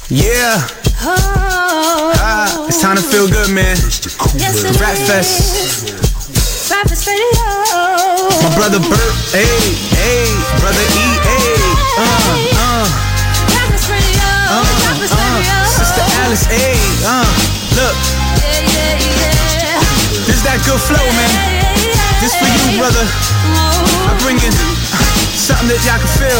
Yeah. It's time to feel good, man. Rap Fest. Rap Fest Radio. My brother Bert, hey, brother E, Rap Fest Radio. Rap Fest Radio. Sister Alice, look. Yeah. This that good flow, man. This for you, brother. I bring in something that y'all can feel.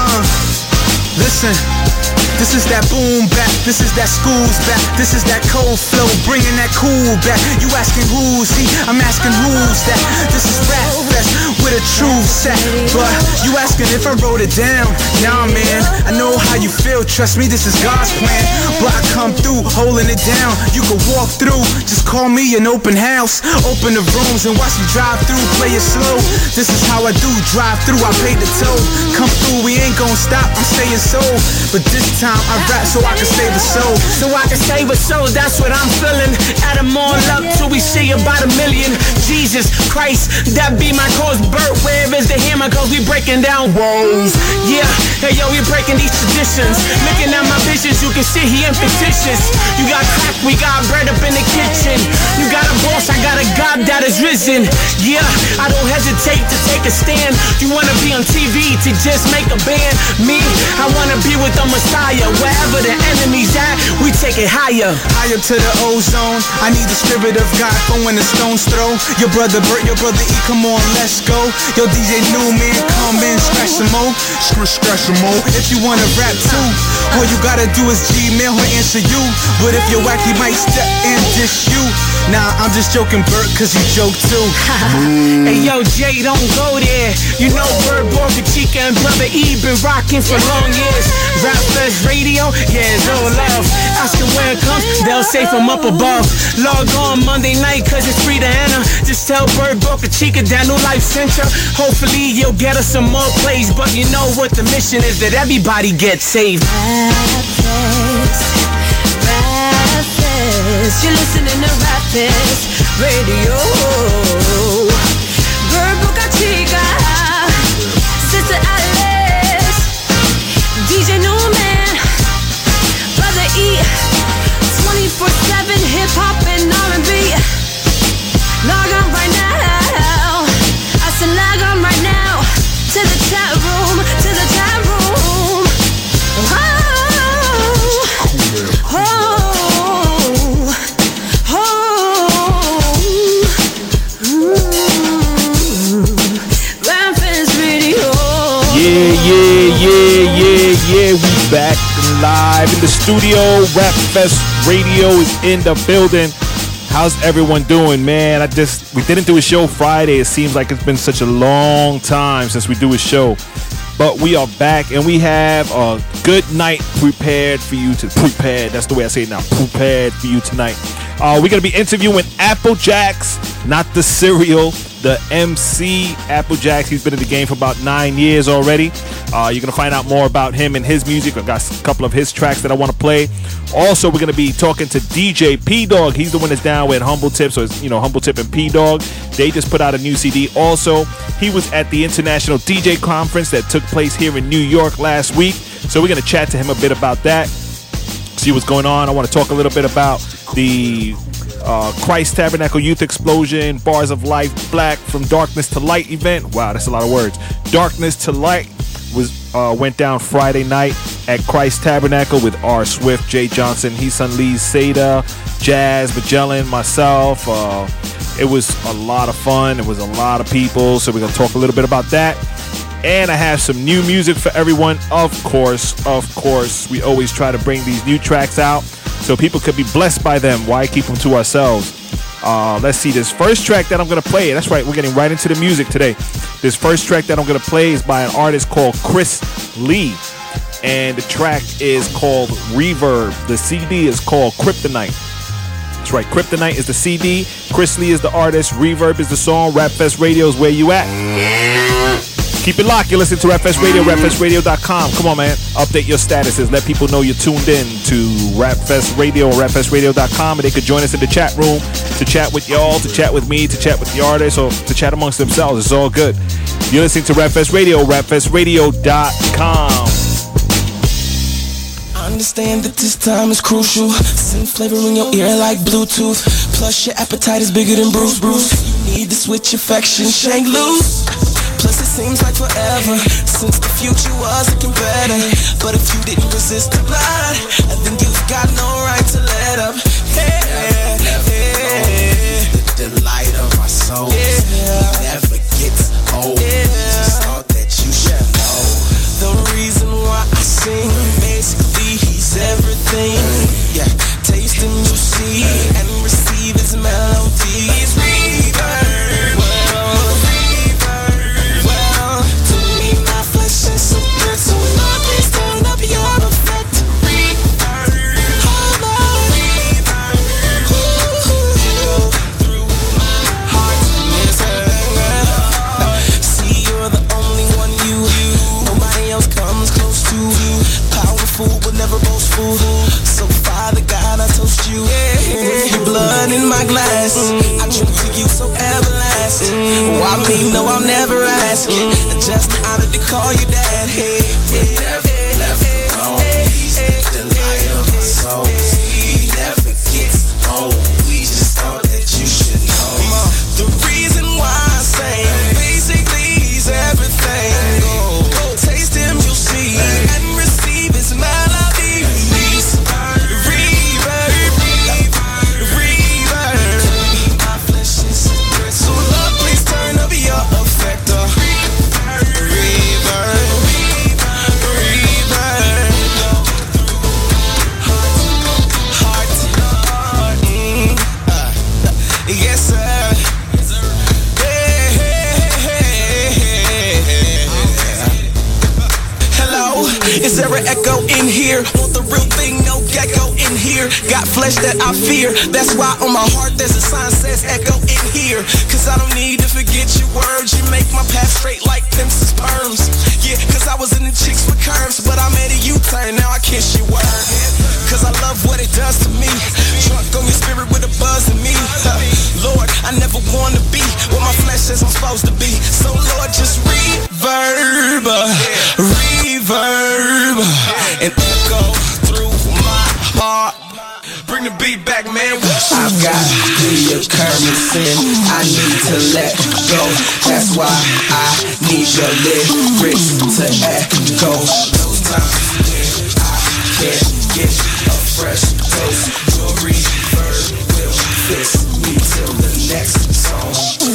Listen. This is that boom back, this is that school's back, this is that cold flow, bringing that cool back. You asking who's he, I'm asking who's that. This is Rap Fest with a true set. But you asking if I wrote it down. Nah, man, I know how you feel, trust me, this is God's plan. But I come through, holding it down. You can walk through, just call me an open house. Open the rooms and watch me drive through, play it slow. This is how I do, drive through, I pay the toll. Come through, we ain't gon' stop, I'm staying soul. But this time I rap so I can save a soul. So I can save a soul, that's what I'm feeling. Add them all up till we see about 1 million. Jesus Christ, that be my cause. Bert, where is the hammer? Cause we breaking down walls. Yeah, hey yo, we breaking these traditions. Looking at my visions, you can see he ain't fictitious. You got crack, we got bread up in the kitchen. You got a boss, I got a God that is risen. Yeah, I don't hesitate to take a stand. You wanna be on TV to just make a band. Me, I wanna be with the Messiah. Wherever the enemy's at, we take it higher. Higher to the ozone. I need the spirit of God throwing a stone's throw. Your brother Bert, your brother E, come on, let's go. Yo, DJ Newman, come in, scratch some more. Scratch some more. If you wanna rap too, all you gotta do is Gmail, he'll answer you. But if you're whack, he might step and dish you. Nah, I'm just joking, Bert, cause you joke too. Hey yo, Jay, don't go there. You know Bert, Borga Chica, and brother E been rocking for long years. Rap Fest Radio, yeah, it's all love. Ask them where it comes, they'll say from up above. Log on Monday night, cause it's free to enter. Just tell Bert, Borga Chica, that New Life Center. Hopefully you'll get us some more plays, but you know what the mission is, that everybody gets saved. Rap Fest. You're listening to Rap Fest Radio. Bert, Borga Chica, Sister Alice, DJ Newman, Brother E, 24/7 hip hop and R&B. Log on right now. I said log on right now to the chat room, to the chat room. Yeah, we back live in the studio. Rap Fest Radio is in the building. How's everyone doing, man? We didn't do a show Friday. It seems like it's been such a long time since we do a show. But we are back and we have a good night prepared for you that's the way I say it now, prepared for you tonight. We're going to be interviewing Applejacks, not the cereal, the MC Applejacks. He's been in the game for about 9 years already. You're going to find out more about him and his music. I've got a couple of his tracks that I want to play. Also, we're going to be talking to DJ P-Dog. He's the one that's down with Humble Tip. So it's, Humble Tip and P-Dog. They just put out a new CD. Also, he was at the International DJ Conference that took place here in New York last week. So we're going to chat to him a bit about that. See what's going on. I want to talk a little bit about the Christ Tabernacle Youth Explosion, Bars of Life, Black from Darkness to Light event. Wow, that's a lot of words. Darkness to Light went down Friday night at Christ Tabernacle with R. Swift, Jay Johnson, Heesun Lee, Seda, Jazz, Magellan, myself. It was a lot of fun. It was a lot of people. So we're going to talk a little bit about that. And I have some new music for everyone. Of course, we always try to bring these new tracks out so people could be blessed by them. Why keep them to ourselves? Let's see, this first track that I'm going to play, that's right, we're getting right into the music today. This first track that I'm going to play is by an artist called Chris Lee. And the track is called Reverb. The CD is called Kryptonite. That's right, Kryptonite is the CD. Chris Lee is the artist. Reverb is the song. Rap Fest Radio is where you at. Keep it locked. You're listening to Rap Fest Radio, rapfestradio.com. Come on, man. Update your statuses. Let people know you're tuned in to Rap Fest Radio or rapfestradio.com, and they could join us in the chat room to chat with y'all, to chat with me, to chat with the artists, or to chat amongst themselves. It's all good. You're listening to Rap Fest Radio, rapfestradio.com. Understand that this time is crucial. Send flavor in your ear like Bluetooth. Plus your appetite is bigger than Bruce. You need to switch affection, shake loose. Plus it seems like forever since the future was looking better. But if you didn't resist the blood, then you've got no right to let up. The delight of our souls never gets old. Just thought that you should know. The reason why I sing, basically he's everything. Yeah, taste him, you see, and receive his melodies. Reverb, well, to me my flesh is so good, so Lord, please turn up your effect. Reverb, hold on. Reverb, through my heart, see you're the only one you. Nobody else comes close to you. Powerful but never boastful. So Father God, I toast you. Your blood in my glass, I drink to you so everlasting. Why me? No, I'll never ask. Just honored to call you dad. Hey, never left alone. He's the light of my soul. He never gets old. We just thought that you should know. The reason why I say basically he's everything. Taste him, you'll see, and receive his melody. My flesh is so Lord, please turn up your effector. Heart. Yes, sir. Hello, is there an echo in here? Want the real thing, no gecko in here. Got flesh that I fear. That's why on my heart there's a sign says echo in here. Cause I don't need to forget your words. You make my path straight like Pimps' perms. Yeah, cause I was in the chicks with curves, but I made a U-turn, now I kiss your word. Cause I love what it does to me. Drunk on your spirit with a buzz in me. Lord, I never wanna be what my flesh says I'm supposed to be. So Lord, just reverb, and echo through my heart. Bring the beat back, man. I've got reoccurring sin I need to let go. That's why I need your lyrics to echo. Those times when I can't get a fresh dose, your reverb will fix me till the next song.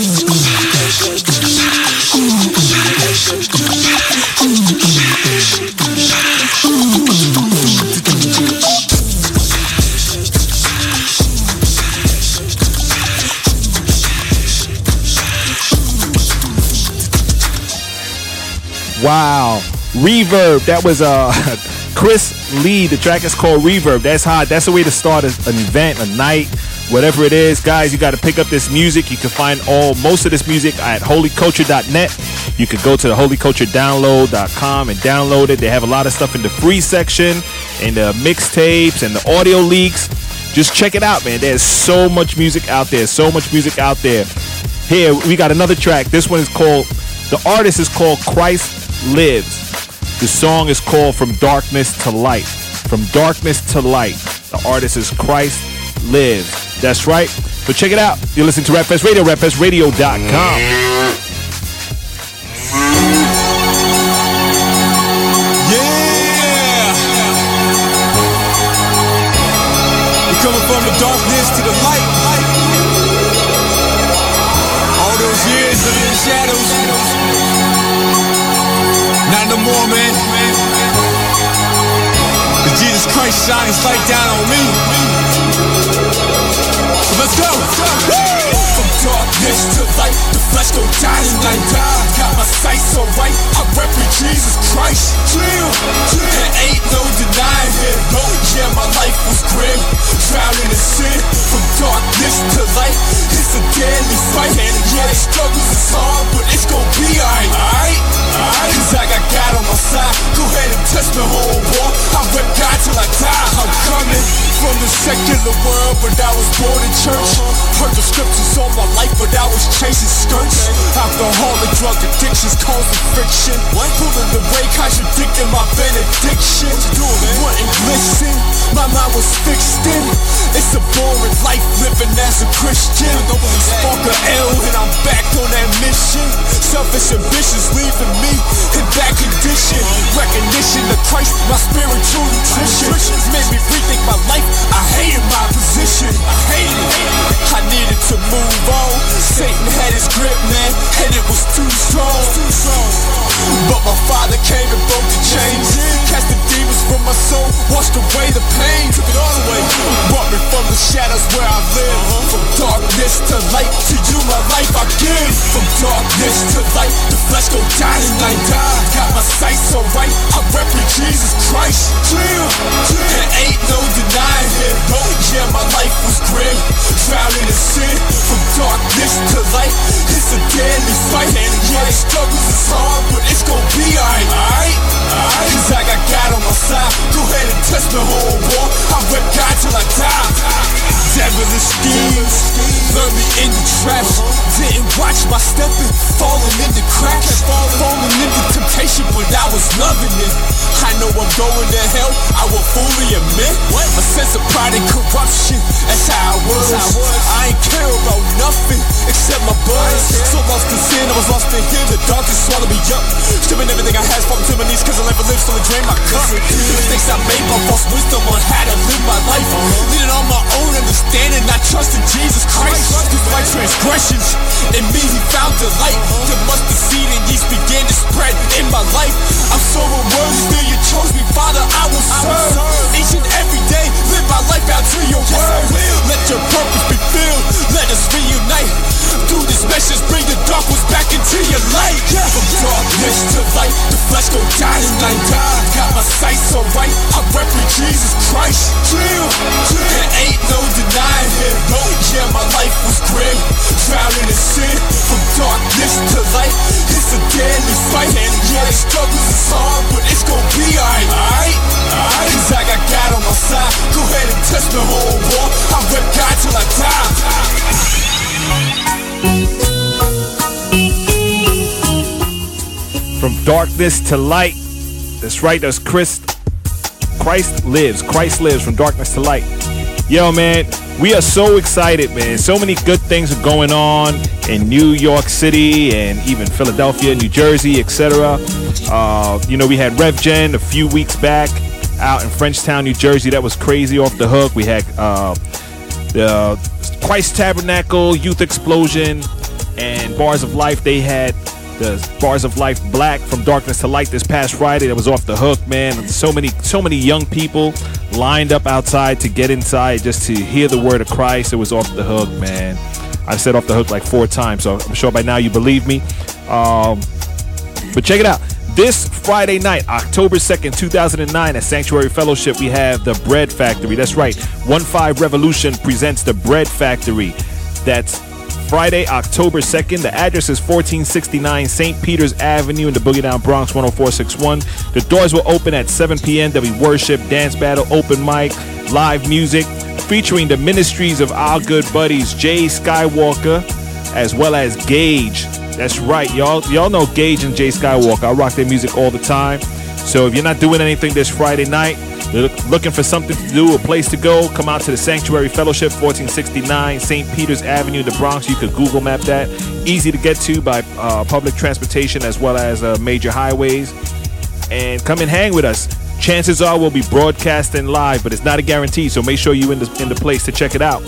Wow, Reverb. That was Chris Lee. The track is called Reverb. That's hot. That's the way to start an event, a night, whatever it is. Guys, you got to pick up this music. You can find most of this music at holyculture.net. You can go to the holyculturedownload.com and download it. They have a lot of stuff in the free section and the mixtapes and the audio leaks. Just check it out, man. There's so much music out there. Here, we got another track. This one is called, the artist is called Christ Lives. The song is called From Darkness to Light. From Darkness to Light. The artist is Christ Lives. That's right. But check it out. You're listening to RapFest Radio, rapfestradio.com. Coming from the darkness to the light. All those years living in the shadows. Not no more, man. But Jesus Christ shine his light down on me. So let's go. From darkness to light, the flesh gon' die tonight. Got my sights so right, I represent Jesus Christ. There ain't no denying him. Yeah, my life was grim, drowning in sin. From darkness to light, it's a daily fight. Yeah, the struggles is hard, but it's gon' be alright. Cause I got God on my side. Go ahead and touch the whole war. I rep God till I die. I'm coming from the secular world, but I was born in church. Heard the scriptures all my life, but I was chasing skirts. Alcoholic, drug addictions causing friction. Pulling away, contradicting my benediction. Wouldn't listen, my mind was fixed in. It's a boring life living as a Christian. Spark a L and I'm back on that mission. Selfish ambitions leaving me in bad condition. Recognition of Christ, my spiritual nutrition. Made me rethink my life, I hated my position. I hated it, I needed to move on. Satan had his grip, man, and it was too strong. But my father came and broke the chains. Cast the demons from my soul, washed away the pain. Took it all away, brought me from the shadows where I live. From darkness to light, to you my life I give. From darkness to light, the flesh go die and I die. Got my sights so right, I represent Jesus Christ. There ain't no denying him. Yeah, my life was grim, drowning in sin. From darkness to light, it's a deadly fight. Yeah, the struggles is hard, but it's gon' be alright. Cause I got God on my side. Go ahead and test the whole war. I rep God till I die. Devilish schemes, learn me in the traps. Didn't watch my stepping, falling in the cracks. Falling into temptation, but I was loving it. I know I'm going to hell, I will fully admit. A sense of pride and corruption, that's how I was. I ain't care about nothing except my buzz. So lost in sin, I was lost in him. The darkness swallowed me up. Stripping everything I had, falling to my knees, cause I never lived, so I drained my cup. The mistakes I made, my false wisdom on how to live my life. Leading on my own understanding, I trust in Jesus Christ. Despite transgressions, in me he found delight. The mustard seed and yeast began to spread in my life. I'm so unworthy, still you chose me, Father, I will serve. Each and every day, live my life out to your word. Let your purpose be filled, let us reunite. Through this message, bring the dark ones back into your light. From darkness to light, the flesh go die and I die. Got my sights so right, I represent Jesus Christ. There ain't no denying him. Yeah, my life was grim, drowning in sin. From darkness to light, it's a deadly fight. Yeah, the struggles is hard, but it's gon' be alright. Cause I got God on my side. Go ahead and test the whole war. I rep God till I die. From darkness to light. That's right, that's Christ lives. Christ lives from darkness to light. Yo, man, we are so excited, man. So many good things are going on in New York City and even Philadelphia, New Jersey, etc. We had Rev Gen a few weeks back out in Frenchtown, New Jersey. That was crazy, off the hook. We had the Christ Tabernacle, Youth Explosion, and Bars of Life. They had the Bars of Life Black from Darkness to Light this past Friday. That was off the hook, man. So many young people lined up outside to get inside just to hear the word of Christ. It was off the hook, man. I said off the hook like 4 times, so I'm sure by now you believe me. But check it out. This Friday night, October 2nd, 2009, at Sanctuary Fellowship, we have the Bread Factory. That's right. 1-5 Revolution presents the Bread Factory. That's Friday, October 2nd. The address is 1469 St. Peter's Avenue in the Boogie Down Bronx, 10461. The doors will open at 7 p.m. There'll be worship, dance battle, open mic, live music, featuring the ministries of our good buddies Jay Skywalker, as well as Gage. That's right, y'all know Gage and Jay Skywalker. I rock their music all the time. So if you're not doing anything this Friday night, you're looking for something to do, a place to go, come out to the Sanctuary Fellowship, 1469 St. Peter's Avenue in the Bronx. You could Google map that. Easy to get to by public transportation as well as major highways. And come and hang with us. Chances are we'll be broadcasting live, but it's not a guarantee, so make sure you're in the place to check it out.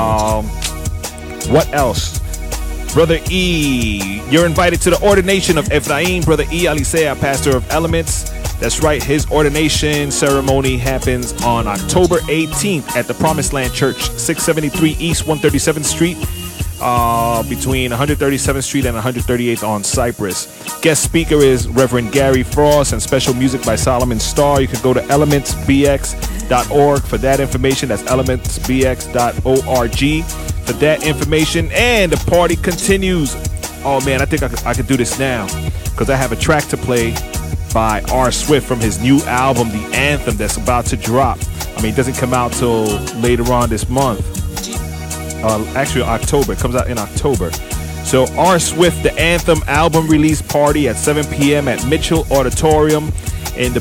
What else? Brother E, you're invited to the ordination of Ephraim. Brother E. Alicea, pastor of Elements. That's right, his ordination ceremony happens on October 18th at the Promised Land Church, 673 East 137th Street, between 137th Street and 138th on Cypress. Guest speaker is Reverend Gary Frost, and special music by Solomon Starr. You can go to elementsbx.org for that information. That's elementsbx.org for that information. And the party continues. Oh man, I think I could do this now because I have a track to play by R. Swift from his new album, The Anthem, that's about to drop. I mean, it doesn't come out till later on this month. Actually, October. It comes out in October. So R. Swift, the Anthem album release party at 7 p.m. at Mitchell Auditorium in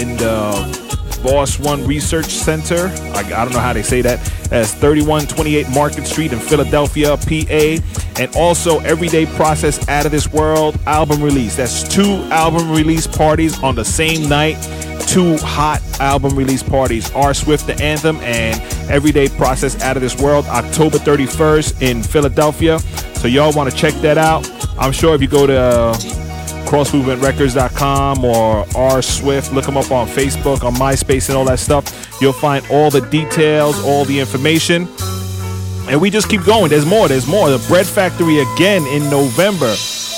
the Boss One Research Center. I don't know how they say that. That's 3128 Market Street in Philadelphia, PA. And also Everyday Process Out of This World album release. That's 2 album release parties on the same night. 2 hot album release parties. R. Swift, the Anthem, and Everyday Process Out of This World, October 31st in Philadelphia. So y'all want to check that out. I'm sure if you go to crossmovementrecords.com or R. Swift, look them up on Facebook, on MySpace and all that stuff, you'll find all the details, all the information. And we just keep going. There's more. The Bread Factory again in November.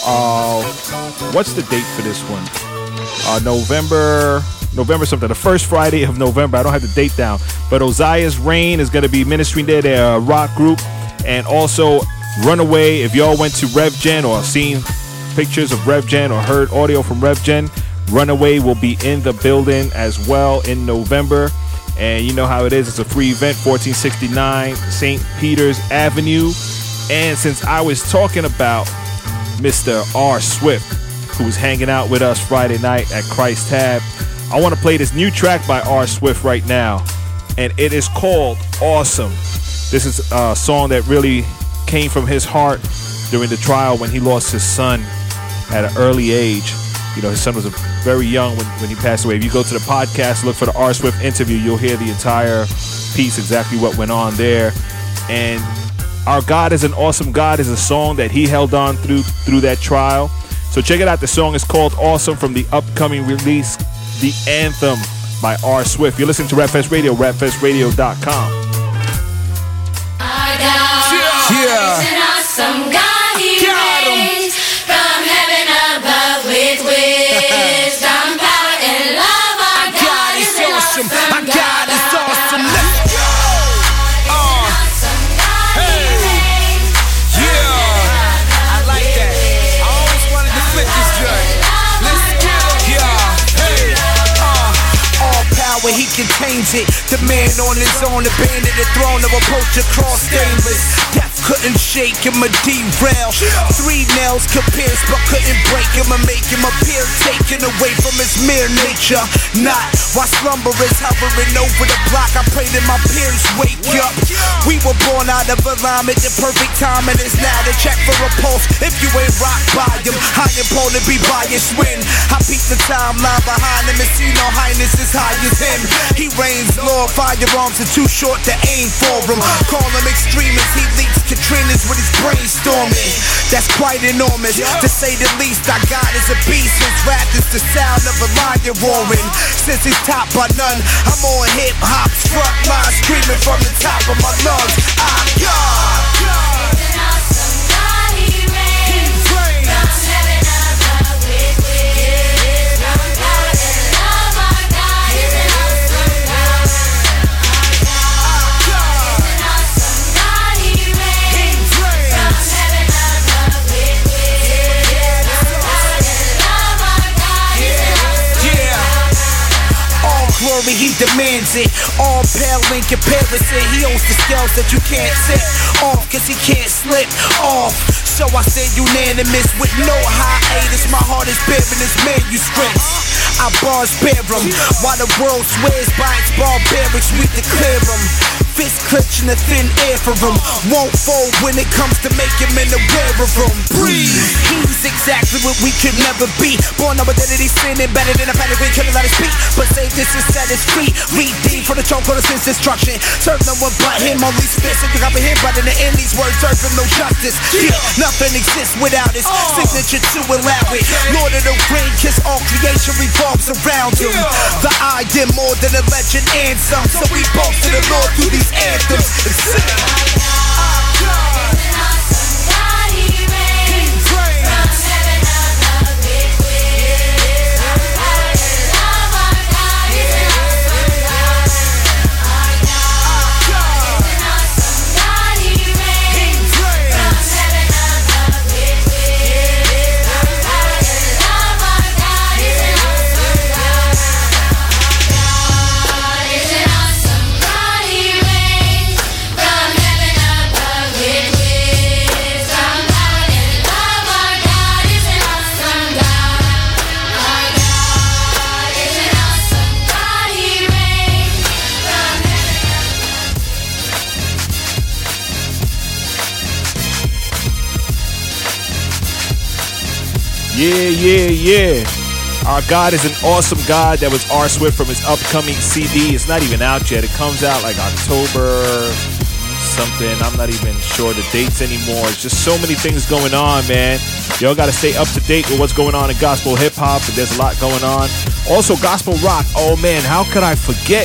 What's the date for this one? November something. The first Friday of November. I don't have the date down. But Ozias Reign is going to be ministering there. They're a rock group. And also Runaway. If y'all went to RevGen or seen pictures of RevGen or heard audio from RevGen, Runaway will be in the building as well in November. And you know how it is. It's a free event, 1469 St. Peter's Avenue. And since I was talking about Mr. R. Swift, who was hanging out with us Friday night at Christ Tab, I want to play this new track by R. Swift right now. And it is called Awesome. This is a song that really came from his heart during the trial when he lost his son at an early age. You know, his son was very young when he passed away. If you go to the podcast, look for the R. Swift interview, you'll hear the entire piece, exactly what went on there. And Our God is an Awesome God is a song that he held on through that trial. So check it out. The song is called Awesome from the upcoming release, The Anthem by R. Swift. You're listening to Rapfest Radio, rapfestradio.com. Our God is an awesome God. He reigns from heaven above with wisdom, power, and love. Our God is awesome. Our God is awesome. Let's go. Hey. Yeah. I like that. I always wanted to flip this joint. Let's go. Yeah. Hey. All power, he can change it. The man on his own, abandoned the throne of approach across stainless. Death couldn't shake him or derail. 3 nails could pierce but couldn't break him or make him appear taken away from his mere nature. Not while slumber is hovering over the block, I pray that my peers wake up. We were born out of alignment, the perfect timing is now to check for a pulse. If you ain't rocked by him, I am prone to be biased when I peek the timeline behind him and see no highness as high as him. He reigns, Lord, firearms are too short to aim for him. Call him extremist, he leaks Katrina's with his brainstorming. That's quite enormous, to say the least. Our God is a beast, his rap is the sound of a lion roaring. Since he's top by none, I'm on hip-hop's front line, screaming from the top of my lungs. Our God is an awesome God, he reigns from heaven above with wisdom, power, and love. Our God is an awesome God. Our God is an awesome God, he reigns from heaven above with wisdom, power, and love. Our God is an awesome God. All glory, he demands it. All pale in comparison, he owns the scales that you can't tip off, cause he can't slip off. So I say unanimous with no hiatus. My heart is bearing his manuscripts. Our bars bear them, while the world swears by its barbarics, we declare them. Fist clutching the thin air for him. Won't fold when it comes to make him in the rare of him. Breathe. He's exactly what we could never be. Born of identity, sinning better than a panic. We couldn't let us speak, but say this is set us free. Redeemed for the choke on the sin's destruction. Serve no one but him, only spit. So you comprehend, but in the end, these words serve him no justice. Yeah, nothing exists without his signature to allow it. Lord of the ring, kiss all creation revolves around him. The I did more than a legend and some. So we boast to the Lord through these anthems. Awesome Yeah. Our God is an awesome God. That was R. Swift from his upcoming CD. It's not even out yet. It comes out like October something. I'm not even sure the dates anymore. It's just so many things going on, man. Y'all got to stay up to date with what's going on in gospel hip hop, and there's a lot going on. Also, gospel rock. Oh man, how could I forget?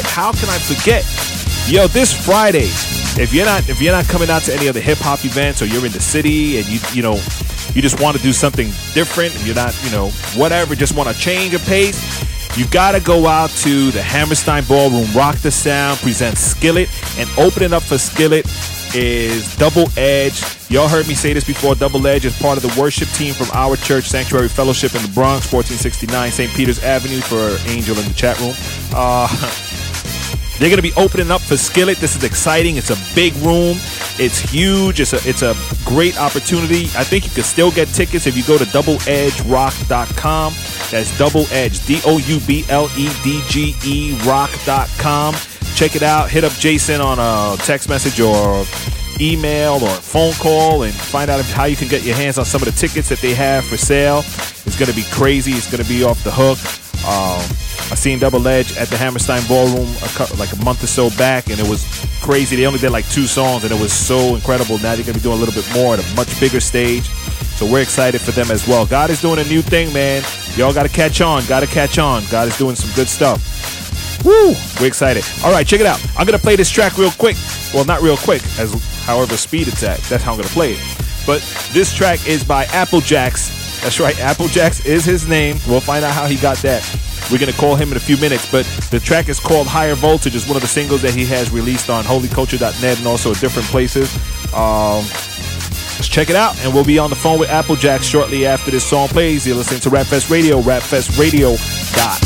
Yo, this Friday, if you're not coming out to any of the hip hop events, or you're in the city and you just want to do something different, and you're not, whatever, just want to change a pace, you got to go out to the Hammerstein Ballroom. Rock the Sound presents Skillet, and opening up for Skillet is Double Edge. Y'all heard me say this before. Double Edge is part of the worship team from our church, Sanctuary Fellowship in the Bronx, 1469 St. Peter's Avenue, for Angel in the chat room. They're going to be opening up for Skillet. This is exciting. It's a big room. It's huge. It's a great opportunity. I think you can still get tickets if you go to doubleedgerock.com. That's Double Edge, DOUBLEDGE rock.com. Check it out. Hit up Jason on a text message or email or phone call and find out how you can get your hands on some of the tickets that they have for sale. It's going to be crazy. It's going to be off the hook. I seen Double Edge at the Hammerstein Ballroom like a month or so back, and it was crazy. They only did like 2 songs, and it was so incredible. Now they're going to be doing a little bit more at a much bigger stage. So we're excited for them as well. God is doing a new thing, man. Y'all got to catch on. God is doing some good stuff. Woo! We're excited. All right, check it out. I'm going to play this track real quick. Well, not real quick, as however speed it's at. That's how I'm going to play it. But this track is by Applejacks. That's right, Applejacks is his name. We'll find out how he got that. We're going to call him in a few minutes, but the track is called Higher Voltage. It's one of the singles that he has released on holyculture.net and also at different places. Let's check it out, and we'll be on the phone with Applejacks shortly after this song plays. You're listening to Rapfest Radio, rapfestradio.com.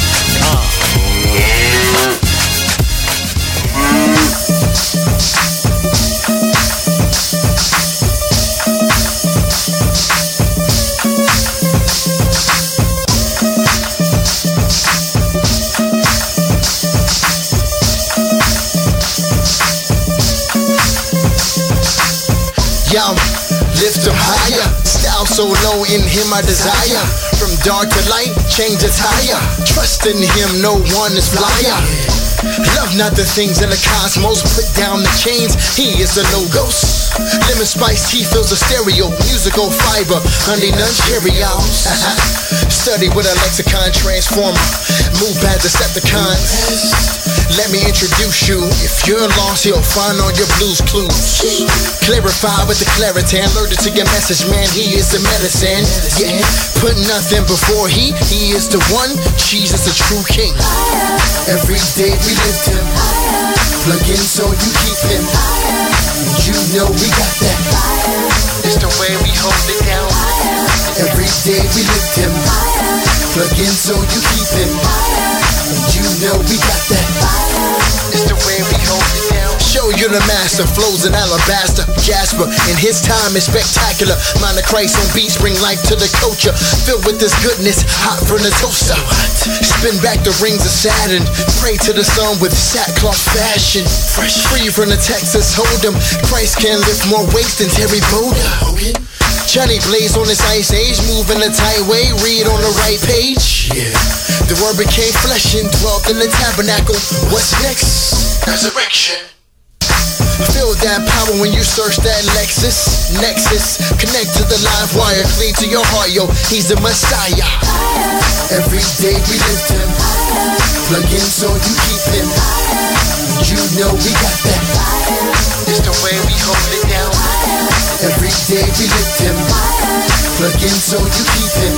Yo, lift him higher. Style so low, in him I desire. From dark to light, change attire. Trust in him, no one is flyer. Love not the things in the cosmos. Put down the chains, he is the logos. Lemon spice tea fills a stereo. Musical fiber, honey none Cheerios. Study with a lexicon transformer. Move past Decepticons. Let me introduce you. If you're lost, he'll find all your blues clues. Clarify with the clarity. Alerted to your message, man. He is the medicine. Yeah, put nothing before he is the one. Jesus, the true king. Every day we lift him. Plug in so you keep him. You know we got that. It's the way we hold it down. Every day we lift him. Plug in so you keep him. You know we got that. It's the way we hold it down. Show you the master, flows in alabaster. Jasper, in his time is spectacular. Mind of Christ on beats, bring life to the culture. Filled with this goodness, hot from the toaster. Spin back the rings of Saturn. Pray to the sun with sackcloth fashion. Fresh, free from the Texas Hold'em. Christ can lift more weights than Terry Bowden. Johnny Blaze on his ice age, moving a tight way, read on the right page. Yeah. The word became flesh and dwelt in the tabernacle. What's next? Resurrection. Feel that power when you search that Lexus. Nexus, connect to the live wire, clean to your heart, yo, he's the Messiah. Every day we lift him. Plug in so you keep him. You know we got that. It's the way we hold it down. Every day we lift him. Plug in so you keep him.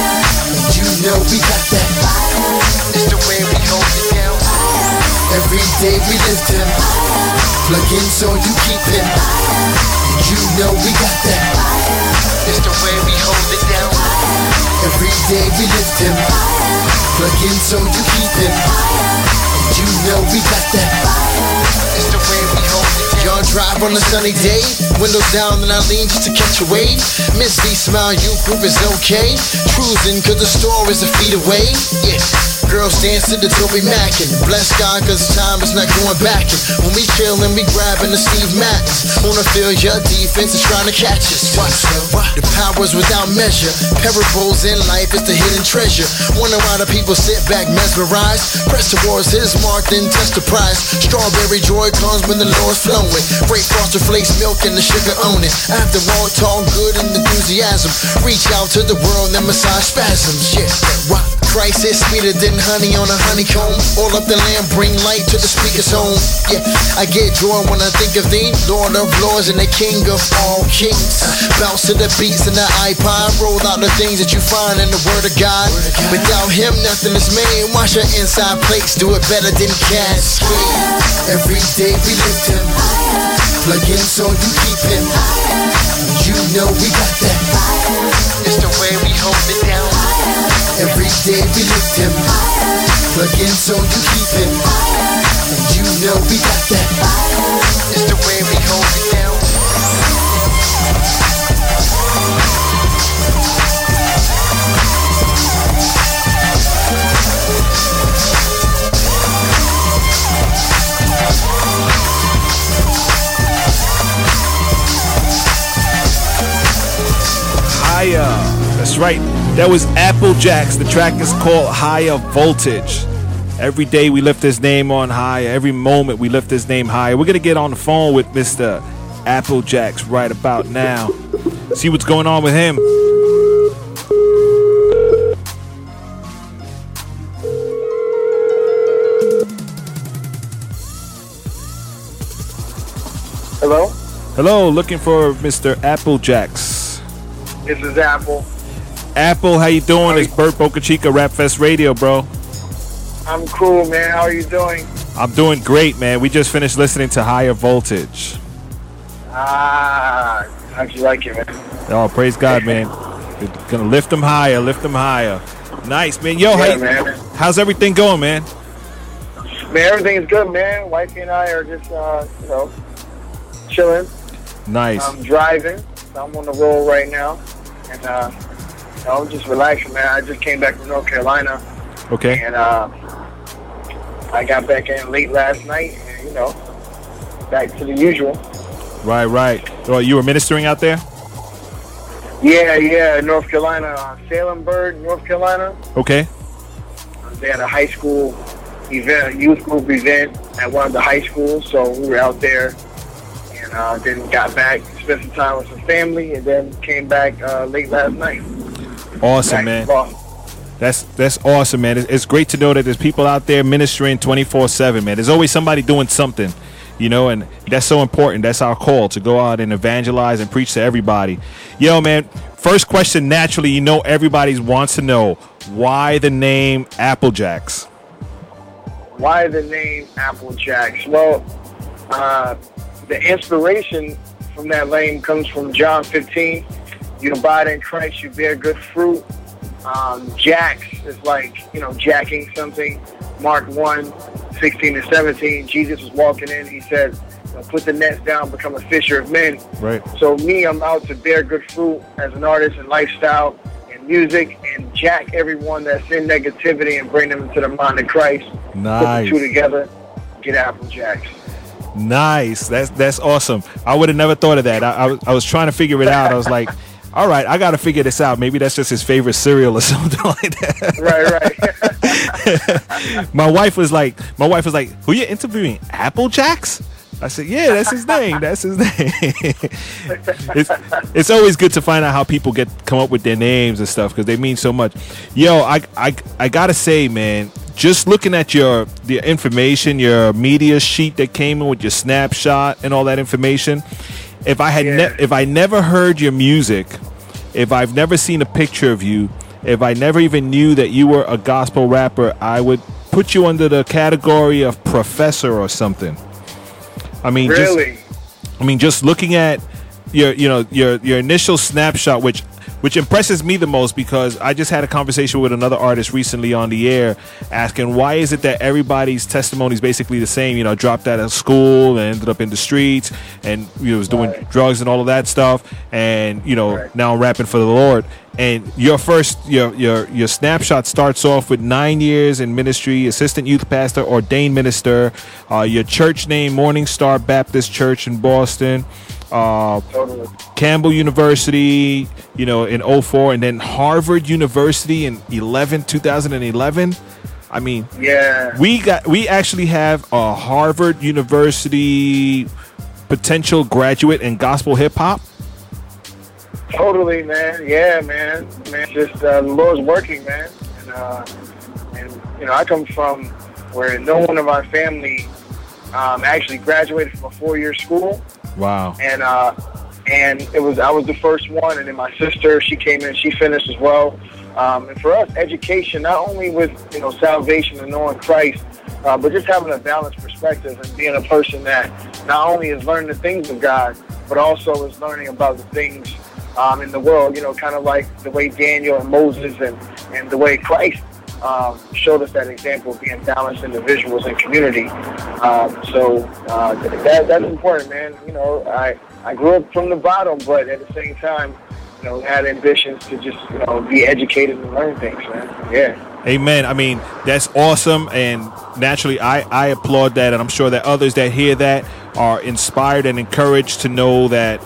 You know we got that. It's the way we hold it down. Every day we lift him. Plug in so you keep him. You know we got that. It's the way we hold it down. Every day we lift him. Plug in so you keep him. You know we got that. It's the way we hold it down. Y'all drive on a sunny day, windows down and I lean just to catch a wave. Miss V smile, you group is okay. Cruising cause the store is a feet away. Yeah. Girls dance to the Toby Mackin. Bless God, cause time is not going back. When we chillin', we grabbing the Steve Mattins. Wanna feel your defense is trying to catch us. The power's without measure. Parables in life is the hidden treasure. Wonder why the people sit back mesmerized. Press towards his mark, then test the prize. Strawberry joy comes when the Lord's flowing. Break Frosted Flakes, milk, and the sugar on it. After all, talk good and enthusiasm. Reach out to the world and massage spasms. Yeah, rock. Christ is sweeter than honey on a honeycomb. All up the land, bring light to the speaker's home. Yeah, I get joy when I think of thee, Lord of Lords and the King of all kings. Bounce to the beats in the iPod. Roll out the things that you find in the Word of God. Without him, nothing is made. Wash your inside plates, do it better than cats. Every day we lift him. Plug in so you keep him. You know we got that. It's the way we hold it down. Every day we lift him. Plug in so you keep him. You know we got that. It's the way we hold it down. Higher. That's right. That was Applejacks. The track is called Higher Voltage. Every day we lift his name on higher. Every moment we lift his name higher. We're going to get on the phone with Mr. Applejacks right about now. See what's going on with him. Hello? Hello, looking for Mr. Applejacks. This is Apple. Apple, how you doing? It's Burt Boca Chica Rap Fest Radio, bro. I'm cool, man. How are you doing? I'm doing great, man. We just finished listening to Higher Voltage. How'd you like it, man? Oh, praise God, man. We're gonna lift them higher, lift them higher. Nice, man. Yo, man. How's everything going, man? Man, everything's good, man. Wifey and I are just, chilling. Nice. I'm driving. So I'm on the roll right now. And, I'm just relaxing, man. I just came back from North Carolina. Okay. And, I got back in late last night and, back to the usual. Right. Well, you were ministering out there? Yeah, North Carolina, Salemburg, North Carolina. Okay. They had a high school event, a youth group event at one of the high schools, so we were out there and then got back, spent some time with some family, and then came back late last night. Awesome, man. That's awesome, man. It's great to know that there's people out there ministering 24/7, man. There's always somebody doing something, and that's so important. That's our call, to go out and evangelize and preach to everybody. Yo, man, first question, naturally, everybody wants to know, why the name Applejacks? Why the name Applejacks? Well, the inspiration from that name comes from John 15. You abide in Christ, you bear good fruit. Jacks is like, jacking something. Mark 1:16-17, Jesus was walking in. He said, put the nets down, become a fisher of men. Right. So I'm out to bear good fruit as an artist in lifestyle and music, and jack everyone that's in negativity and bring them into the mind of Christ. Nice. Put the two together, get Applejacks. Nice. That's awesome. I would have never thought of that. I was trying to figure it out. I was like, all right, I got to figure this out. Maybe that's just his favorite cereal or something like that. Right. My wife was like, who you interviewing? Applejacks? I said, yeah, that's his name. That's his name. It's always good to find out how people come up with their names and stuff, because they mean so much. Yo, I gotta say, man, just looking at the information, your media sheet that came in with your snapshot and all that information. If I never heard your music, if I've never seen a picture of you, if I never even knew that you were a gospel rapper, I would put you under the category of professor or something. I mean, really? Just looking at your initial snapshot, which which impresses me the most, because I just had a conversation with another artist recently on the air asking why is it that everybody's testimony is basically the same. You know, dropped out of school and ended up in the streets, and was doing drugs and all of that stuff, and now I'm rapping for the Lord. And your snapshot starts off with 9 years in ministry, assistant youth pastor, ordained minister, your church name Morning Star Baptist Church in Boston, Campbell University, in 2004, and then Harvard University in 2011. I mean, we actually have a Harvard University potential graduate in gospel hip hop. Totally, man. Yeah, man. Just the Lord's working, man. And I come from where no one of our family actually graduated from a 4-year school. Wow. And I was the first one, and then my sister, she came in, she finished as well. And for us, education, not only with salvation and knowing Christ, but just having a balanced perspective and being a person that not only is learning the things of God, but also is learning about the things in the world, kind of like the way Daniel and Moses and the way Christ showed us that example of being balanced individuals and community. So that's important, man. I grew up from the bottom, but at the same time, had ambitions to just, be educated and learn things, man. Yeah. Amen. I mean, that's awesome. And naturally, I applaud that. And I'm sure that others that hear that are inspired and encouraged to know that,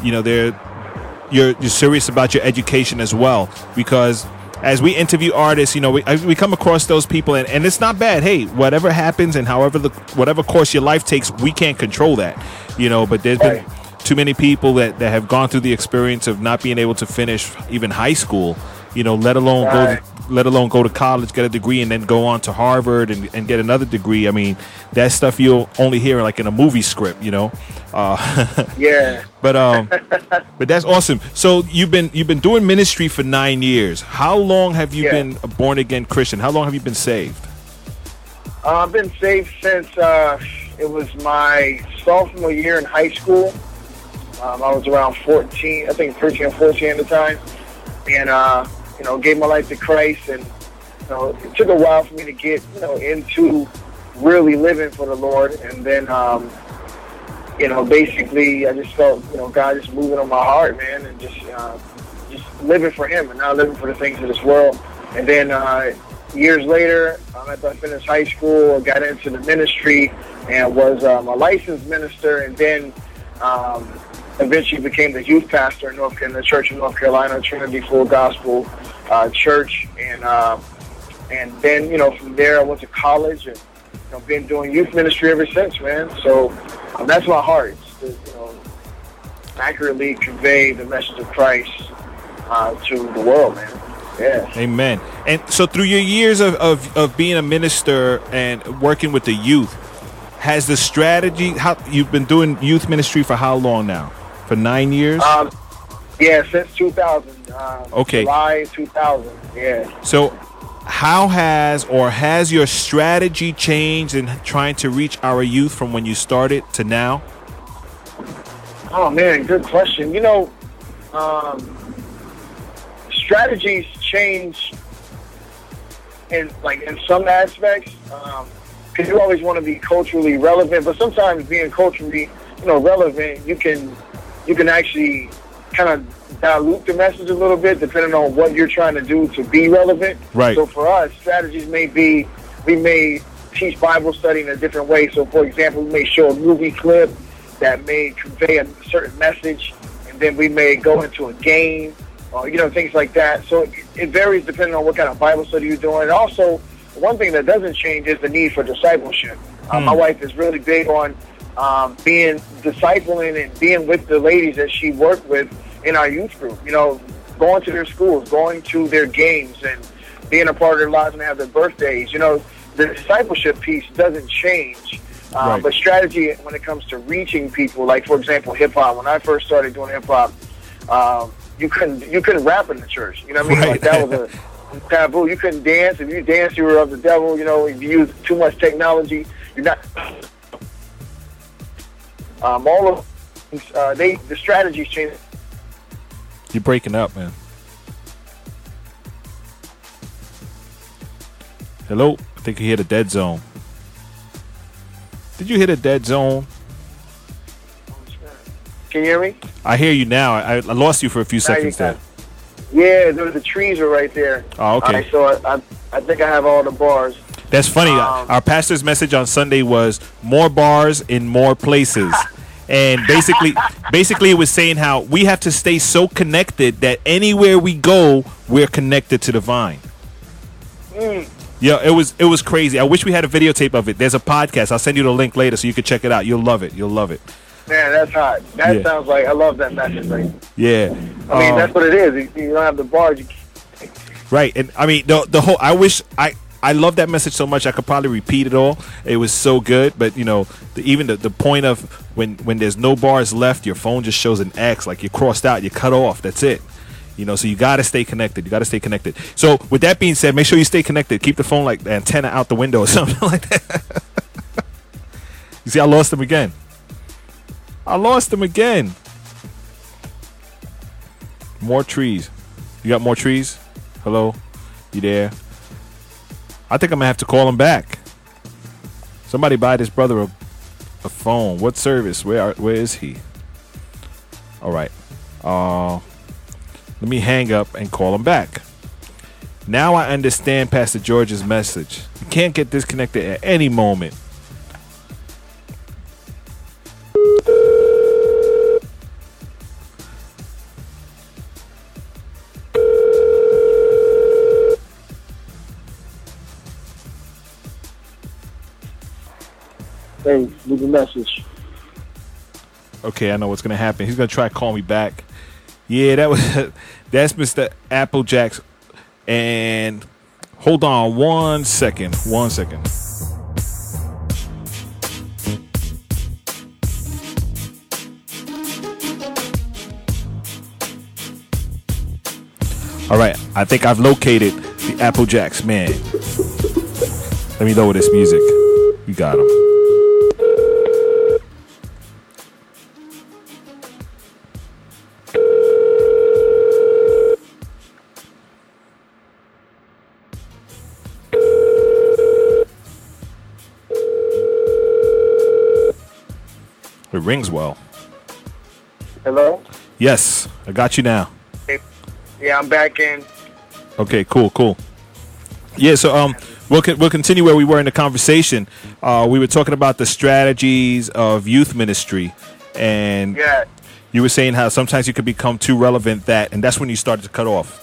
you're serious about your education as well. Because as we interview artists, we come across those people, and it's not bad. Hey, whatever happens and whatever course your life takes, we can't control that, but there's been too many people that have gone through the experience of not being able to finish even high school, let alone go to college, get a degree, and then go on to Harvard and get another degree. I mean, that stuff you'll only hear like in a movie script, Yeah. But that's awesome. So you've been doing ministry for 9 years. How long have you been a born again Christian? How long have you been saved? I've been saved since it was my sophomore year in high school. I was around 14, I think 13 or 14 at the time, and gave my life to Christ. And it took a while for me to get into really living for the Lord. And then basically I just felt God just moving on my heart, man, and just living for Him and not living for the things of this world. And then years later, after I finished high school, I got into the ministry and was a licensed minister, and then eventually became the youth pastor in the Church of North Carolina, Trinity Full Gospel Church, and then from there I went to college and been doing youth ministry ever since, man. So that's my heart, to accurately convey the message of Christ to the world, man. Yeah. Amen. And so through your years of being a minister and working with the youth, has the strategy, how you've been doing youth ministry for how long now? For 9 years? Since 2000. Okay. July 2000, yeah. So how has your strategy changed in trying to reach our youth from when you started to now? Oh, man, good question. Strategies change in some aspects, because you always want to be culturally relevant, but sometimes being culturally relevant, you can actually kind of dilute the message a little bit depending on what you're trying to do to be relevant. Right. So for us, strategies may be, we may teach Bible study in a different way. So for example, we may show a movie clip that may convey a certain message, and then we may go into a game or things like that. So it varies depending on what kind of Bible study you're doing. And also, one thing that doesn't change is the need for discipleship. My wife is really big on being discipling and being with the ladies that she worked with in our youth group, going to their schools, going to their games, and being a part of their lives and have their birthdays. The discipleship piece doesn't change, right. But strategy when it comes to reaching people, like for example, hip hop. When I first started doing hip hop, you couldn't rap in the church. You know what I mean? Right. Like that was a taboo. You couldn't dance. If you danced, you were of the devil. If you used too much technology, you're not. All of the strategies change. You're breaking up, man. Hello? I think you hit a dead zone. Did you hit a dead zone? Can you hear me? I hear you now. I lost you for a few seconds there. Yeah, the trees are right there. Oh, okay. So I think I have all the bars. That's funny. Our pastor's message on Sunday was more bars in more places. And basically it was saying how we have to stay so connected that anywhere we go, we're connected to the vine. Yeah, it was crazy. I wish we had a videotape of it. There's a podcast. I'll send you the link later so you can check it out. You'll love it. You'll love it. Man, that's hot. That sounds like, I love that message. Like, yeah. I mean, that's what it is. You don't have the bars. Right. And I mean, the whole, I love that message so much I could probably repeat it all. It was so good. But, you know, even the point of when there's no bars left, your phone just shows an X, like you're crossed out, you're cut off. That's it. You know, so you got to stay connected. You got to stay connected. So with that being said, make sure you stay connected. Keep the phone like the antenna out the window or something like that. You see, I lost him again. More trees. You got more trees? Hello? You there? I think I'm going to have to call him back. Somebody buy this brother a phone. What service? Where is he? All right. Let me hang up and call him back. Now I understand Pastor George's message. You can't get disconnected at any moment. Hey, leave a message. Okay, I know what's gonna happen. He's gonna try to call me back. Yeah, that's Mr. Applejacks. And hold on one second. All right, I think I've located the Applejacks man. Let me lower this music. We got him. It rings well. Hello? Yes, I got you now. Yeah, I'm back in. Okay, cool. Yeah, so we'll continue where we were in the conversation. We were talking about the strategies of youth ministry, and you were saying how sometimes you could become too relevant, and that's when you started to cut off.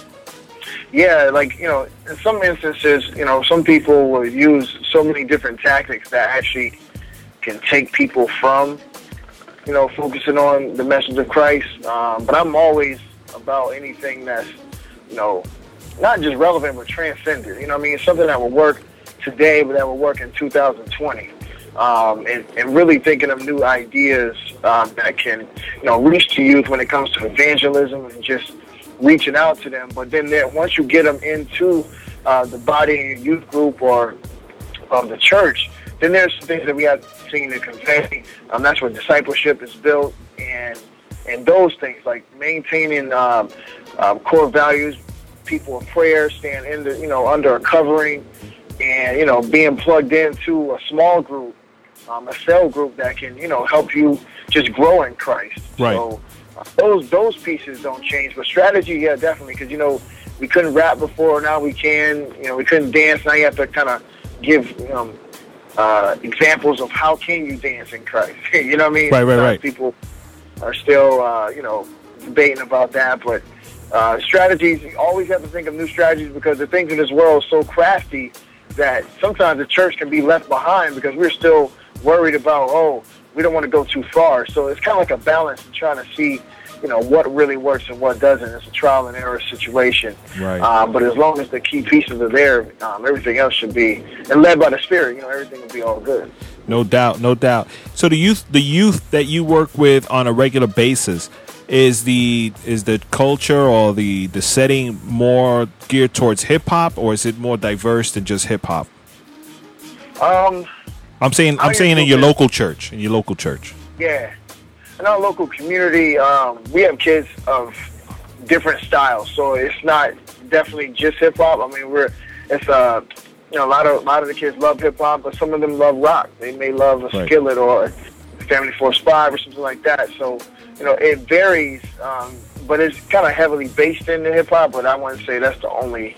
Yeah, like, you know, in some instances, you know, some people will use so many different tactics that actually can take people from, you know, focusing on the message of Christ. But I'm always about anything that's, you know, not just relevant, but transcendent. You know what I mean? It's something that will work today, but that will work in 2020. And really thinking of new ideas that can, you know, reach the youth when it comes to evangelism and just reaching out to them. But then once you get them into the body in your youth group or the church, then there's things that we have seen in convey. That's where discipleship is built, and those things like maintaining core values, people of prayer, staying in the, you know, under a covering, and, you know, being plugged into a small group, a cell group that can, you know, help you just grow in Christ. Right. So those pieces don't change, but strategy, yeah, definitely, because, you know, we couldn't rap before, now we can. You know, we couldn't dance, now you have to kind of give examples of how can you dance in Christ. You know what I mean? Right. People are still, you know, debating about that, but strategies, you always have to think of new strategies, because the things in this world are so crafty that sometimes the church can be left behind because we're still worried about, we don't want to go too far. So it's kind of like a balance in trying to see, you know, what really works and what doesn't. It's a trial and error situation. Right. But as long as the key pieces are there, everything else should be, and led by the Spirit, you know, everything will be all good. No doubt. So the youth that you work with on a regular basis, is the culture or the setting more geared towards hip hop, or is it more diverse than just hip hop? I'm saying in your local church. Yeah. In our local community, we have kids of different styles, so it's not definitely just hip hop. I mean, it's you know, a lot of the kids love hip hop, but some of them love rock. They may love a Skillet or Family Force 5 or something like that. So, you know, it varies, but it's kind of heavily based in the hip hop. But I wouldn't say that's the only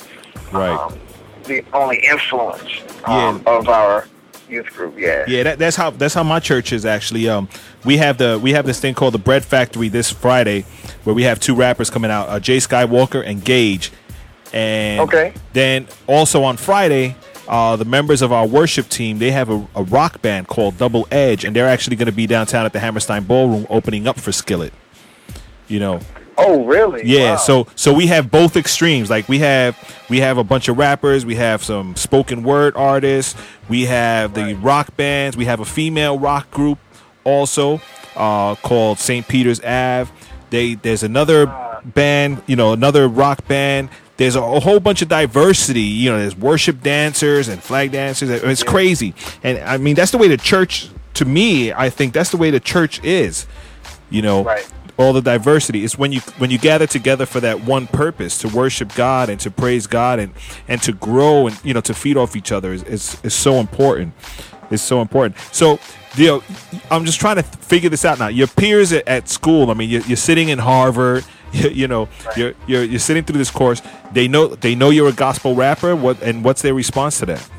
influence of our youth group. That's how my church is actually. We have this thing called the Bread Factory this Friday, where we have 2 rappers coming out, Jay Skywalker and Gage. And then also on Friday, the members of our worship team, they have a rock band called Double Edge, and they're actually going to be downtown at the Hammerstein Ballroom opening up for Skillet. You know. Oh, really? Yeah. Wow. So we have both extremes. Like we have a bunch of rappers, we have some spoken word artists, we have the rock bands, we have a female rock group also called St. Peter's Ave. There's another band, you know, another rock band. There's a whole bunch of diversity. You know, there's worship dancers and flag dancers. It's crazy. And I mean, that's the way the church, to me, I think that's the way the church is. You know, all the diversity. It's when you gather together for that one purpose, to worship God and to praise God and to grow and, you know, to feed off each other is so important. It's so important. So, you know, I'm just trying to figure this out now. Your peers at school, I mean, you're sitting in Harvard. You know, you're sitting through this course. They know you're a gospel rapper. What's their response to that?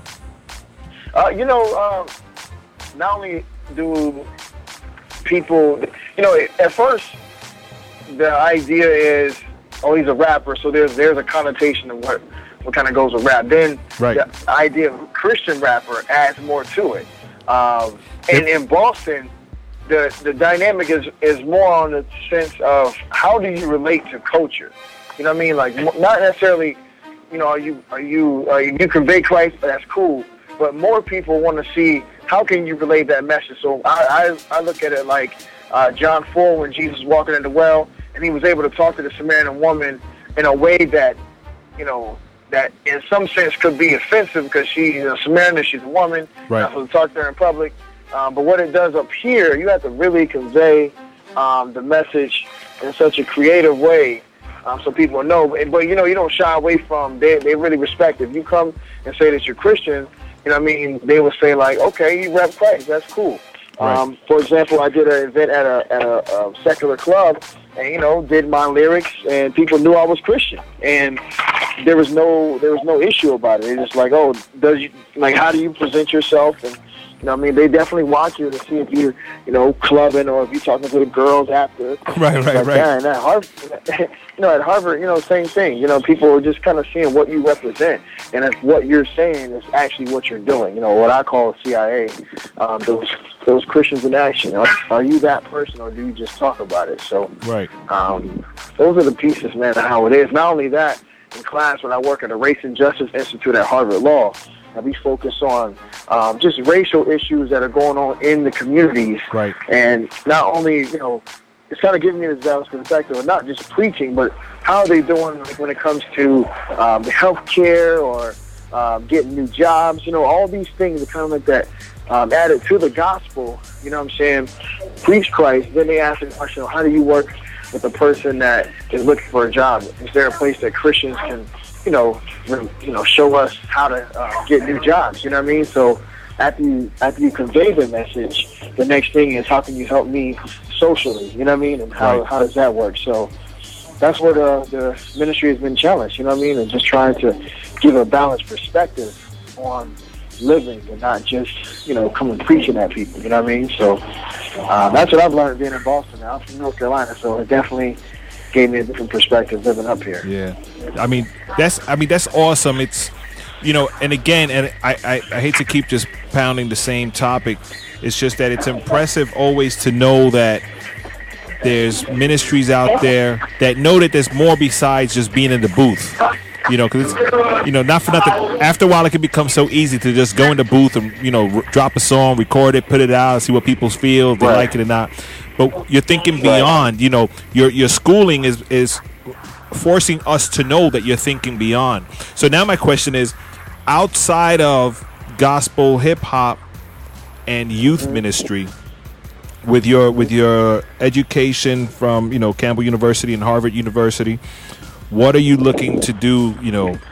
You know, not only do people, you know, at first the idea is, oh, he's a rapper, so there's a connotation of what kind of goes with rap. Then the idea of Christian rapper adds more to it. And in Boston, the dynamic is more on the sense of how do you relate to culture. You know what I mean? Like, not necessarily, you know, you convey Christ, that's cool, but more people want to see how can you relate that message. So I look at it like John 4 when Jesus was walking in the well and he was able to talk to the Samaritan woman in a way that, you know, that in some sense could be offensive because she's a Samaritan, she's a woman, not supposed to talk to her in public. But what it does up here, you have to really convey the message in such a creative way so people know. But, you know, you don't shy away from, they really respect it. If you come and say that you're Christian, you know what I mean, they will say, like, okay, you rap Christ, that's cool. For example, I did an event at a secular club and, you know, did my lyrics and people knew I was Christian. And there was no issue about it. It's just like, oh, how do you present yourself? And, you know what I mean? They definitely watch you to see if you're, you know, clubbing or if you're talking to the girls after. Right. And at Harvard, at Harvard, you know, same thing. You know, people are just kind of seeing what you represent. And if what you're saying is actually what you're doing, you know, what I call CIA, those Christians in action. Are you that person or do you just talk about it? So, those are the pieces, man, of how it is. Not only that, in class when I work at the Race and Justice Institute at Harvard Law, and we focus on just racial issues that are going on in the communities. And not only, you know, it's kind of giving me this balanced perspective of not just preaching, but how are they doing when it comes to health care or getting new jobs. You know, all these things are kind of like that added to the gospel, you know what I'm saying, preach Christ. Then they ask the question, how do you work with a person that is looking for a job? Is there a place that Christians can, you know, show us how to get new jobs? You know what I mean? So after you convey the message, the next thing is how can you help me socially? You know what I mean? And how does that work? So that's where the ministry has been challenged. You know what I mean? And just trying to give a balanced perspective on living and not just, you know, coming preaching at people. You know what I mean? So that's what I've learned being in Boston. I'm from North Carolina, so it definitely gave me a different perspective living up here. Yeah, I mean that's awesome. It's, you know, and again, and I hate to keep just pounding the same topic. It's just that it's impressive always to know that there's ministries out there that know that there's more besides just being in the booth. You know, because it's, you know, not for nothing. After a while, it can become so easy to just go in the booth and, you know, drop a song, record it, put it out, see what people feel, if they like it or not. But you're thinking beyond. You know, your schooling is forcing us to know that you're thinking beyond. So now my question is, outside of gospel, hip hop, and youth ministry, with your education from, you know, Campbell University and Harvard University, what are you looking to do, you know,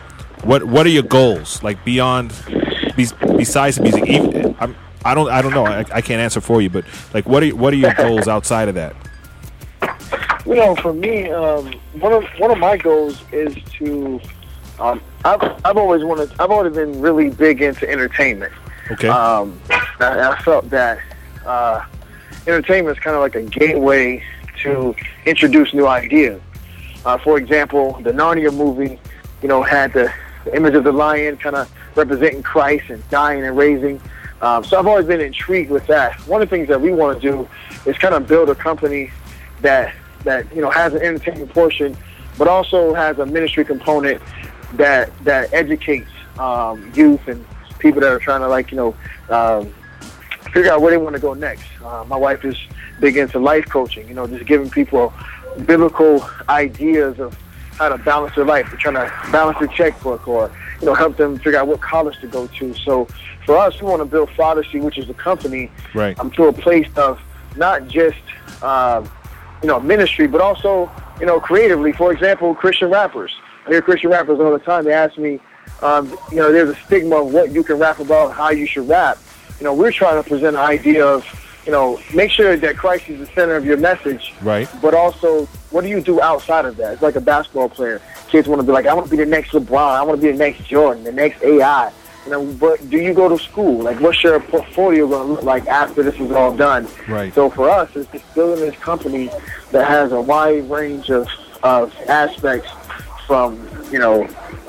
What are your goals? Like besides the music? Even, I don't know. I can't answer for you, but like, what are your goals outside of that? You know, for me, one of my goals is to. I've always been really big into entertainment. Okay. I felt that entertainment is kind of like a gateway to introduce new ideas. For example, the Narnia movie, you know, had the image of the lion kind of representing Christ and dying and raising. So I've always been intrigued with that. One of the things that we want to do is kind of build a company that you know has an entertainment portion, but also has a ministry component that educates youth and people that are trying to, like, you know, figure out where they want to go next. My wife is big into life coaching, you know, just giving people biblical ideas of how to balance their life. They're trying to balance their checkbook, or, you know, help them figure out what college to go to. So for us, we want to build Fathercy, which is a company, right, to a place of not just you know, ministry, but also, you know, creatively. For example, Christian rappers. I hear Christian rappers all the time. They ask me, you know, there's a stigma of what you can rap about, how you should rap. You know, we're trying to present an idea of, you know, make sure that Christ is the center of your message. Right. But also, what do you do outside of that? It's like a basketball player. Kids want to be like, I want to be the next LeBron. I want to be the next Jordan, the next AI. You know, but do you go to school? Like, what's your portfolio going to look like after this is all done? Right. So for us, it's just building this company that has a wide range of aspects, from, you know,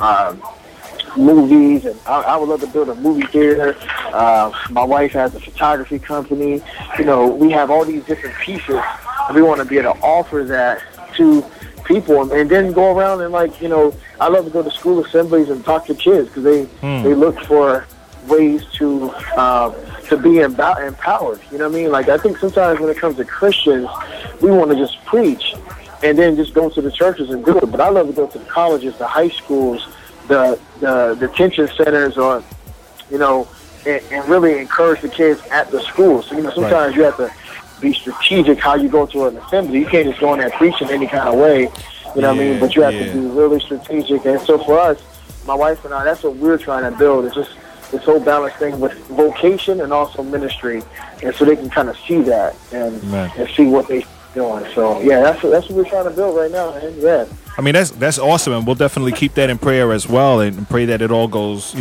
movies, and I would love to build a movie theater. My wife has a photography company. You know, we have all these different pieces, and we want to be able to offer that to people, and then go around and, like, you know, I love to go to school assemblies and talk to kids, because they look for ways to be empowered. You know what I mean? Like, I think sometimes when it comes to Christians, we want to just preach and then just go to the churches and do it. But I love to go to the colleges, the high schools, the detention centers, or, you know, and really encourage the kids at the schools. So, you know, sometimes you have to be strategic how you go to an assembly. You can't just go in there preaching any kind of way. You know what I mean? But you have to be really strategic. And so for us, my wife and I, that's what we're trying to build. It's just this whole balanced thing with vocation and also ministry, and so they can kind of see that and see what they're doing. So yeah, that's what we're trying to build right now, man. Yeah. I mean, that's awesome, and we'll definitely keep that in prayer as well, and pray that it all goes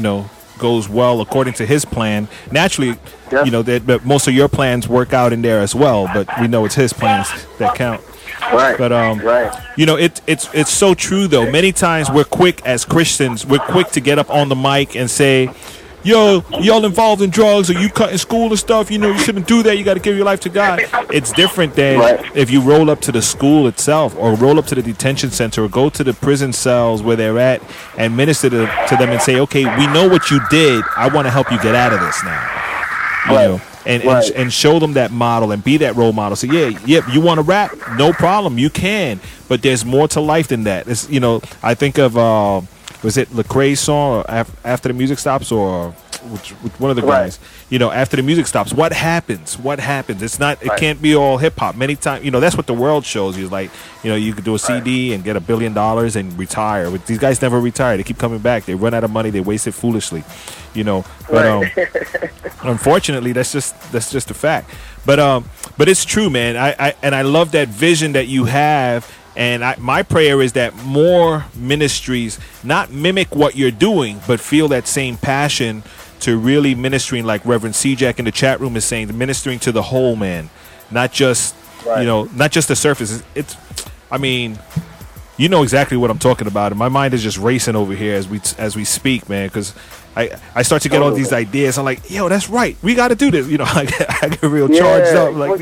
well according to His plan. Naturally, you know, that most of your plans work out in there as well, but we know it's His plans that count. Right. But you know, it's so true though. Many times we're quick as Christians, we're quick to get up on the mic and say, yo, y'all involved in drugs, or you cutting school and stuff, you know, you shouldn't do that, you got to give your life to God. It's different than if you roll up to the school itself, or roll up to the detention center, or go to the prison cells where they're at and minister to them and say, okay, we know what you did, I want to help you get out of this now. You know, and show them that model and be that role model. So yeah, you want to rap? No problem, you can, but there's more to life than that. It's, you know, I think of was it Lecrae's song, or After the Music Stops, or one of the guys, you know, After the Music Stops, what happens? It's not, it can't be all hip hop. Many times, you know, that's what the world shows you. Like, you know, you could do a CD and get $1 billion and retire. But these guys never retire. They keep coming back. They run out of money. They waste it foolishly, you know. But unfortunately, that's just a fact. But it's true, man. I love that vision that you have. And my prayer is that more ministries not mimic what you're doing, but feel that same passion to really ministering, like Reverend C-Jack in the chat room is saying, ministering to the whole man, not just you know, not just the surface. It's I mean, you know exactly what I'm talking about, and my mind is just racing over here as we speak, man, because I start to get all these ideas. I'm like, yo, that's right, we got to do this. You know, I get real charged up, like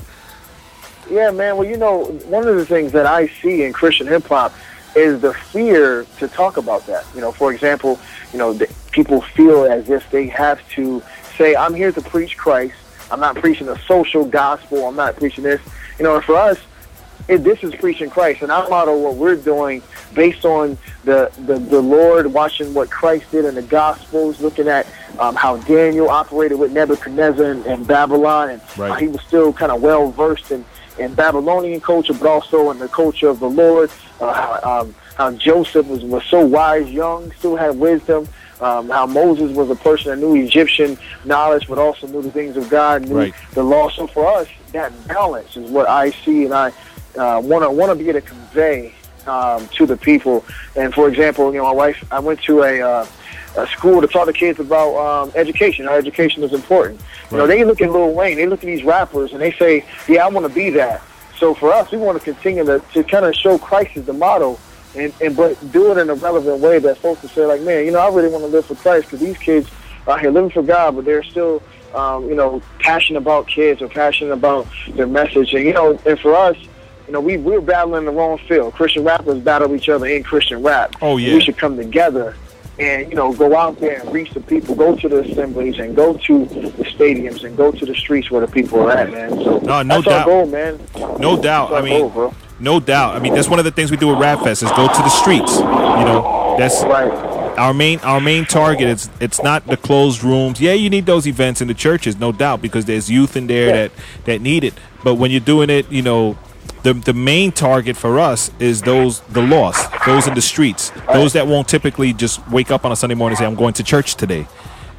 Yeah, man. Well, you know, one of the things that I see in Christian hip-hop is the fear to talk about that. You know, for example, you know, people feel as if they have to say, I'm here to preach Christ. I'm not preaching a social gospel. I'm not preaching this. You know, and for us, this is preaching Christ. And I model what we're doing based on the Lord, watching what Christ did in the Gospels, looking at how Daniel operated with Nebuchadnezzar in Babylon, and he was still kind of well-versed in Babylonian culture, but also in the culture of the Lord, how Joseph was so wise, young, still had wisdom. How Moses was a person that knew Egyptian knowledge, but also knew the things of God, knew the law. So for us, that balance is what I see, and I want to be able to convey to the people. And for example, my wife, I went to a school to talk to kids about education. How education is important. They look at Lil Wayne, they look at these rappers, and they say, "Yeah, I want to be that." So for us, we want to continue to kind of show Christ as the model. But do it in a relevant way that folks will say, like, man, I really want to live for Christ, because these kids out here living for God, but they're still, passionate about kids or passionate about their message. And, and for us, we're battling the wrong field. Christian rappers battle each other in Christian rap. Oh, yeah. We should come together and, go out there and reach the people, go to the assemblies and go to the stadiums and go to the streets where the people are at, man. So no that's doubt. our goal, man. No doubt. That's our goal, bro. No doubt. I mean, that's one of the things we do at Rap Fest is go to the streets. That's right. Our main target. It's not the closed rooms. Yeah, you need those events in the churches, no doubt, because there's youth in there that need it. But when you're doing it, the main target for us is the lost, those in the streets, those that won't typically just wake up on a Sunday morning and say, I'm going to church today.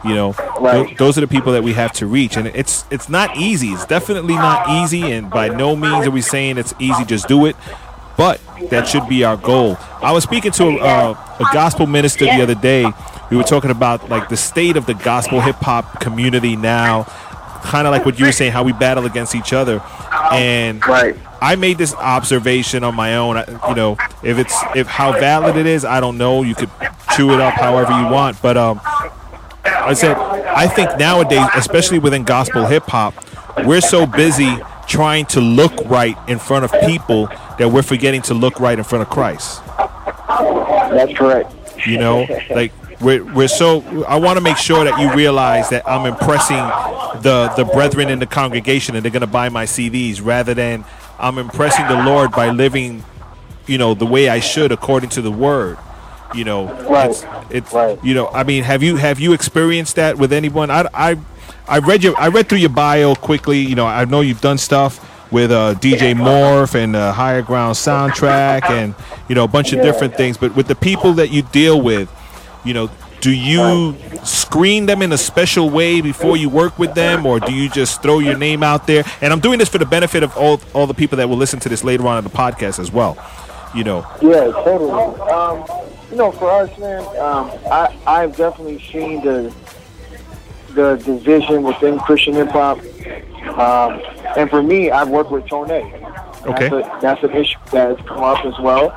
Those are the people that we have to reach, and it's not easy. It's definitely not easy, and by no means are we saying it's easy. Just do it, but that should be our goal. I was speaking to a gospel minister the other day. We were talking about like the state of the gospel hip hop community now, kind of like what you were saying, how we battle against each other, and I made this observation on my own. If how valid it is, I don't know. You could chew it up however you want, but I said, I think nowadays, especially within gospel hip-hop, we're so busy trying to look right in front of people that we're forgetting to look right in front of Christ. That's correct. Like we're so. I want to make sure that you realize that I'm impressing the brethren in the congregation, and they're going to buy my CDs, rather than I'm impressing the Lord by living, the way I should according to the Word. It's I mean, have you experienced that with anyone? I read through your bio quickly. I know you've done stuff with DJ Morph and Higher Ground soundtrack and a bunch of different things. But with the people that you deal with, do you screen them in a special way before you work with them, or do you just throw your name out there? And I'm doing this for the benefit of all the people that will listen to this later on in the podcast as well. Yeah, totally. For us, man, I've definitely seen the division within Christian hip hop, and for me, I've worked with Tone. Okay, that's an issue that has come up as well.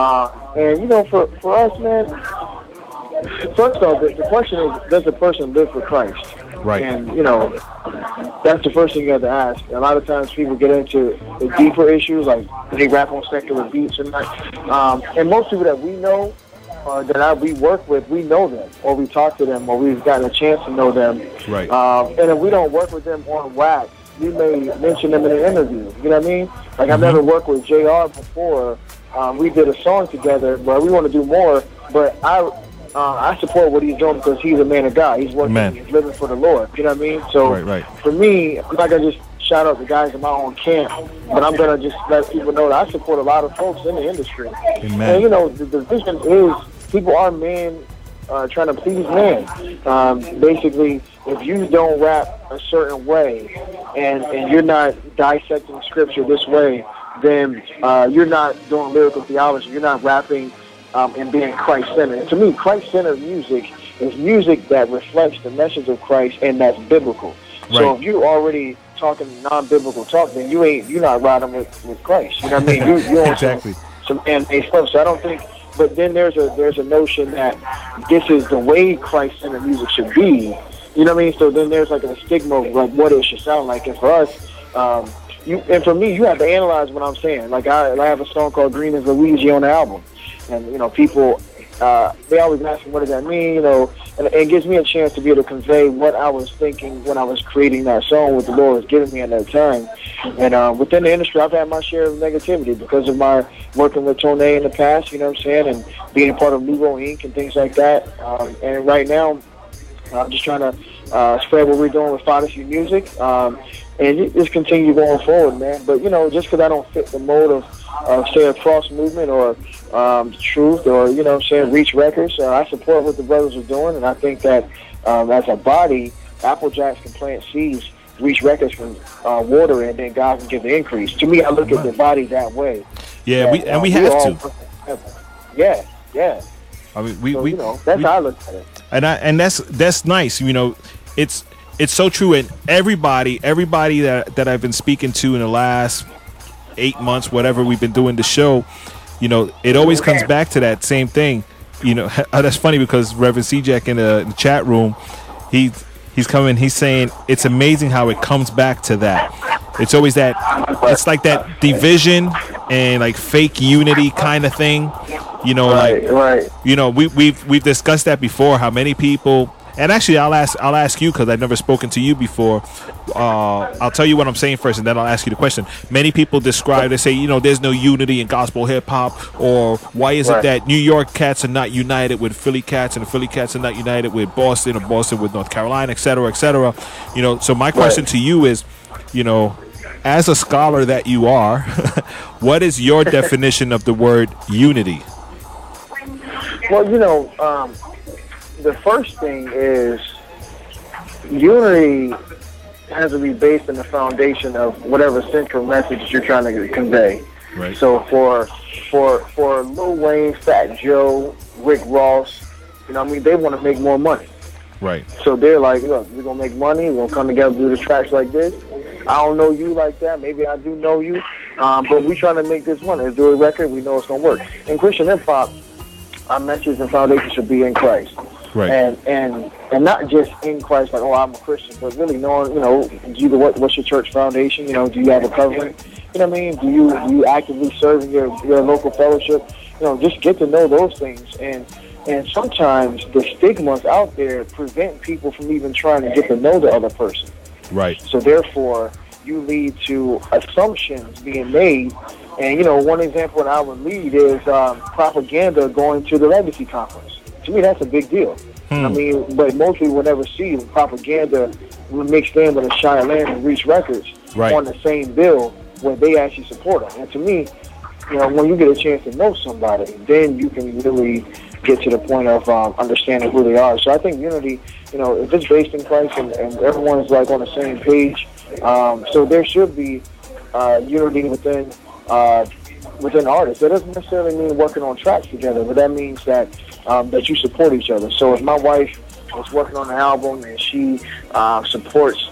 And for us, man, first off, the question is, does the person live for Christ? Right. And that's the first thing you have to ask. A lot of times people get into the deeper issues, like they rap on secular beats and that. And most people that we know, we work with, we know them, or we talk to them, or we've gotten a chance to know them. Right. And if we don't work with them on wax, we may mention them in an interview. You know what I mean? Like, I've never worked with JR before. We did a song together, but we want to do more. But I support what he's doing because he's a man of God. He's working, he's living for the Lord. You know what I mean? So for me, I'm not gonna just shout out the guys in my own camp, but I'm gonna just let people know that I support a lot of folks in the industry. Amen. And the vision is people are men trying to please men. Basically, if you don't rap a certain way and you're not dissecting scripture this way, then you're not doing lyrical theology. You're not rapping and being Christ-centered. To me, Christ-centered music is music that reflects the message of Christ and that's biblical. Right. So if you're already talking non-biblical talk, then you're not riding with Christ. You know what I mean? You're on exactly. some man-made stuff. So I don't think. But then there's a notion that this is the way Christ-centered music should be. You know what I mean? So then there's like a stigma of like what it should sound like. And for us, and for me, you have to analyze what I'm saying. Like I have a song called "Green is Luigi" on the album, and people they always ask me what does that mean, and it gives me a chance to be able to convey what I was thinking when I was creating that song, what the Lord was giving me at that time. And within the industry, I've had my share of negativity because of my working with Tone in the past, you know what I'm saying, and being a part of Lugo Inc. and things like that. And right now, I'm just trying to spread what we're doing with Odyssey Music, and just continue going forward, man. But just because I don't fit the mold of say a cross movement or Truth or Reach Records. I support what the brothers are doing, and I think that as a body, Apple Jacks can plant seeds, Reach Records can water it, and then God can give the increase. To me, I look at the body that way. Yeah, we have to. Yeah. I mean, that's how I look at it. And that's nice. It's so true. And everybody that I've been speaking to in the last 8 months, whatever we've been doing the show, it always comes back to that same thing. That's funny because Reverend C-Jack in the chat room, he's coming. He's saying it's amazing how it comes back to that. It's always that. It's like that division and like fake unity kind of thing. Right. We've discussed that before. How many people? And actually, I'll ask you because I've never spoken to you before. I'll tell you what I'm saying first, and then I'll ask you the question. Many people describe, they say, there's no unity in gospel hip hop, or why is it that New York cats are not united with Philly cats, and the Philly cats are not united with Boston, or Boston with North Carolina, et cetera, et cetera. So my question to you is, as a scholar that you are, what is your definition of the word unity? Well, the first thing is unity has to be based on the foundation of whatever central message you're trying to convey. Right. So for Lil Wayne, Fat Joe, Rick Ross, they want to make more money. Right. So they're like, look, we're going to make money. We're going to come together and do the tracks like this. I don't know you like that. Maybe I do know you. But we're trying to make this money. Let's do a record. We know it's going to work. In Christian hip-hop, our message and foundation should be in Christ. Right. And not just in Christ, like, I'm a Christian, but really knowing, what's your church foundation? Do you have a covering? You know what I mean? Do you actively serve in your local fellowship? Just get to know those things. And sometimes the stigmas out there prevent people from even trying to get to know the other person. Right. So therefore, you lead to assumptions being made. And, one example that I would lead is propaganda going to the Legacy Conference. To me, that's a big deal. I mean, but most people will never see propaganda mixed in with a Shia Land and Reach Records on the same bill where they actually support them. And to me, when you get a chance to know somebody, then you can really get to the point of understanding who they are. So I think unity, if it's based in Christ and everyone's like on the same page, so there should be unity within artists. That doesn't necessarily mean working on tracks together, but that means that you support each other. So if my wife is working on an album and she supports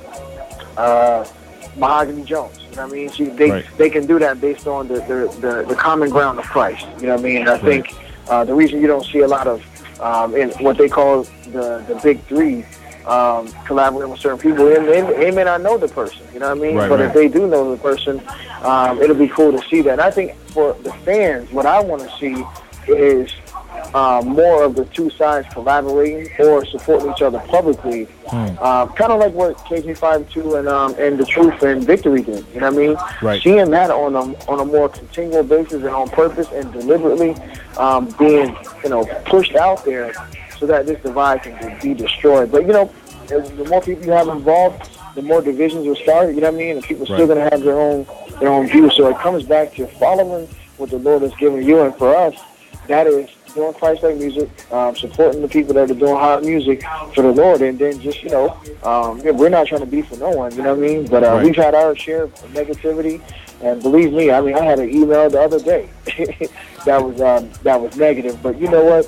Mahogany Jones, I mean, they can do that based on the common ground of Christ. You know what I mean? And I think the reason you don't see a lot of in what they call the big three collaborating with certain people, they may not know the person. You know what I mean? But if they do know the person, it'll be cool to see that. And I think for the fans, what I want to see is more of the two sides collaborating or supporting each other publicly, kind of like what KG52 and The Truth and Victory did. You know what I mean? Right. Seeing that on a more continual basis and on purpose and deliberately being pushed out there so that this divide can be destroyed. But the more people you have involved, the more divisions will start. You know what I mean? And people still gonna have their own views. So it comes back to following what the Lord has given you, and for us, that is doing Christ-like music, supporting the people that are doing hot music for the Lord, and then just, we're not trying to be for no one, you know what I mean? But we've had our share of negativity, and believe me, I mean, I had an email the other day that was negative, but you know what?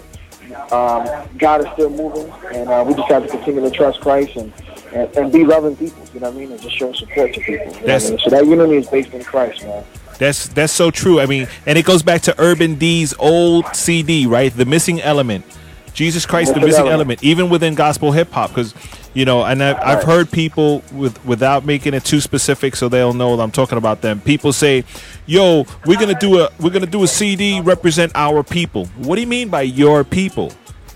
God is still moving, and we just have to continue to trust Christ and be loving people, you know what I mean, and just show support to people. You know what I mean? So that unity is based in Christ, man. That's so true. I mean, and it goes back to Urban D's old CD, right? The Missing Element. Jesus Christ, the Missing Element, even within gospel hip hop, because and I've heard people without making it too specific, so they'll know that I'm talking about them. People say, "Yo, we're gonna do a CD represent our people." What do you mean by your people?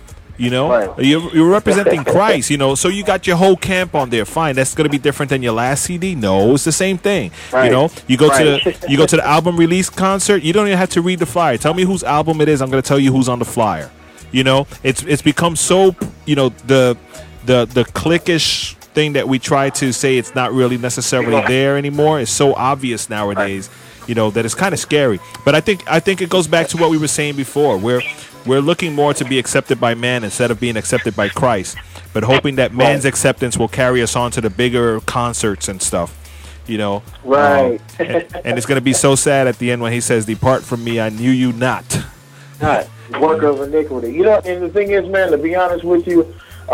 You're representing Christ, so you got your whole camp on there. Fine, that's going to be different than your last CD. No, it's the same thing. You go to the album release concert. You don't even have to read the flyer. Tell me whose album it is. I'm going to tell you who's on the flyer. It's become so the cliquish thing that we try to say it's not really necessarily there anymore is so obvious nowadays, that it's kind of scary. But I think it goes back to what we were saying before. We're looking more to be accepted by man instead of being accepted by Christ, but hoping that man's acceptance will carry us on to the bigger concerts and stuff. Right. And it's going to be so sad at the end when he says, "Depart from me, I knew you not." Not work of iniquity. And the thing is, man, to be honest with you,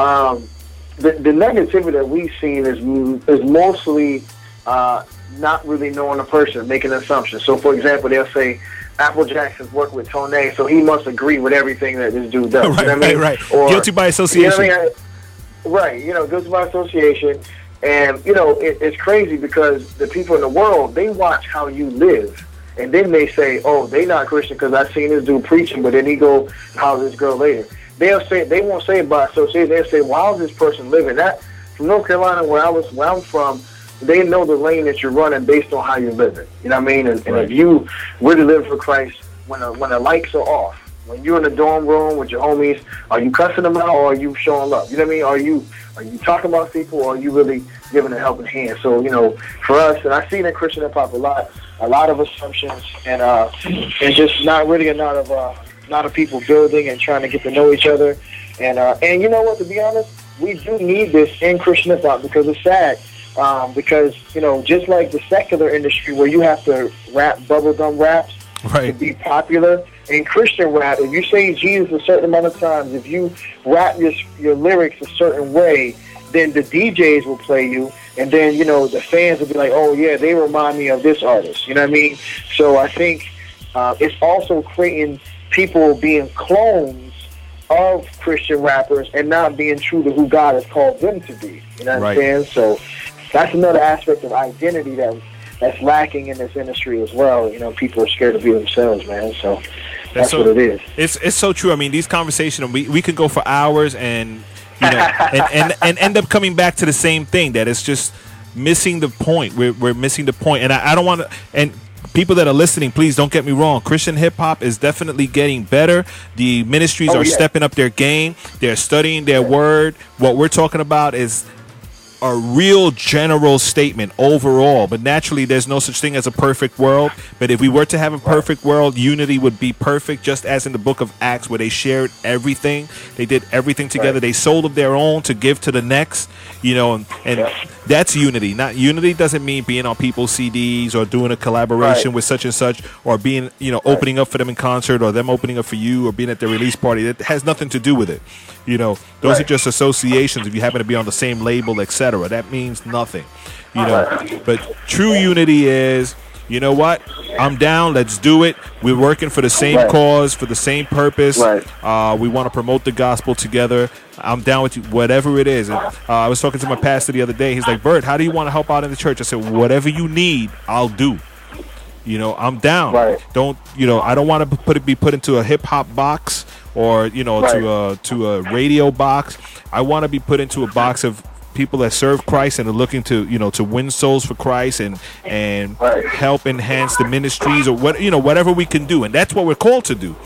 the negativity that we've seen is mostly not really knowing a person, making assumptions. So, for example, they'll say Apple Jackson's worked with Tone, so he must agree with everything that this dude does. Right. Or, guilty by association. Right. Guilty by association. And, it's crazy because the people in the world, they watch how you live. And then they say, oh, they not Christian because I seen this dude preaching, but then he go holler this girl later. They won't say it by association. They'll say, well, how's this person living? That from North Carolina, where I'm from, they know the lane that you're running based on how you're living. You know what I mean? And if you really live for Christ, when the lights are off, when you're in the dorm room with your homies, are you cussing them out or are you showing love? You know what I mean? Are you talking about people or are you really giving a helping hand? So, for us, and I see that Christian hip hop a lot of assumptions and just not really a lot of people building and trying to get to know each other. And you know what, to be honest, we do need this in Christian hip hop because it's sad. Because, just like the secular industry where you have to rap bubblegum raps to be popular, in Christian rap, if you say Jesus a certain amount of times, if you rap your lyrics a certain way, then the DJs will play you, and then, the fans will be like, oh, yeah, they remind me of this artist. You know what I mean? So I think it's also creating people being clones of Christian rappers and not being true to who God has called them to be. You know what I'm saying? So that's another aspect of identity that's lacking in this industry as well. People are scared to be themselves, man. So that's what it is. It's so true. I mean, these conversations, we could go for hours and and end up coming back to the same thing, that it's just missing the point. We're missing the point. And I don't want to, and people that are listening, please don't get me wrong. Christian hip hop is definitely getting better. The ministries are stepping up their game. They're studying their word. What we're talking about is a real general statement overall, but naturally there's no such thing as a perfect world. But if we were to have a perfect world, unity would be perfect, just as in the book of Acts where they shared everything. They did everything together. They sold of their own to give to the next, and that's unity. Not unity doesn't mean being on people's CDs or doing a collaboration with such and such, or being, opening up for them in concert, or them opening up for you, or being at their release party. That has nothing to do with it. Those are just associations if you happen to be on the same label, etc. That means nothing, But true unity is, you know what? I'm down. Let's do it. We're working for the same cause, for the same purpose. We want to promote the gospel together. I'm down with you, whatever it is. And, I was talking to my pastor the other day. He's like, Bert, how do you want to help out in the church? I said, whatever you need, I'll do. I'm down. Don't, I don't want to be put into a hip hop box or, to a radio box. I want to be put into a box of people that serve Christ and are looking to to win souls for Christ and help enhance the ministries or whatever we can do, and that's what we're called to do.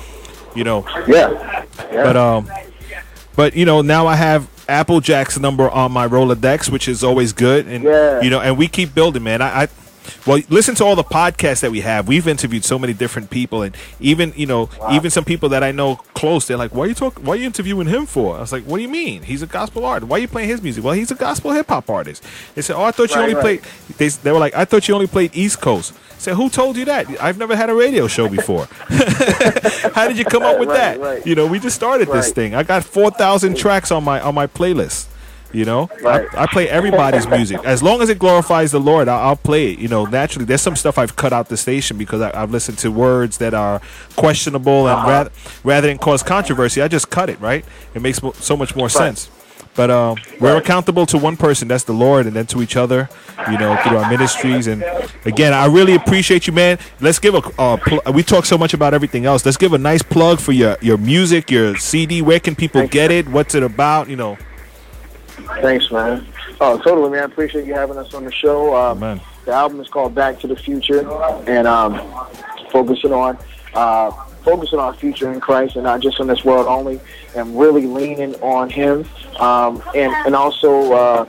But now I have Applejack's number on my Rolodex, which is always good, and and we keep building, man. Well, listen to all the podcasts that we have. We've interviewed so many different people, and even even some people that I know close. They're like, "Why are you interviewing him for?" I was like, "What do you mean? He's a gospel artist. Why are you playing his music?" Well, he's a gospel hip hop artist. They said, "Oh, I thought you only played." They were like, "I thought you only played East Coast." I said, "Who told you that? I've never had a radio show before." How did you come up with that? We just started this thing. I got 4,000 tracks on my playlist. I play everybody's music as long as it glorifies the Lord. I'll play it. Naturally, there's some stuff I've cut out the station because I've listened to words that are questionable, and rather than cause controversy, I just cut it. Right? It makes so much more sense. But we're accountable to one person, that's the Lord, and then to each other, through our ministries. And again, I really appreciate you, man. Let's give we talk so much about everything else. Let's give a nice plug for your music, your CD. Where can people get it? What's it about? Thanks, man. Oh, totally, man. I appreciate you having us on the show. The album is called Back to the Future, and focusing on our future in Christ and not just in this world only, and really leaning on Him, and also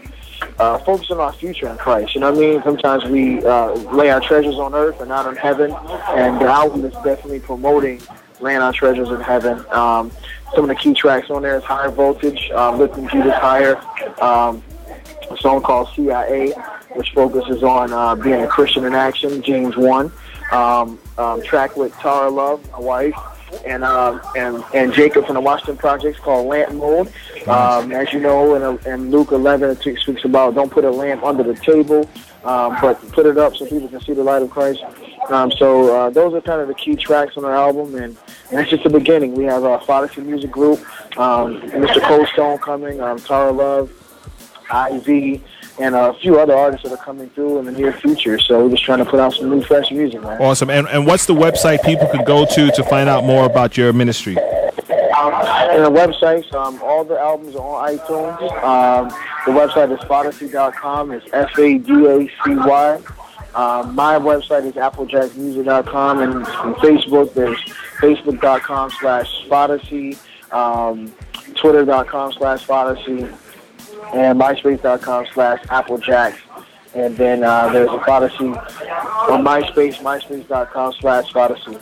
focusing on our future in Christ. You know what I mean? Sometimes we lay our treasures on earth and not in heaven, and the album is definitely promoting laying our treasures in heaven. Some of the key tracks on there is Higher Voltage, Lifting Jesus Higher, a song called CIA, which focuses on being a Christian in action, James 1, track with Tara Love, my wife, and Jacob from the Washington Projects called Lamp Mode. As you know, in Luke 11, it speaks about don't put a lamp under the table, but put it up so people can see the light of Christ. So those are kind of the key tracks on our album, and that's just the beginning. We have a Pharisee Music Group, Mr. Cold Stone coming, Tara Love, IV, and a few other artists that are coming through in the near future. So we're just trying to put out some new, fresh music, man. Awesome. And what's the website people can go to find out more about your ministry? And the websites, all the albums are on iTunes. The website is Pharisee.com. It's FADACY. My website is applejacksmusic.com, and on Facebook, there's facebook.com/Pharisee, twitter.com/Pharisee, and myspace.com/applejacks. And then there's a Pharisee on MySpace, myspace.com/Pharisee.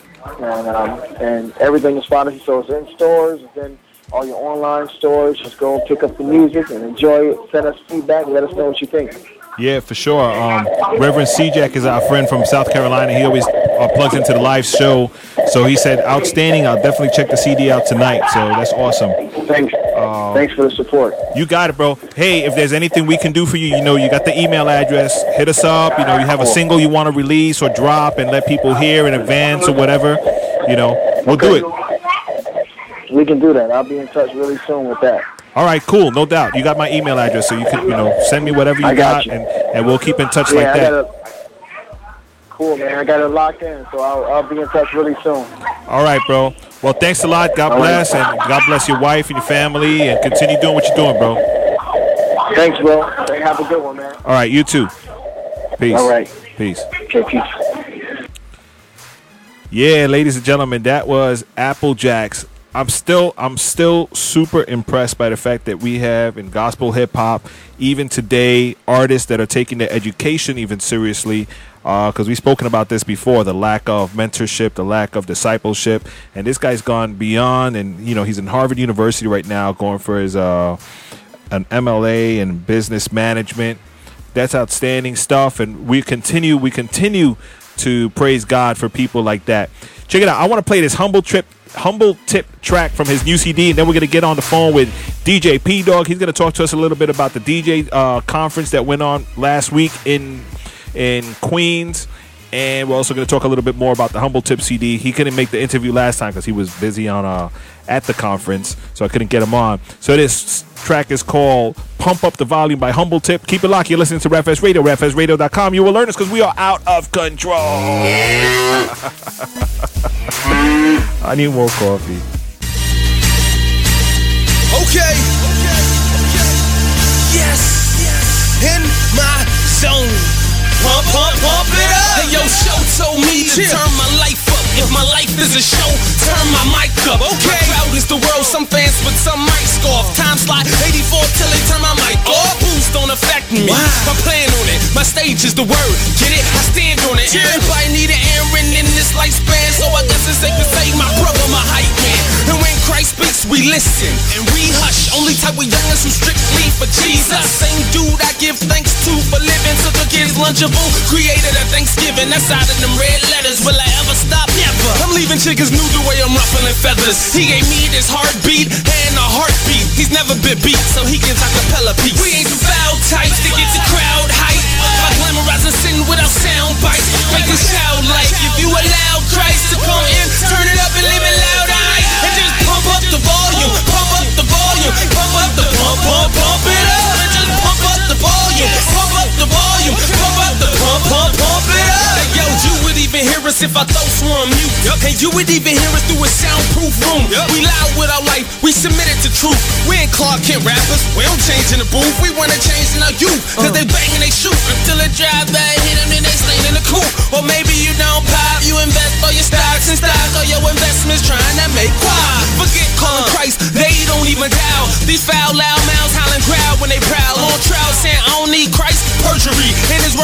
And everything is Pharisee, so it's in stores, it's in all your online stores. Just go and pick up the music and enjoy it. Send us feedback and let us know what you think. Yeah, for sure. Reverend C-Jack is our friend from South Carolina. He always plugs into the live show. So he said, outstanding. I'll definitely check the CD out tonight. So that's awesome. Thanks. Thanks for the support. You got it, bro. Hey, if there's anything we can do for you, you got the email address. Hit us up. You have a single you want to release or drop and let people hear in advance or whatever. We'll do it. We can do that. I'll be in touch really soon with that. All right, cool. No doubt. You got my email address, so you can, send me whatever you got, and we'll keep in touch like that. Cool, man. I got it locked in, so I'll be in touch really soon. All right, bro. Well, thanks a lot. God bless, and God bless your wife and your family, and continue doing what you're doing, bro. Thanks, bro. Have a good one, man. All right, you too. Peace. All right. Peace. Okay, peace. Yeah, ladies and gentlemen, that was Applejacks. I'm still super impressed by the fact that we have in gospel hip hop, even today, artists that are taking their education even seriously. Because we've spoken about this before, the lack of mentorship, the lack of discipleship, and this guy's gone beyond. And he's in Harvard University right now, going for his an MLA in business management. That's outstanding stuff, and we continue to praise God for people like that. Check it out. I want to play this Humble Tip track from his new CD, and then we're going to get on the phone with DJ P-Dog. He's going to talk to us a little bit about the DJ conference that went on last week in Queens, and we're also going to talk a little bit more about the Humble Tip CD. He couldn't make the interview last time because he was busy on at the conference, so I couldn't get him on. So this track is called Pump Up the Volume by Humble Tip. Keep it locked. You're listening to RapFest Radio, rapfestradio.com. You will learn this because we are out of control. I need more coffee. Okay. Yes. In my zone. Pump it up. Hey, yo, show told me to turn my life up. If my life is a show, turn my mic up. Okay. My crowd is the world. Some fans, but some might scoff. Time slide 84 till they turn my mic off. Boost don't affect me. I plan on it. My stage is the word. Get it? I stand on it. Everybody need an Aaron in this lifespan, so I guess it's safe to say my brother, my hype man. And when Christ speaks, we listen and we hush. Only type of youngers who strictly for Jesus. Same dude I give thanks to for living. Took a kid's lunchable. Created a Thanksgiving. That's out of them red letters. Will I ever stop? Never. I'm leaving chickens new the way I'm ruffling feathers. He gave me this heartbeat and a heartbeat. He's never been beat, so he gets acapella piece. We ain't some foul types to get the crowd hype. I glamorize and sing without sound bites. Make it childlike. If you allow Christ to come in, turn it up and live it loud. And just pump up the volume. Pump up the volume. Pump up the pump it up. And just pump up the volume. Pump up the volume. Pump up the pump it up. Hey, yo, you would even hear us if I throw on mute. And you would even hear us through a soundproof room. We loud with our life. We submitted to truth. We ain't Clark Kent rappers. We don't change in the booth. We wanna change in our youth. Cause they bang and they shoot until a drive-by hit them and they stain in the coupe. Or maybe you don't pop. You invest all your stocks and stocks. All your investments trying to make quiet. Forget calling Christ. They don't even dial. These foul loud mouths howling crowd when they prowl. On trial saying I don't need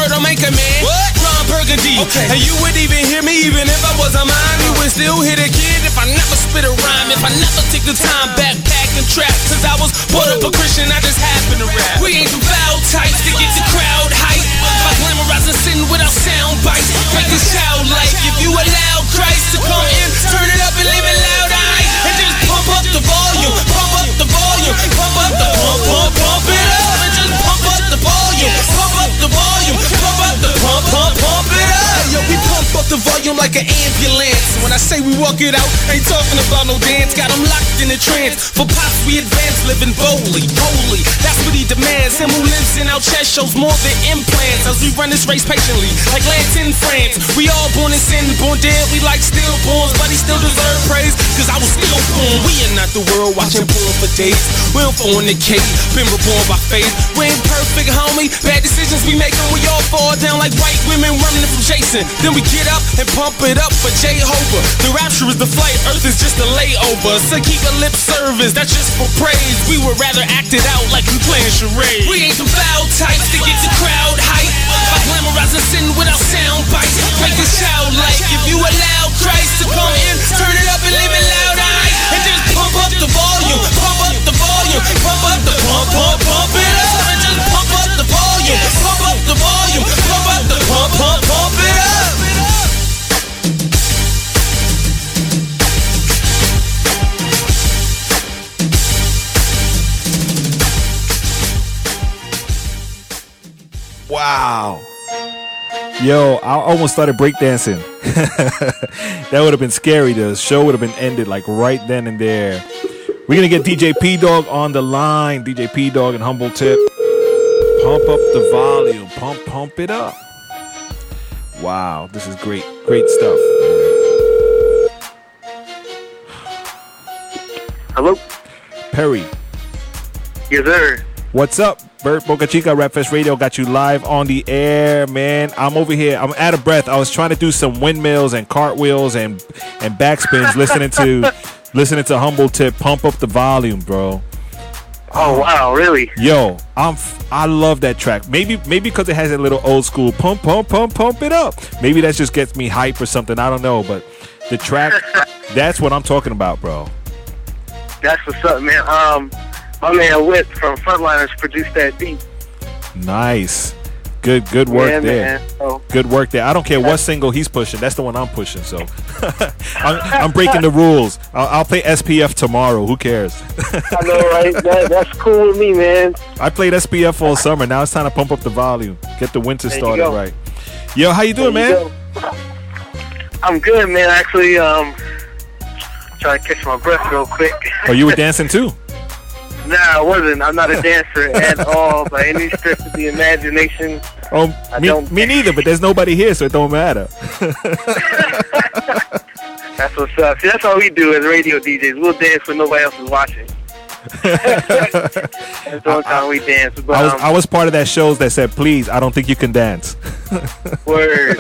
heard I'm Anchor Man. What? Ron Burgundy. Okay. And you would even hear me even if I wasn't mine. You would still hit a kid if I never spit a rhyme. If I never take the time backpack and trap. Since I was brought up a Christian, I just happen to rap. We ain't some foul types to get the crowd hype. By glamorizing sin without sound bites. Make it childlike. If you allow Christ to come in, turn it up and leave it loud. And just pump up the volume. Pump up the volume. Pump up the pump it up. And just pump up the volume. Pump up the volume. Pump up the pump it up. Yo, we pump up the volume like an ambulance. When I say we walk it out, ain't talking about no dance. Got them locked in a trance. For pops we advance, living boldly, boldly. That's what he demands. Him who lives in our chest shows more than implants. As we run this race patiently, like Lance in France. We all born in sin, born dead. We like stillborns, but he still deserve praise. Cause I was still born. We are not the world watching porn for days. We don't fornicate, been reborn by faith. We ain't perfect, homie. Bad decisions we make and we all fall down like white women running from Jason. Then we get up and pump it up for Jehovah. The rapture is the flight, earth is just a layover. So keep a lip service, that's just for praise. We would rather act it out like we playing charades. We ain't some foul types to get the crowd hype. By glamorizing sin without sound bites. Make it childlike. If you allow Christ to come in, turn it up and leave it loud. And just pump up the volume. Pump up the volume. Pump up the pump it up. And just pump up the volume. Pump up the volume. Pump up the pump it up. Wow. Yo, I almost started breakdancing. That would have been scary. The show would have been ended like right then and there. We're going to get DJ P-Dog on the line. DJ P-Dog and Humble Tip. Pump up the volume. Pump it up. Wow, this is great. Great stuff. Hello? Perry. Yes, sir. What's up? Bert Boca Chica, Rap Fest Radio got you live on the air, man. I'm over here. I'm out of breath. I was trying to do some windmills and cartwheels and backspins listening to Humble Tip. Pump up the volume, bro. Oh wow, really? Yo, I love that track. Maybe because it has a little old school pump it up. Maybe that just gets me hype or something. I don't know, but the track, that's what I'm talking about, bro. That's what's up, man. My man Whip from Frontliners produced that beat. Nice. Good work there. Oh. Good work there. I don't care what single he's pushing. That's the one I'm pushing. So I'm breaking the rules. I'll play SPF tomorrow. Who cares? I know, right? That's cool with me, man. I played SPF all summer. Now it's time to pump up the volume. Get the winter started right. Yo, how you doing, man? I'm good, man. Actually, trying to catch my breath real quick. Oh, you were dancing too? Nah, I wasn't. I'm not a dancer at all by any stretch of the imagination. Oh, me neither, but there's nobody here, so it don't matter. That's what's up. See, that's all we do as radio DJs. We'll dance when nobody else is watching. That's the only time we dance. But, I was part of that shows that said, please, I don't think you can dance. Word.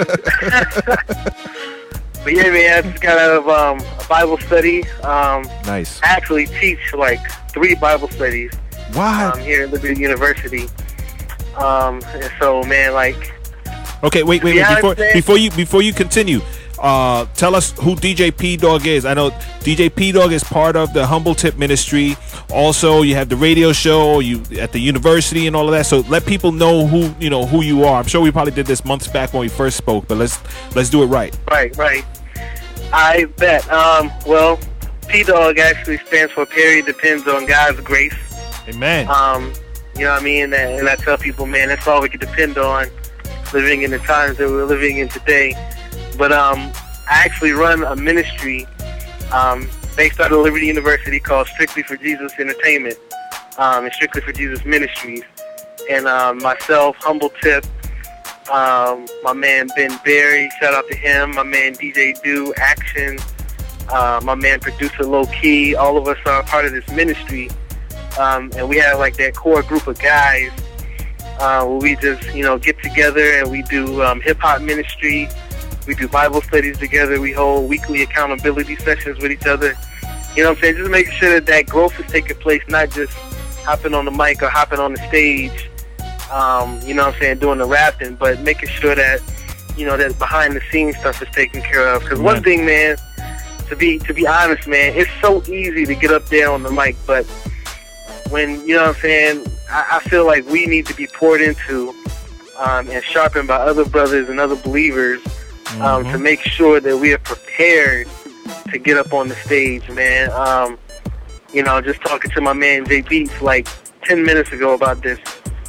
But yeah, man, I just got out of a Bible study. Nice. I actually teach like 3 Bible studies. What? Here at Liberty University. And so, man, like. Okay, wait. Before you continue, tell us who DJ P-Dog is. I know DJ P-Dog is part of the Humble Tip Ministry. Also, you have the radio show, you at the university and all of that. So let people know who you are. I'm sure we probably did this months back when we first spoke, but let's do it right. Right. I bet. Well, P-Dog actually stands for Perry Depends on God's Grace. Amen. You know what I mean? And I tell people, man, that's all we can depend on living in the times that we're living in today. But I actually run a ministry based out of Liberty University called Strictly for Jesus Entertainment and Strictly for Jesus Ministries. And myself, Humble Tip, my man Ben Berry, shout out to him, my man DJ Do, Action, my man producer Low Key, all of us are part of this ministry. And we have like that core group of guys where we just, get together and we do hip-hop ministry. We do Bible studies together. We hold weekly accountability sessions with each other. You know what I'm saying? Just making sure that growth is taking place, not just hopping on the mic or hopping on the stage you know what I'm saying, doing the rapping, but making sure that, you know, that behind the scenes stuff is taken care of. Because one thing, man, to be honest, man, it's so easy to get up there on the mic, but when, you know what I'm saying, I feel like we need to be poured into and sharpened by other brothers and other believers to make sure that we are prepared to get up on the stage, man. You know, just talking to my man Jay Beats like 10 minutes ago about this.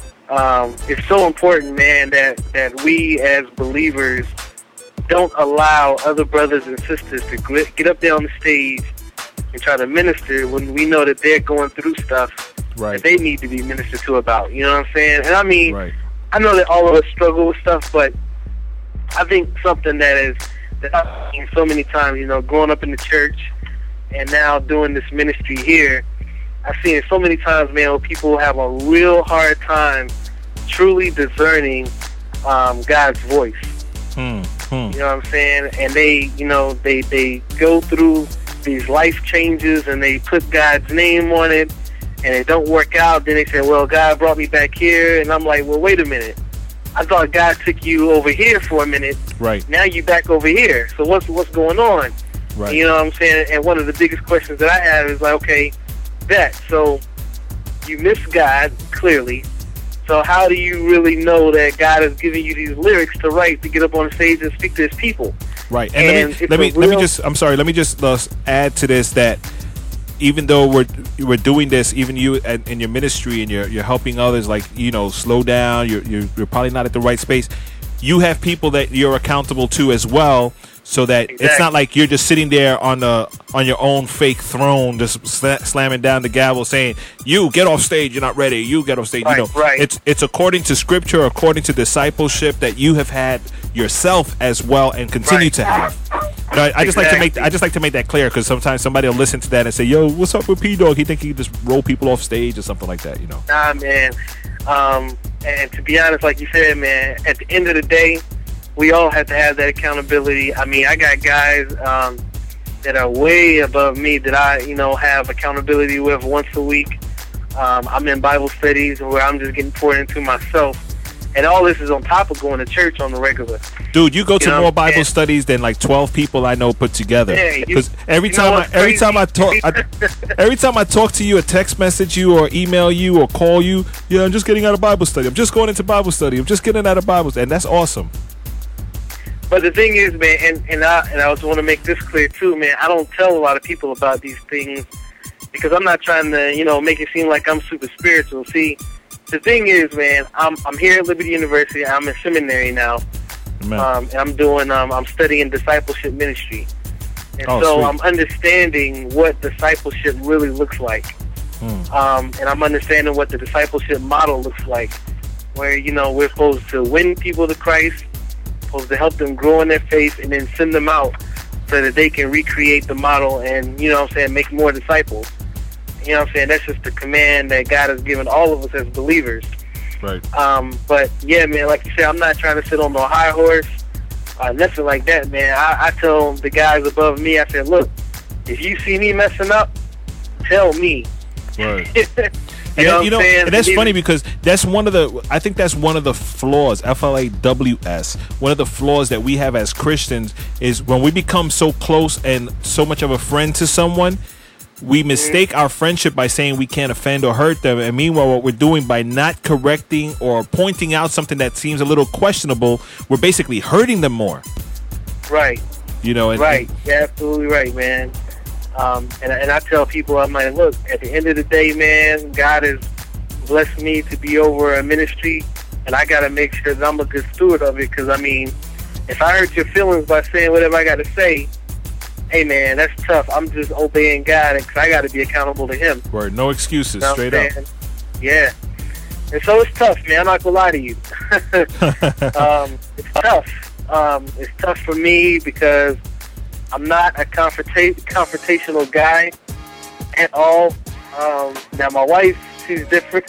It's so important, man, that we as believers don't allow other brothers and sisters to get up there on the stage and try to minister when we know that they're going through stuff that they need to be ministered to about. You know what I'm saying? And I mean, I know that all of us struggle with stuff, but I think something that I've seen so many times, you know, growing up in the church and now doing this ministry here, I've seen it so many times, man, where people have a real hard time truly discerning God's voice. You know what I'm saying? And they, you know, they go through these life changes and they put God's name on it and it don't work out. Then they say, well, God brought me back here. And I'm like, well, wait a minute. I thought God took you over here for a minute. Right. Now you back over here. So what's going on? Right. You know what I'm saying? And one of the biggest questions that I have is like, okay, so you miss God, clearly. So how do you really know that God is giving you these lyrics to write to get up on the stage and speak to his people? Right. And let me just add to this that even though we're doing this, even you in your ministry and you're helping others, like, you know, slow down, you're probably not at the right space. You have people that you're accountable to as well, so that it's not like you're just sitting there on your own fake throne, just slamming down the gavel, saying, "You get off stage, you're not ready. You get off stage." Right, you know, right. It's according to Scripture, according to discipleship that you have had yourself as well and continue to have. You know, I just like to make that clear, because sometimes somebody will listen to that and say, "Yo, what's up with P Dog? He think he can just roll people off stage or something like that." You know? Nah, man. And to be honest, like you said, man, at the end of the day, we all have to have that accountability. I mean, I got guys that are way above me that I, you know, have accountability with once a week. I'm in Bible studies where I'm just getting poured into myself. And all this is on top of going to church on the regular. Dude, you go to more Bible studies than like 12 people I know put together. Because every time I talk to you, or text message you, or email you, or call you, yeah, I'm just getting out of Bible study. I'm just going into Bible study. I'm just getting out of Bible study, and that's awesome. But the thing is, man, and I also want to make this clear too, man. I don't tell a lot of people about these things because I'm not trying to, you know, make it seem like I'm super spiritual. See, the thing is, man, I'm here at Liberty University. I'm in seminary now, and I'm studying discipleship ministry, and so I'm understanding what discipleship really looks like, and I'm understanding what the discipleship model looks like, where, you know, we're supposed to win people to Christ, supposed to help them grow in their faith, and then send them out so that they can recreate the model and, you know what I'm saying, make more disciples. You know what I'm saying? That's just the command that God has given all of us as believers. Right. But yeah, man, like you said, I'm not trying to sit on no high horse, nothing like that, man. I tell the guys above me, I said, look, if you see me messing up, tell me. Right. You know, and that's funny because I think that's one of the flaws, FLAWS, one of the flaws that we have as Christians is when we become so close and so much of a friend to someone, we mistake our friendship by saying we can't offend or hurt them. And meanwhile, what we're doing by not correcting or pointing out something that seems a little questionable, we're basically hurting them more. Right. You know, right. You're absolutely right, man. And I tell people, I'm like, look, at the end of the day, man, God has blessed me to be over a ministry, and I got to make sure that I'm a good steward of it. Because, I mean, if I hurt your feelings by saying whatever I got to say, hey, man, that's tough. I'm just obeying God, because I got to be accountable to Him. Word, no excuses, you know straight up. Yeah. And so it's tough, man. I'm not going to lie to you. It's tough. It's tough for me because I'm not a confrontational guy at all. Now, my wife, she's different.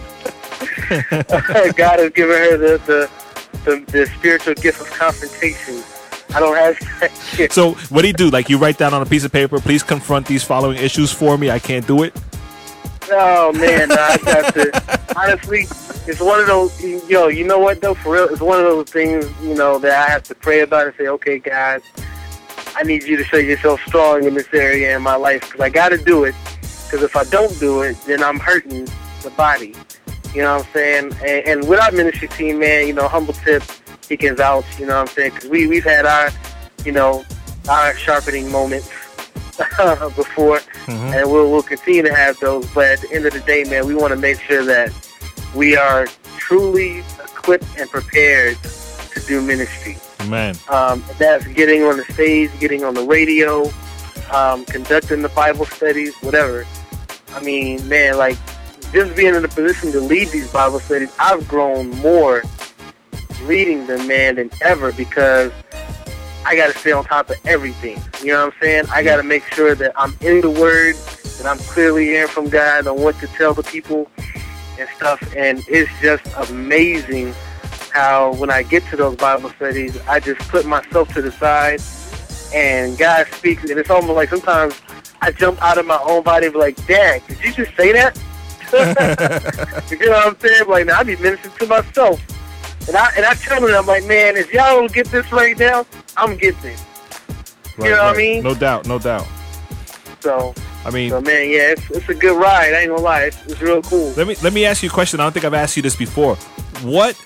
God has given her the spiritual gift of confrontation. I don't have that gift. So what do you do? Like, you write down on a piece of paper, please confront these following issues for me. I can't do it. Oh, man, no, I got to. Honestly, it's one of those, yo, you know what though, for real, it's one of those things, that I have to pray about and say, okay, God, I need you to show yourself strong in this area in my life, because I got to do it, because if I don't do it, then I'm hurting the body. You know what I'm saying? And with our ministry team, man, Humble Tip, he can vouch, you know what I'm saying? Because we've had our, our sharpening moments before, and we'll continue to have those. But at the end of the day, man, we want to make sure that we are truly equipped and prepared to do ministry. Man. That's getting on the stage, getting on the radio, conducting the Bible studies, whatever. I mean, man, like, just being in a position to lead these Bible studies, I've grown more leading them, man, than ever, because I got to stay on top of everything. You know what I'm saying? I got to make sure that I'm in the Word, that I'm clearly hearing from God on what to tell the people and stuff. And it's just amazing how when I get to those Bible studies, I just put myself to the side and God speaks. And it's almost like sometimes I jump out of my own body and be like, Dad, did you just say that? You know what I'm saying? Like, now I be ministering to myself. And I tell them, I'm like, man, if y'all don't get this right now, I'm getting it. Right, you know what I mean? No doubt. So, man, yeah, it's a good ride. I ain't gonna lie, it's real cool. Let me ask you a question. I don't think I've asked you this before. What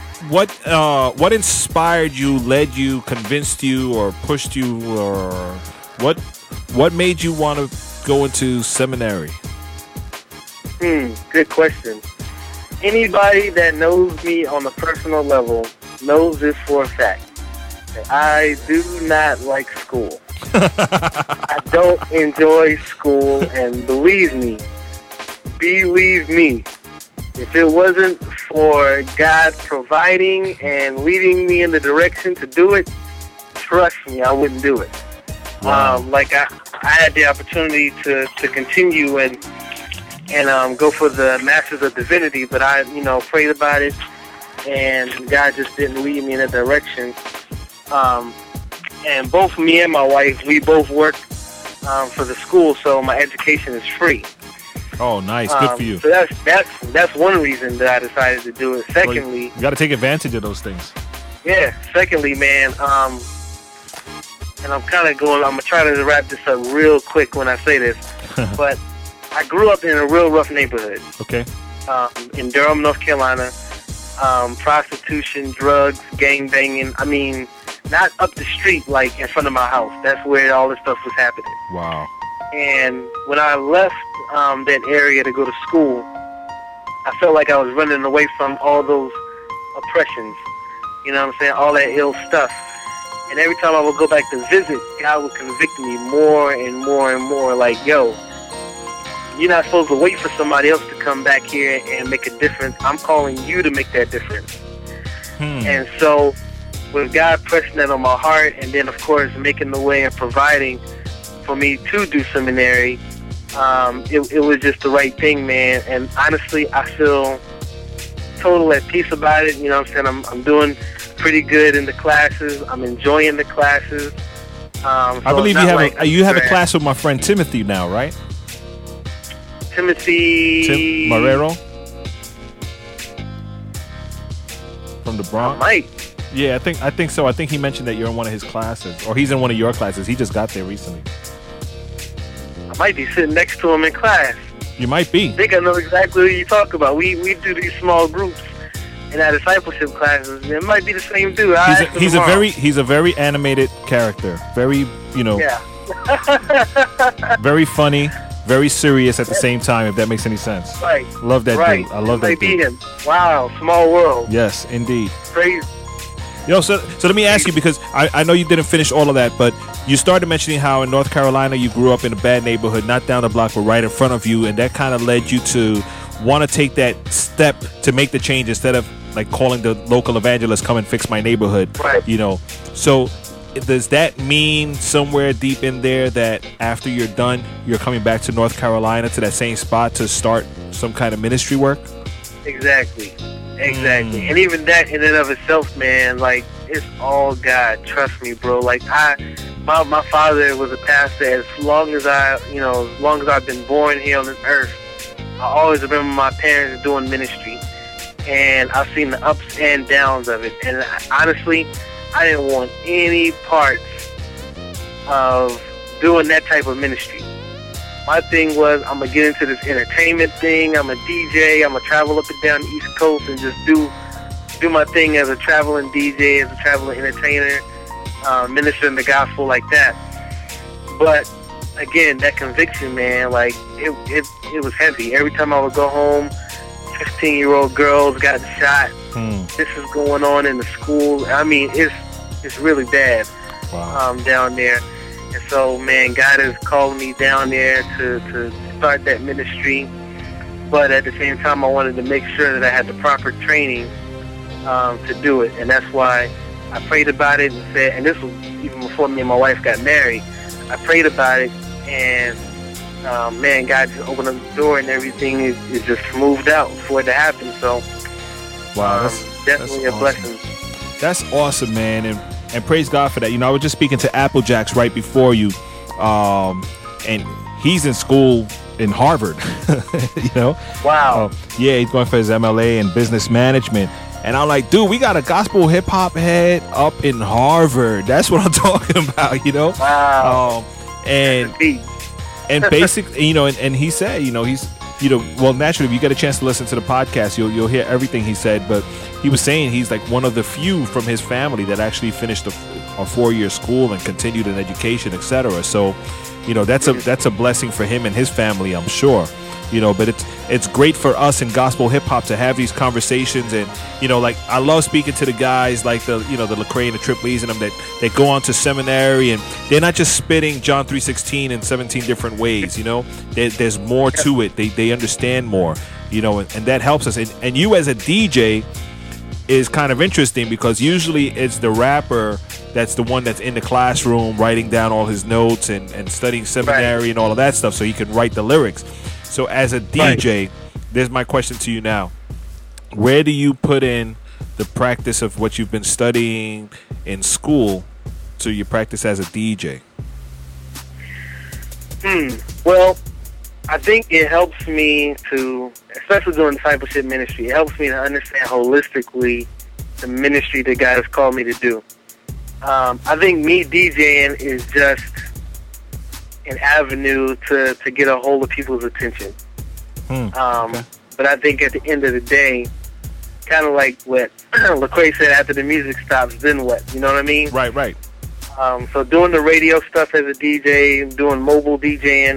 inspired you, led you, convinced you, or pushed you, or what made you want to go into seminary? Good question. Anybody that knows me on a personal level knows this for a fact. That I do not like school. I don't enjoy school, and believe me, if it wasn't for God providing and leading me in the direction to do it, trust me, I wouldn't do it. Wow. I had the opportunity to continue and go for the Masters of Divinity, but I, prayed about it, and God just didn't lead me in that direction. And both me and my wife, we both work for the school, so my education is free. Oh, nice. Good for you. So that's one reason that I decided to do it. Secondly, you got to take advantage of those things. Yeah. Secondly, man, and I'm gonna try to wrap this up real quick when I say this, but I grew up in a real rough neighborhood. Okay. In Durham, North Carolina. Prostitution, drugs, gang banging. I mean, not up the street, like in front of my house. That's where all this stuff was happening. Wow. And when I left that area to go to school, I felt like I was running away from all those oppressions. You know what I'm saying? All that ill stuff. And every time I would go back to visit, God would convict me more and more and more. Like, yo, you're not supposed to wait for somebody else to come back here and make a difference. I'm calling you to make that difference. And so with God pressing that on my heart, and then, of course, making the way and providing for me to do seminary, it was just the right thing, man. And honestly, I feel total at peace about it. You know what I'm saying? I'm doing pretty good in the classes. I'm enjoying the classes. So I believe you have a class with my friend Timothy now, right? Timothy Tim Marrero from the Bronx. Mike. Yeah, I think so. I think he mentioned that you're in one of his classes, or he's in one of your classes. He just got there recently. I might be sitting next to him in class. You might be. I think I know exactly what you talk about. We do these small groups in our discipleship classes. It might be the same dude. He's a very animated character. Very, Yeah. very funny. Very serious at the same time, if that makes any sense. Right. Love that dude. I love that dude. Him. Wow, small world. Yes, indeed. Crazy. So let me ask you, because I know you didn't finish all of that, but you started mentioning how in North Carolina you grew up in a bad neighborhood, not down the block, but right in front of you, and that kind of led you to want to take that step to make the change instead of like calling the local evangelist, come and fix my neighborhood. Right. So does that mean somewhere deep in there that after you're done, you're coming back to North Carolina to that same spot to start some kind of ministry work? Exactly. And even that in and of itself, man, like, it's all God. Trust me, bro. Like, my father was a pastor. As long as I've been born here on this earth, I always remember my parents doing ministry. and I've seen the ups and downs of it. And honestly, I didn't want any parts of doing that type of ministry. My thing was, I'm going to get into this entertainment thing. I'm a DJ. I'm going to travel up and down the East Coast and just do my thing as a traveling DJ, as a traveling entertainer, ministering the gospel like that. But again, that conviction, man, like it was heavy. Every time I would go home, 15-year-old girls got shot. This is going on in the school. I mean, it's really bad. Wow. Down there. And so, man, God has called me down there to start that ministry. But at the same time, I wanted to make sure that I had the proper training to do it. And that's why I prayed about it and said, and this was even before me and my wife got married, I prayed about it, and man, God just opened up the door and everything is just moved out for it to happen. So, wow, definitely that's a blessing. That's awesome, man, and praise God for that. You know, I was just speaking to Applejacks right before you, and he's in school in Harvard. You know, wow. Yeah, he's going for his MLA in business management. And I'm like, dude, we got a gospel hip hop head up in Harvard. That's what I'm talking about, you know? Wow. And basically, you know, and he said, you know, he's, you know, well, naturally, if you get a chance to listen to the podcast, you'll hear everything he said. But he was saying he's like one of the few from his family that actually finished a 4-year school and continued an education, etc. So, you know, that's a blessing for him and his family, I'm sure. You know, but it's great for us in gospel hip hop to have these conversations, and you know, like I love speaking to the guys like the Lecrae and the Trip Lees and them that go on to seminary, and they're not just spitting John 3:16 in 17 different ways. You know, there's more to it. They understand more. You know, and that helps us. And you as a DJ is kind of interesting because usually it's the rapper that's the one that's in the classroom writing down all his notes and studying seminary and all of that stuff so he can write the lyrics. So as a DJ, there's my question to you now. Where do you put in the practice of what you've been studying in school to your practice as a DJ? Well, I think it helps me to, especially doing discipleship ministry, it helps me to understand holistically the ministry that God has called me to do. I think me DJing is just an avenue to get a hold of people's attention. Okay. But I think at the end of the day, kind of like what Lecrae said, after the music stops, then what? You know what I mean? Right. So doing the radio stuff as a DJ, doing mobile DJing,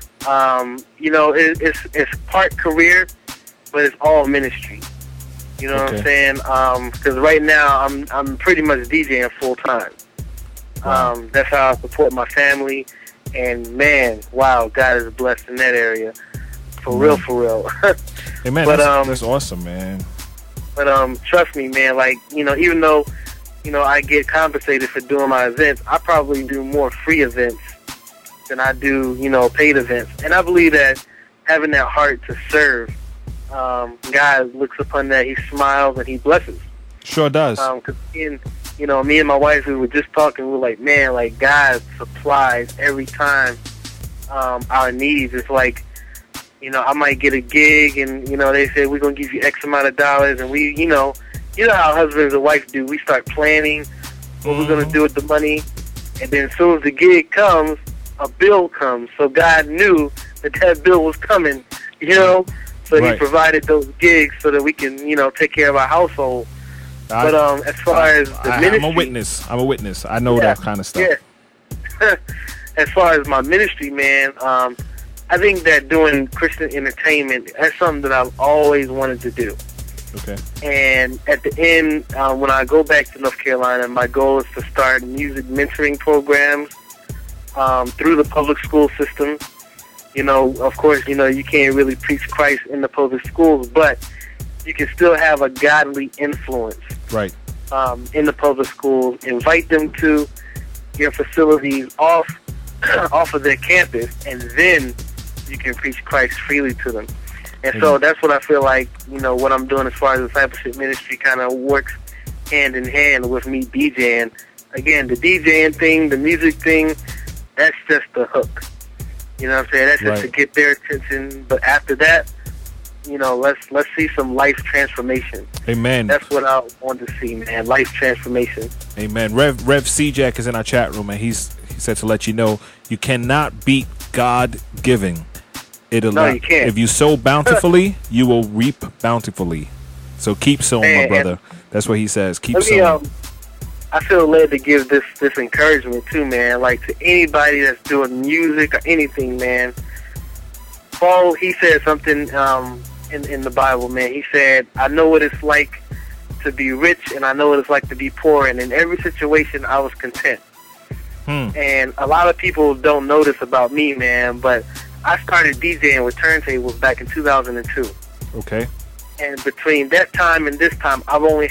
you know, it's part career, but it's all ministry. You know what I'm saying? Because right now I'm pretty much DJing full time. That's how I support my family. And man, wow, God is blessed in that area, for real. Hey man, but, that's awesome, man. But trust me, man. Like, you know, even though, you know, I get compensated for doing my events, I probably do more free events than I do, you know, paid events. And I believe that having that heart to serve, God looks upon that, He smiles and He blesses. Sure does. Because you know, me and my wife, we were just talking. We were like, man, like God supplies every time our needs. It's like, you know, I might get a gig, and you know, they say we're gonna give you X amount of dollars, and we, you know how husbands and wives do. We start planning what we're gonna do with the money, and then as soon as the gig comes, a bill comes. So God knew that bill was coming, you know. So He provided those gigs so that we can, you know, take care of our household. But as far as the ministry, I'm a witness. I know that kind of stuff. Yeah. As far as my ministry, man, I think that doing Christian entertainment, that's something that I've always wanted to do. Okay. And at the end, when I go back to North Carolina, my goal is to start music mentoring programs through the public school system. You know, of course, you know, you can't really preach Christ in the public schools, but you can still have a godly influence. Right. In the public schools. Invite them to your facilities off of their campus, and then you can preach Christ freely to them. And so that's what I feel like, you know, what I'm doing as far as discipleship ministry kind of works hand in hand with me DJing. Again, the DJing thing, the music thing, that's just the hook. You know what I'm saying? That's just to get their attention. But after that, let's see some life transformation. Amen. That's what I want to see, man. Life transformation. Amen. Rev C Jack is in our chat room, and he said to let you know you cannot beat God giving. No, you can't. If you sow bountifully, you will reap bountifully. So keep sowing, my brother. That's what he says. Keep sowing. I feel led to give this encouragement too, man. Like, to anybody that's doing music or anything, man. Paul, he said something in the Bible, man. He said, I know what it's like to be rich, and I know what it's like to be poor, and in every situation I was content. And a lot of people don't notice about me, man, but I started DJing with turntables back in 2002. Okay. And between that time and this time, I've only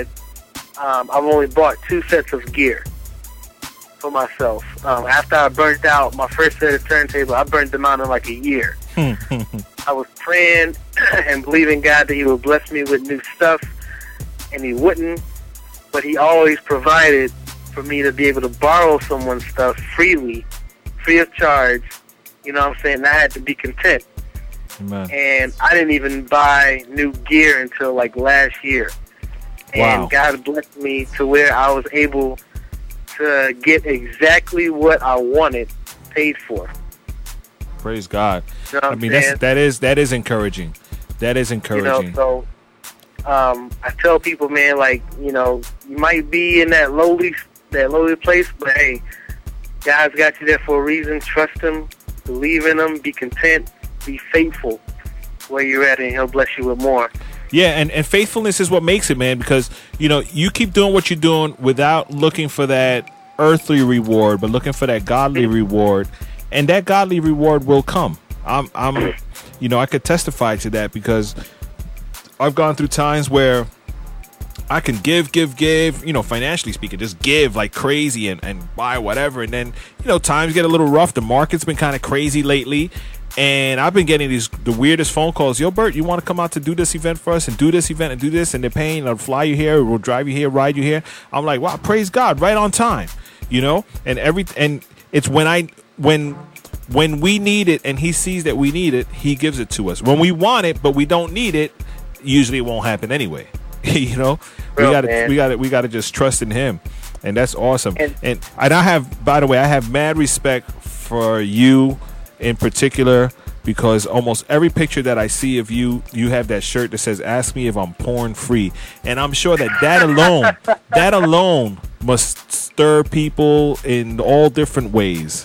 bought 2 sets of gear for myself. After I burnt out my first set of turntables, I burnt them out in like a year. I was praying and believing God that He would bless me with new stuff, and He wouldn't, but He always provided for me to be able to borrow someone's stuff freely, free of charge. You know what I'm saying? I had to be content. Amen. And I didn't even buy new gear until like last year. Wow. And God blessed me to where I was able to get exactly what I wanted paid for. Praise God. You know what I I'm mean, saying? that is encouraging. That is encouraging. So I tell people, man, like, you might be in that lowly place, but hey, God's got you there for a reason. Trust Him, believe in Him, be content, be faithful where you're at, and He'll bless you with more. Yeah, and faithfulness is what makes it, man, because, you keep doing what you're doing without looking for that earthly reward, but looking for that godly reward, and that godly reward will come. I could testify to that because I've gone through times where I can give, financially speaking, just give like crazy and buy whatever. And then, times get a little rough. The market's been kind of crazy lately. And I've been getting the weirdest phone calls. Yo, Bert, you want to come out to do this event for us and do this event and do this? And they're paying, they'll fly you here, we'll drive you here, ride you here. I'm like, wow, praise God, right on time, And it's when we need it and He sees that we need it, He gives it to us. When we want it, but we don't need it, usually it won't happen anyway. We gotta just trust in Him, and that's awesome. And I have, by the way, I have mad respect for you in particular, because almost every picture that I see of you, you have that shirt that says "Ask me if I'm porn free," and I'm sure that alone must stir people in all different ways.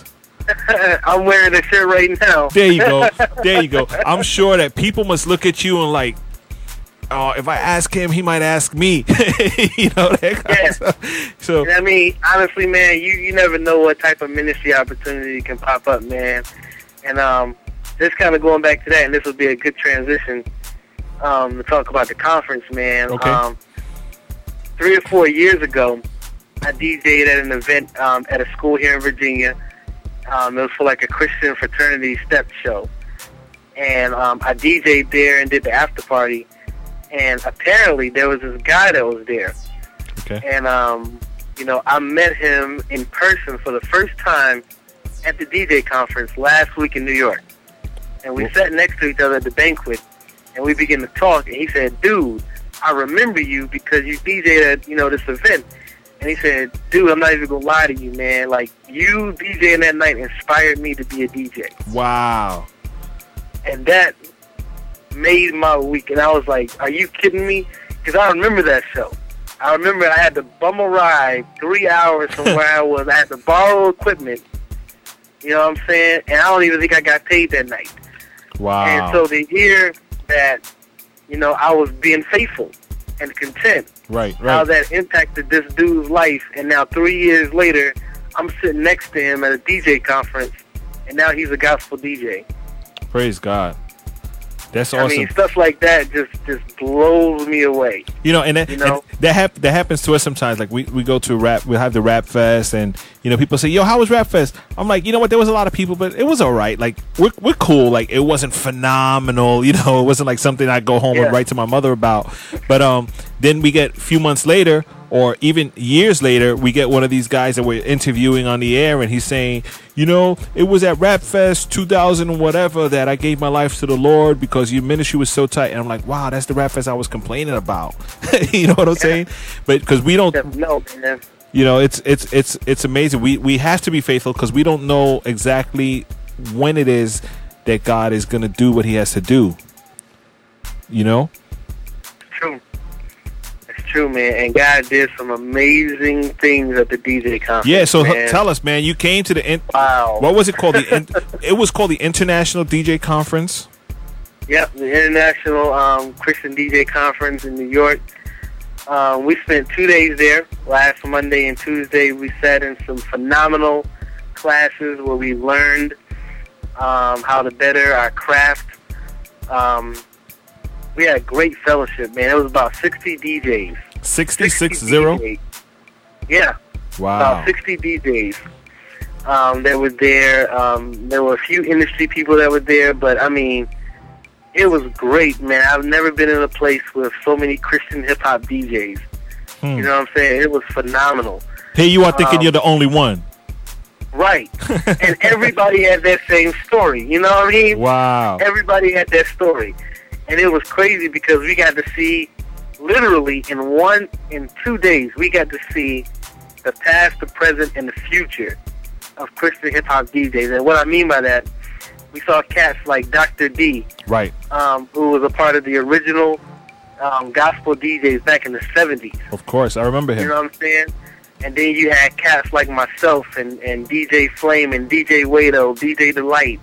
I'm wearing the shirt right now. There you go. I'm sure that people must look at you and like, oh, if I ask him, he might ask me. That kind of stuff. So, I mean, honestly, man, you never know what type of ministry opportunity can pop up, man. And just kind of going back to that, and this will be a good transition to talk about the conference, man. Okay. 3 or 4 years ago, I DJ'd at an event at a school here in Virginia. It was for like a Christian fraternity step show. And I DJ'd there and did the after party. And apparently there was this guy that was there. Okay. And, I met him in person for the first time at the DJ conference last week in New York. And we sat next to each other at the banquet, and we began to talk. And he said, dude, I remember you because you DJ'd at, this event. And he said, dude, I'm not even going to lie to you, man. Like, you DJing that night inspired me to be a DJ. Wow. And that made my week. And I was like, are you kidding me? Because I remember that show. I remember I had to bum a ride 3 hours from where I was. I had to borrow equipment. You know what I'm saying? And I don't even think I got paid that night. Wow. And so to hear that, I was being faithful and content. Right. How that impacted this dude's life. And now 3 years later, I'm sitting next to him at a DJ conference, and now he's a gospel DJ. Praise God. That's awesome. I mean, stuff like that just blows me away. And that happens to us sometimes. Like we go to we have the Rap Fest, and people say, "Yo, how was Rap Fest?" I'm like, you know what? There was a lot of people, but it was all right. Like we're cool. Like it wasn't phenomenal. It wasn't like something I go home and write to my mother about. But then we get a few months later, Or even years later, we get one of these guys that we're interviewing on the air, and he's saying, it was at Rap Fest 2000 and whatever that I gave my life to the Lord because your ministry was so tight. And I'm like, wow, that's the Rap Fest I was complaining about. You know what I'm saying? But because we don't, no, man. it's amazing. We have to be faithful because we don't know exactly when it is that God is going to do what He has to do. True. True, man, and God did some amazing things at the DJ conference. Yeah, so man. Tell us, man. You came to the wow. What was it called? It was called the International DJ Conference. Yep, the International Christian DJ Conference in New York. We spent 2 days there. Last Monday and Tuesday, we sat in some phenomenal classes where we learned how to better our craft. We had a great fellowship, man. It was about 60 DJs. 60? Yeah. Wow. About 60 DJs that were there. There were a few industry people that were there, but, I mean, it was great, man. I've never been in a place with so many Christian hip-hop DJs. You know what I'm saying? It was phenomenal. Hey, you are thinking you're the only one. Right. And everybody had that same story. You know what I mean? Wow. Everybody had that story. And it was crazy because we got to see, literally in 2 days, we got to see the past, the present, and the future of Christian hip-hop DJs. And what I mean by that, we saw cats like Dr. D, right, who was a part of the original gospel DJs back in the 70s. Of course, I remember him. You know what I'm saying? And then you had cats like myself and DJ Flame and DJ Wado, DJ Delight,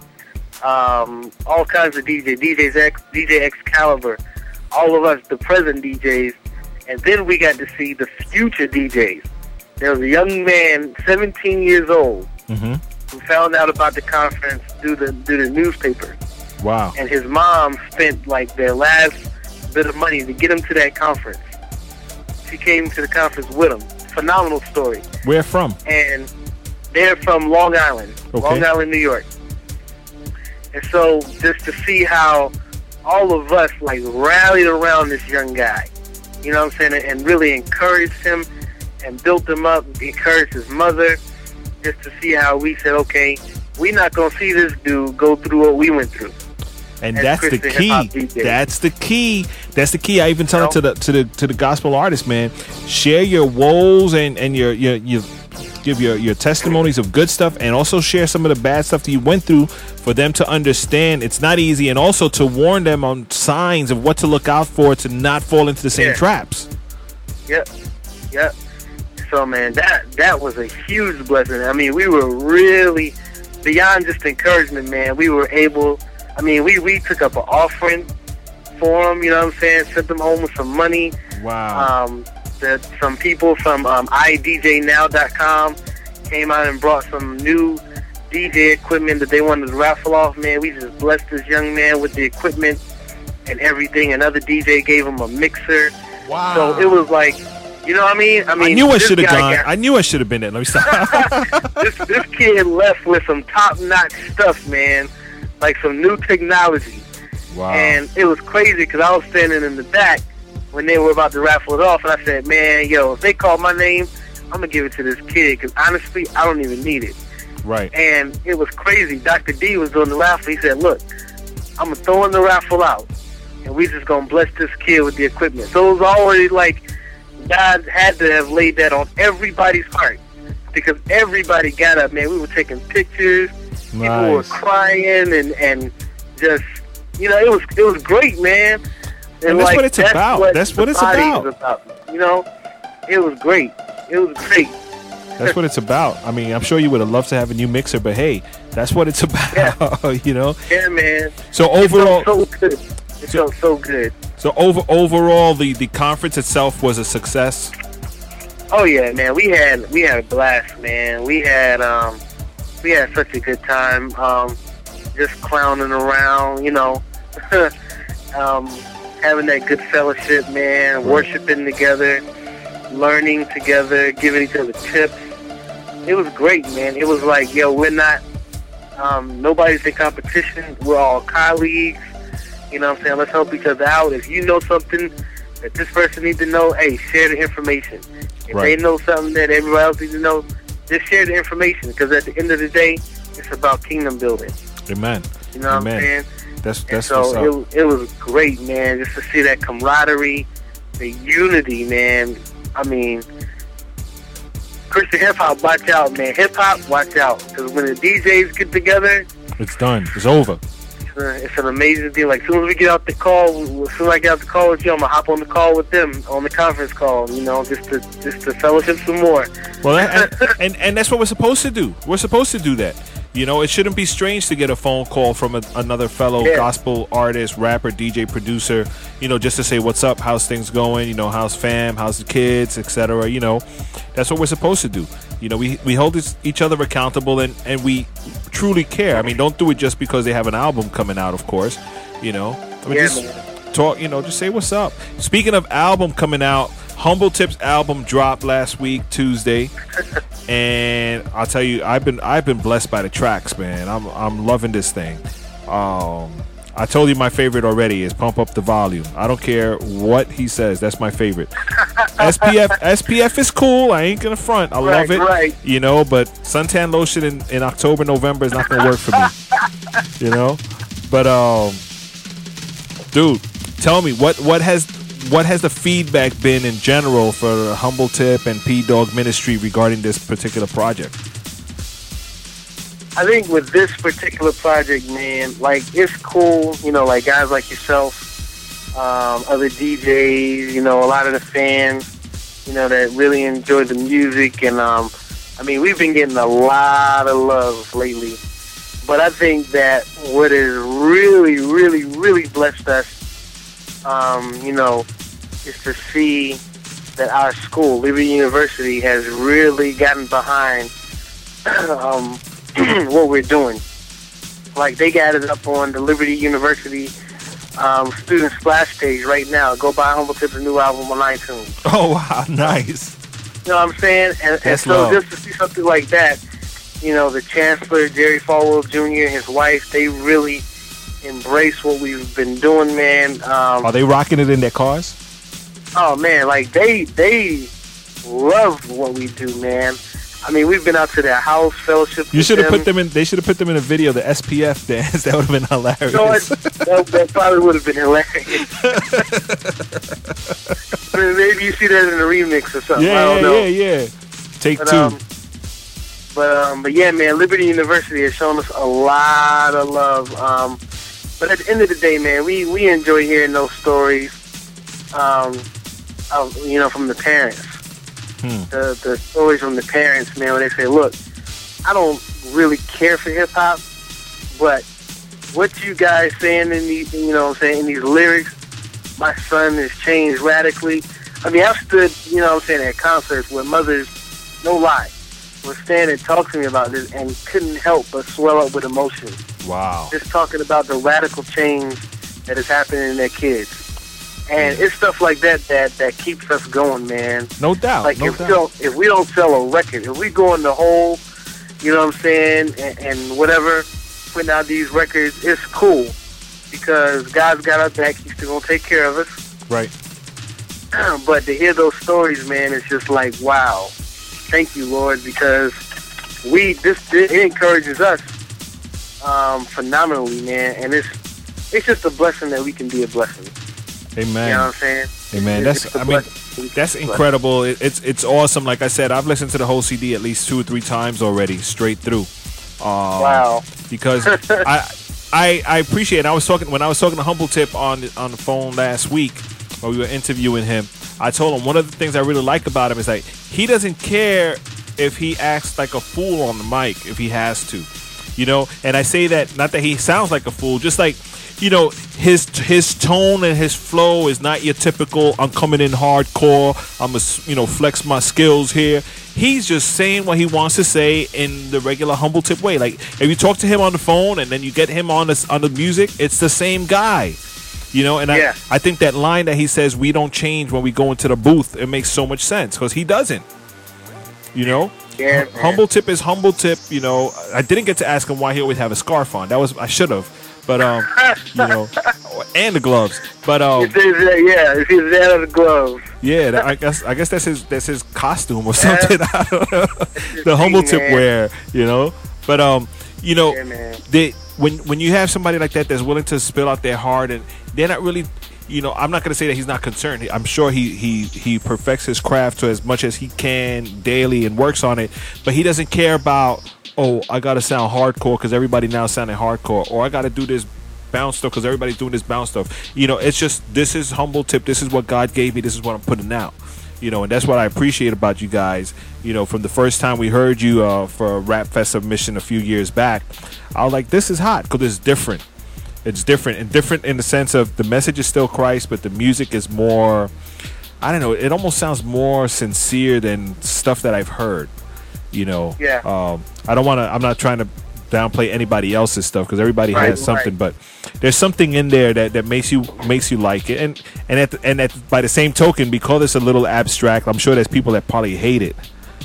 all kinds of DJ Excalibur, all of us, the present DJs. And then we got to see the future DJs. There was a young man, 17 years old, who found out about the conference through the newspaper. Wow. And his mom spent like their last bit of money to get him to that conference. She came to the conference with him. Phenomenal story. Where from? And they're from Long Island, Long Island, New York. And so just to see how all of us like rallied around this young guy, you know what I'm saying, and really encouraged him and built him up, encouraged his mother, just to see how we said, okay, we're not going to see this dude go through what we went through. And that's the key. That's the key. That's the key. I even tell it to the gospel artists, man. Share your woes and your give your testimonies of good stuff, and also share some of the bad stuff that you went through for them to understand it's not easy, and also to warn them on signs of what to look out for to not fall into the same traps. Yep. So man, that was a huge blessing. I mean, we were really beyond just encouragement, man. We were able. I mean, we took up an offering for them, you know what I'm saying? Sent them home with some money. Wow. Some people from iDJNow.com came out and brought some new DJ equipment that they wanted to raffle off, man. We just blessed this young man with the equipment and everything. Another DJ gave him a mixer. Wow. So it was like, you know what I mean? I knew I should have gone. I knew I should have been there. Let me stop. this kid left with some top-notch stuff, man. Like some new technology. Wow. And it was crazy because I was standing in the back when they were about to raffle it off, and I said, man, if they call my name, I'm going to give it to this kid because honestly, I don't even need it. Right. And it was crazy. Dr. D was doing the raffle. He said, look, I'm going to throw in the raffle out, and we just going to bless this kid with the equipment. So it was already like God had to have laid that on everybody's heart because everybody got up, man. We were taking pictures. Nice. People were crying and just, it was great, man. And that's what it's about. That's what it's about. You know, it was great. It was great. That's what it's about. I mean, I'm sure you would have loved to have a new mixer, but hey, that's what it's about. Yeah. Yeah, man. So overall, it felt so good. It felt so good. So overall, the conference itself was a success. Oh yeah, man. We had a blast, man. We had such a good time. Just clowning around, having that good fellowship, man, worshiping together, learning together, giving each other tips. It was great, man. It was like, we're not, nobody's in competition. We're all colleagues. You know what I'm saying? Let's help each other out. If you know something that this person needs to know, hey, share the information. If Right. they know something that everybody else needs to know, just share the information. Because at the end of the day, it's about kingdom building. Amen. You know what Amen. I'm saying? That's And what's so up. it was great, man, just to see that camaraderie, the unity, man. I mean, Christian hip hop, watch out, man. Hip hop, watch out. Because when the DJs get together, It's done. It's over. it's an amazing thing. Like, as soon as we get out the call, as soon as I get out the call with you, I'm going to hop on the call with them, on the conference call, you know, just to fellowship some more. Well, and that's what we're supposed to do. We're supposed to do that. You know, it shouldn't be strange to get a phone call from another fellow Yeah. gospel artist, rapper, DJ, producer, you know, just to say, what's up, how's things going, you know, how's fam, how's the kids, etc. You know, that's what we're supposed to do. You know, we hold each other accountable, and we truly care. I mean, don't do it just because they have an album coming out, of course. You know, I mean, Yeah, just man. talk, you know, just say what's up. Speaking of album coming out, Humble Tip's album dropped last week, Tuesday. And I'll tell you, I've been blessed by the tracks, man. I'm loving this thing. I told you my favorite already is Pump Up the Volume. I don't care what he says, that's my favorite. SPF is cool. I ain't gonna front. I love it. Right. You know, but suntan lotion in October, November is not gonna work for me. You know, but dude, tell me what has the feedback been in general for Humble Tip and P Dog Ministry regarding this particular project? I think with this particular project, man, like, it's cool, you know, like guys like yourself, other DJs, you know, a lot of the fans, you know, that really enjoy the music. And, I mean, we've been getting a lot of love lately. But I think that what has really, really, really blessed us, you know, is to see that our school, Liberty University, has really gotten behind what we're doing. Like, they got it up on the Liberty University student splash page right now. Go buy Humble Tip's new album on iTunes. Oh wow, nice. You know what I'm saying? And That's so love. just to see something like that, you know, the Chancellor, Jerry Falwell Jr., his wife, they really embrace what we've been doing, man. Are they rocking it in their cars? Oh, man, like, they love what we do, man. I mean, we've been out to their house, fellowship. You with should have them. put them in. They should have put them in a video, the SPF dance. That would have been hilarious. You know what? That probably would have been hilarious. Maybe you see that in a remix or something. I don't know. Yeah. Take But, two. But yeah, man, Liberty University has shown us a lot of love. But at the end of the day, man, we enjoy hearing those stories, you know, from the parents. The stories from the parents, man, where they say, look, I don't really care for hip hop, but what you guys saying in these, you know what I'm saying, in these lyrics, my son has changed radically. I mean, I've stood, you know what I'm saying, at concerts where mothers, no lie, would stand and talk to me about this and couldn't help but swell up with emotion. Wow. Just talking about the radical change that is happening in their kids. And it's stuff like that keeps us going, man. No doubt. Like, no if doubt. we don't sell a record, if we go in the hole, you know what I'm saying, and whatever, putting out these records, it's cool. Because God's got our back. He's still going to take care of us. Right. But to hear those stories, man, it's just like, wow. Thank you, Lord, because it encourages us phenomenally, man. And it's just a blessing that we can be a blessing. Amen. You know what I'm saying? Amen. That's incredible. It's awesome. Like I said, I've listened to the whole CD at least 2 or 3 times already, straight through. Wow. Because I appreciate it. When I was talking to Humble Tip on the phone last week while we were interviewing him, I told him one of the things I really like about him is like he doesn't care if he acts like a fool on the mic if he has to, you know. And I say that not that he sounds like a fool, just like, you know, his tone and his flow is not your typical I'm coming in hardcore, I'm flex my skills here. He's just saying what he wants to say in the regular Humble Tip way. Like if you talk to him on the phone and then you get him on the music, it's the same guy. You know, and yeah. I think that line that he says, we don't change when we go into the booth, it makes so much sense because he doesn't. You know? Yeah, Humble Tip is Humble Tip, you know. I didn't get to ask him why he always have a scarf on. I should have. But you know, and the gloves. But It's his head of the gloves. yeah, I guess that's his costume or something. I don't know. The humble tip wear, you know. But you know, when you have somebody like that that's willing to spill out their heart, and they're not really, you know, I'm not going to say that he's not concerned. I'm sure he perfects his craft to as much as he can daily and works on it, but he doesn't care about, oh, I got to sound hardcore because everybody now sounding hardcore, or I got to do this bounce stuff because everybody's doing this bounce stuff. You know, it's just, this is humble tip. This is what God gave me. This is what I'm putting out. You know, and that's what I appreciate about you guys. You know, from the first time we heard you for a Rap Fest submission a few years back, I was like, this is hot because it's different. It's different, and different in the sense of the message is still Christ, but the music is more, I don't know, it almost sounds more sincere than stuff that I've heard. You know, I don't want to, I'm not trying to downplay anybody else's stuff because everybody has something, but there's something in there that makes you like it, and by the same token, because it's a little abstract, I'm sure there's people that probably hate it.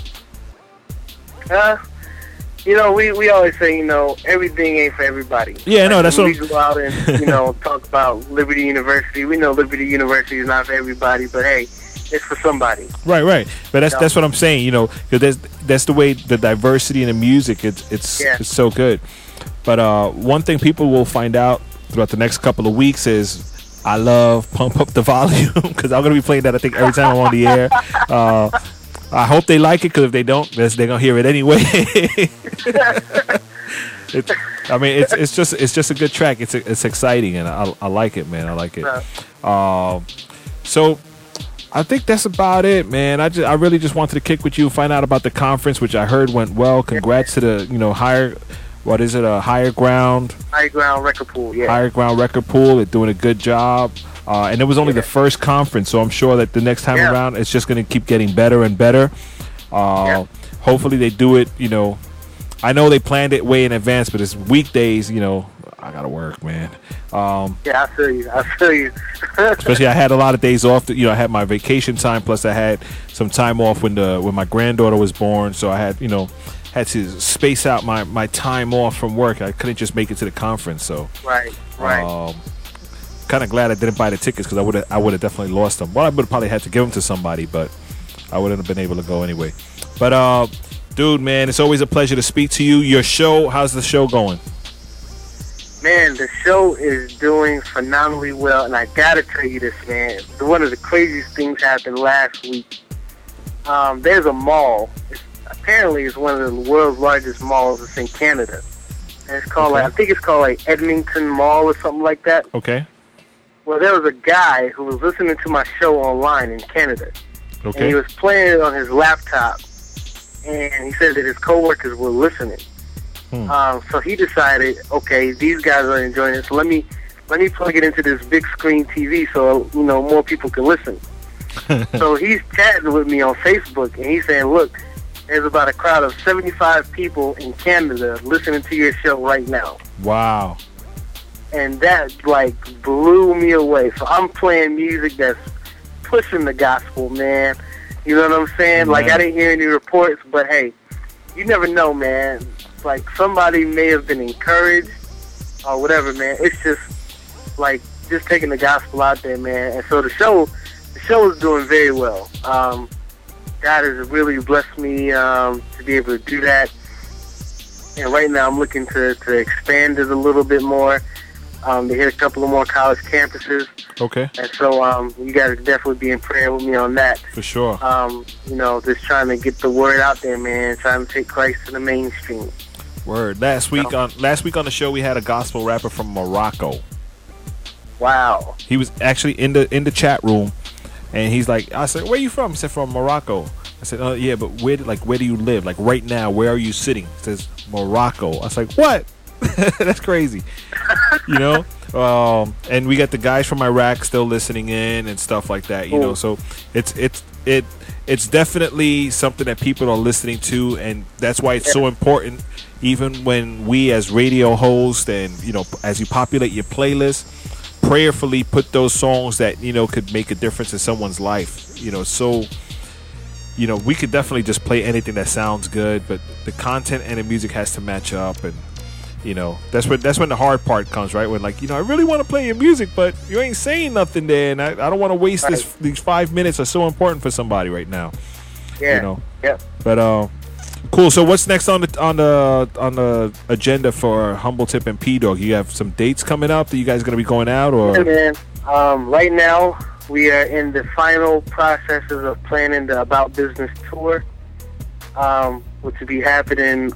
You know, we always say, you know, everything ain't for everybody. Yeah, like, no, that's what we go out and, you know, talk about Liberty University. We know Liberty University is not for everybody, but hey, it's for somebody. Right. But that's what I'm saying. You know, because that's the way the diversity in the music. It's so good. But one thing people will find out throughout the next couple of weeks is I love Pump Up the Volume because I'm gonna be playing that, I think, every time I'm on the air. I hope they like it because if they don't, they're gonna hear it anyway. It's just a good track. It's exciting, and I like it, man. I like it. So I think that's about it, man. I really just wanted to kick with you, find out about the conference, which I heard went well. Congrats to the Higher Ground Record Pool. Yeah, Higher Ground Record Pool. They're doing a good job. And it was only the first conference, so I'm sure that the next time around, it's just going to keep getting better and better. Hopefully they do it, you know. I know they planned it way in advance, but it's weekdays, you know. I got to work, man. I feel you. Especially I had a lot of days off. I had my vacation time, plus I had some time off when my granddaughter was born, so I had, had to space out my time off from work. I couldn't just make it to the conference, so. Right. Kind of glad I didn't buy the tickets because I would have definitely lost them. Well, I would have probably had to give them to somebody, but I wouldn't have been able to go anyway. But dude, man, it's always a pleasure to speak to you. Your show, how's the show going? Man, the show is doing phenomenally well, and I gotta tell you this, man. One of the craziest things happened last week. There's a mall. Apparently, it's one of the world's largest malls. It's in Canada, and it's called I think it's called like Edmonton Mall or something like that. Okay. Well, there was a guy who was listening to my show online in Canada. Okay. And he was playing it on his laptop, and he said that his coworkers were listening. So he decided, okay, these guys are enjoying it, so let me plug it into this big screen TV so more people can listen. So he's chatting with me on Facebook, and he's saying, look, there's about a crowd of 75 people in Canada listening to your show right now. Wow. And that, blew me away. So I'm playing music that's pushing the gospel, man. You know what I'm saying? Yeah. I didn't hear any reports, but hey, you never know, man. Somebody may have been encouraged or whatever, man. It's just, just taking the gospel out there, man. And so the show is doing very well. God has really blessed me to be able to do that. And right now I'm looking to expand it a little bit more. They hit a couple of more college campuses. Okay. And so you guys definitely be in prayer with me on that. For sure. Just trying to get the word out there, man. Trying to take Christ to the mainstream. Word. Last week on the show we had a gospel rapper from Morocco. Wow. He was actually in the chat room, and he's like, I said, "Where you from?" He said, "From Morocco." I said, "Oh yeah, but where do you live? Right now, where are you sitting?" He says, "Morocco." I was like, "What?" That's crazy. And we got the guys from Iraq still listening in and stuff like that, so it's definitely something that people are listening to, and that's why it's so important, even when we as radio hosts and as you populate your playlist, prayerfully put those songs that could make a difference in someone's life. We could definitely just play anything that sounds good, but the content and the music has to match up. And You know, that's when the hard part comes, right? When like, you know, I really want to play your music, but you ain't saying nothing there, and I don't want to waste these 5 minutes are so important for somebody right now. Yeah. You know. Yeah. But cool. So what's next on the agenda for Humble Tip and P Dog? You have some dates coming up that you guys gonna be going out, or? Yeah, man. Right now we are in the final processes of planning the About Business tour, which will be happening.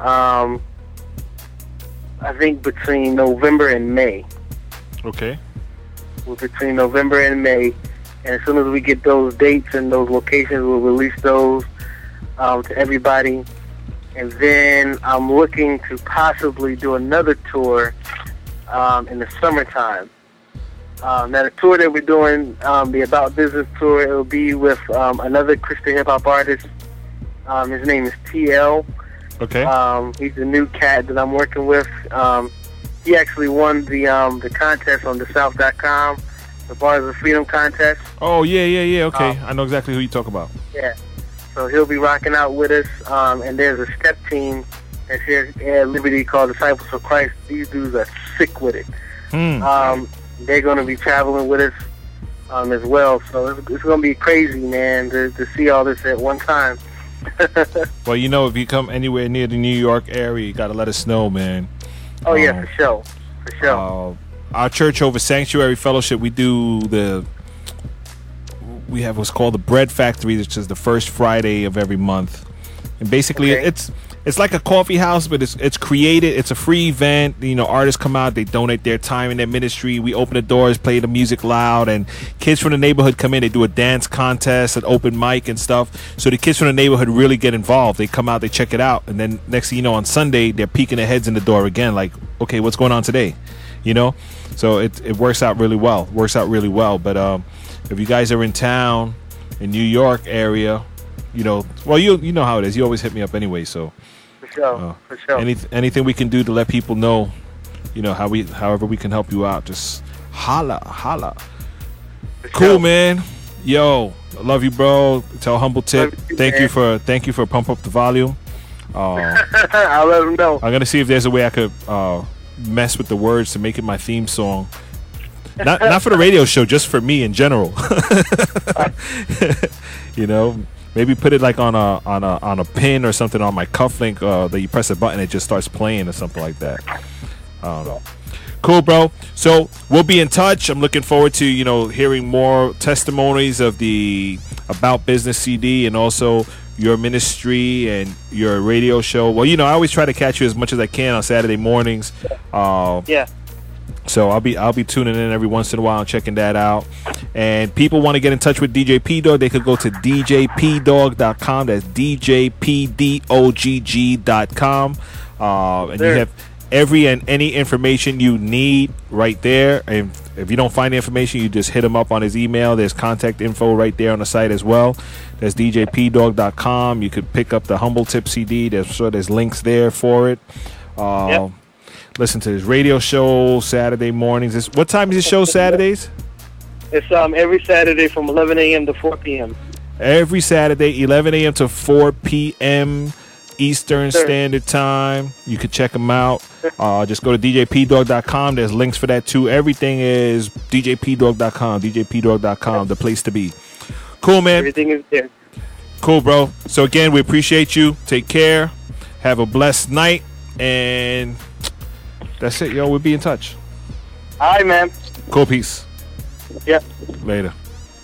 I think between November and May. Okay. Between November and May, and as soon as we get those dates and those locations, we'll release those to everybody. And then I'm looking to possibly do another tour in the summertime. Now, the tour that we're doing, the About Business tour, it will be with another Christian hip-hop artist. His name is TL. Okay. He's a new cat that I'm working with. He actually won the contest on thesouth.com, the Bars of Freedom contest. Oh, yeah. Okay. I know exactly who you talk about. Yeah. So he'll be rocking out with us. And there's a step team that's here at Liberty called Disciples of Christ. These dudes are sick with it. They're going to be traveling with us as well. So it's going to be crazy, man, to see all this at one time. Well, you know, if you come anywhere near the New York area, you got to let us know, man. Oh, yeah, for sure. For sure. Our church over Sanctuary Fellowship, we have what's called the Bread Factory, which is the first Friday of every month. And basically, it's like a coffee house, but it's created. It's a free event. You know, artists come out, they donate their time and their ministry. We open the doors, play the music loud, and kids from the neighborhood come in. They do a dance contest, an open mic and stuff. So the kids from the neighborhood really get involved. They come out, they check it out, and then next thing you know, on Sunday, they're peeking their heads in the door again, like, okay, what's going on today? You know, so it works out really well. But if you guys are in town, in New York area, you know, well, you know how it is. You always hit me up anyway, so. For sure. Anything we can do to let people know, you know, however we can help you out, just holla. Cool, man. Yo, I love you, bro. Tell Humble Tip. Thank you for Pump Up the Volume. I'll let him know. I'm gonna see if there's a way I could mess with the words to make it my theme song. Not for the radio show, just for me in general. You know. Maybe put it like on a pin or something on my cufflink that you press a button, it just starts playing or something like that. I don't know. Cool, bro. So we'll be in touch. I'm looking forward to, you know, hearing more testimonies of the About Business CD and also your ministry and your radio show. Well, you know, I always try to catch you as much as I can on Saturday mornings. Yeah. So I'll be tuning in every once in a while and checking that out. And people want to get in touch with DJ P Dog, they could go to djpdog.com. That's djpdogg.com. And you have every and any information you need right there. And if you don't find the information, you just hit him up on his email. There's contact info right there on the site as well. That's djpdog.com. You could pick up the Humble Tip CD. There's links there for it. Listen to his radio show Saturday mornings. What time is his show Saturdays? It's every Saturday from 11 a.m. to 4 p.m. Every Saturday, 11 a.m. to 4 p.m. Eastern Standard Time. You can check him out. Just go to djpdog.com. There's links for that too. Everything is djpdog.com. djpdog.com, the place to be. Cool, man. Everything is there. Cool, bro. So again, we appreciate you. Take care. Have a blessed night. And that's it, yo. We'll be in touch. All right, man. Cool, peace. Yep. Later.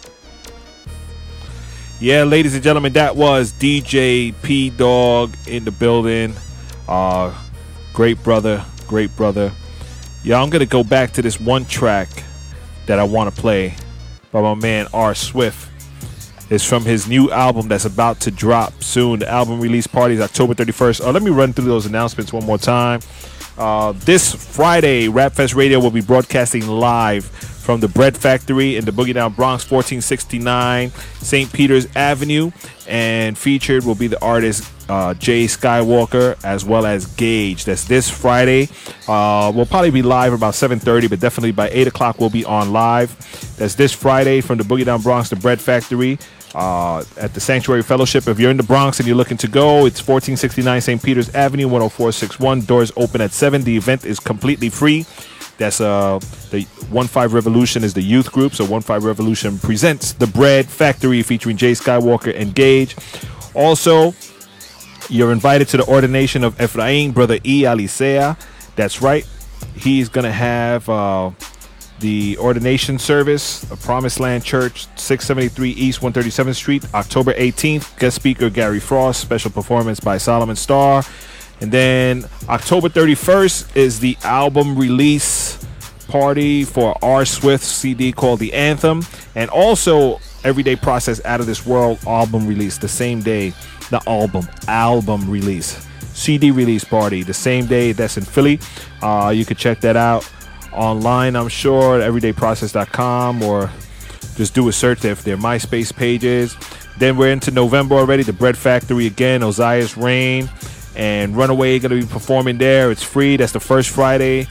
Yeah, ladies and gentlemen, that was DJ P Dog in the building. Great brother. Yeah, I'm going to go back to this one track that I want to play by my man R. Swift. It's from his new album that's about to drop soon. The album release party is October 31st. Let me run through those announcements one more time. This Friday, Rap Fest Radio will be broadcasting live from the Bread Factory in the Boogie Down Bronx, 1469 St. Peter's Avenue. And featured will be the artist Jay Skywalker as well as Gage. That's this Friday. We'll probably be live about 7:30, but definitely by 8 o'clock we'll be on live. That's this Friday from the Boogie Down Bronx, the Bread Factory. at the Sanctuary Fellowship. If you're in the Bronx and you're looking to go, it's 1469 St. Peter's Avenue, 10461. Doors open at 7. The event is completely free. That's the 15 Revolution is the youth group. So 15 Revolution presents The Bread Factory featuring Jay Skywalker and Gage. Also, you're invited to the ordination of Ephraim, Brother E. Alicea. That's right. He's going to have the ordination service, a Promised Land Church, 673 East 137th Street, October 18th. Guest speaker Gary Frost. Special performance by Solomon Starr. And then October 31st is the album release party for R. Swift's CD called The Anthem. And also Everyday Process Out of This World album release the same day. The album release. CD release party the same day. That's in Philly. You could check that out online, I'm sure, at everydayprocess.com, or just do a search if their MySpace pages. Then we're into November already. The Bread Factory again, Ozias Reign and Runaway going to be performing there. It's free. That's the first Friday.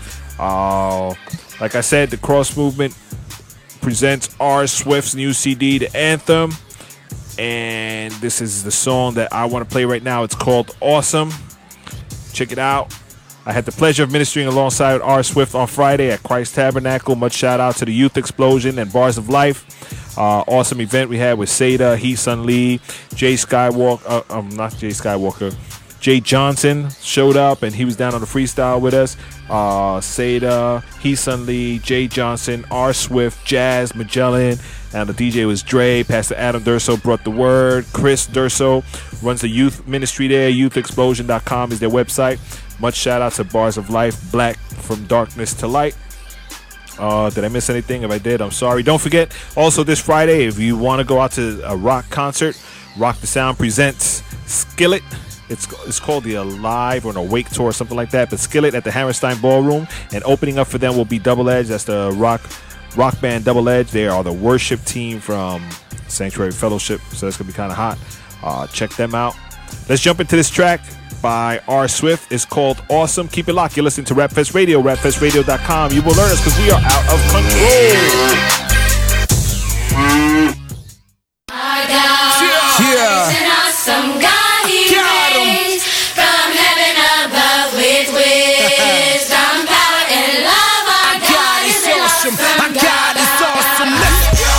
Like I said, the Cross Movement presents R. Swift's new CD, The Anthem. And this is the song that I want to play right now. It's called Awesome. Check it out. I had the pleasure of ministering alongside R. Swift on Friday at Christ Tabernacle. Much shout out to the Youth Explosion and Bars of Life. Awesome event we had with Seda, He Sun Lee, Jay Skywalker. Not Jay Skywalker. Jay Johnson showed up and he was down on the freestyle with us. Seda, He Sun Lee, Jay Johnson, R. Swift, Jazz, Magellan, and the DJ was Dre. Pastor Adam Durso brought the word. Chris Durso runs the youth ministry there. YouthExplosion.com is their website. Much shout out to Bars of Life, Black from Darkness to Light. Did I miss anything? If I did, I'm sorry. Don't forget, also this Friday, if you want to go out to a rock concert, Rock the Sound presents Skillet. It's called the Alive or an Awake Tour or something like that. But Skillet at the Hammerstein Ballroom. And opening up for them will be Double Edge. That's the rock band Double Edge. They are the worship team from Sanctuary Fellowship. So that's going to be kind of hot. Check them out. Let's jump into this track by R. Swift. It's called Awesome. Keep it locked. You're listening to Rapfest Radio. Rapfestradio.com. You will learn us because we are out of control. Yeah. An awesome God. From heaven above with wisdom, power, and love. Our God is awesome. Our God is awesome. Let's go.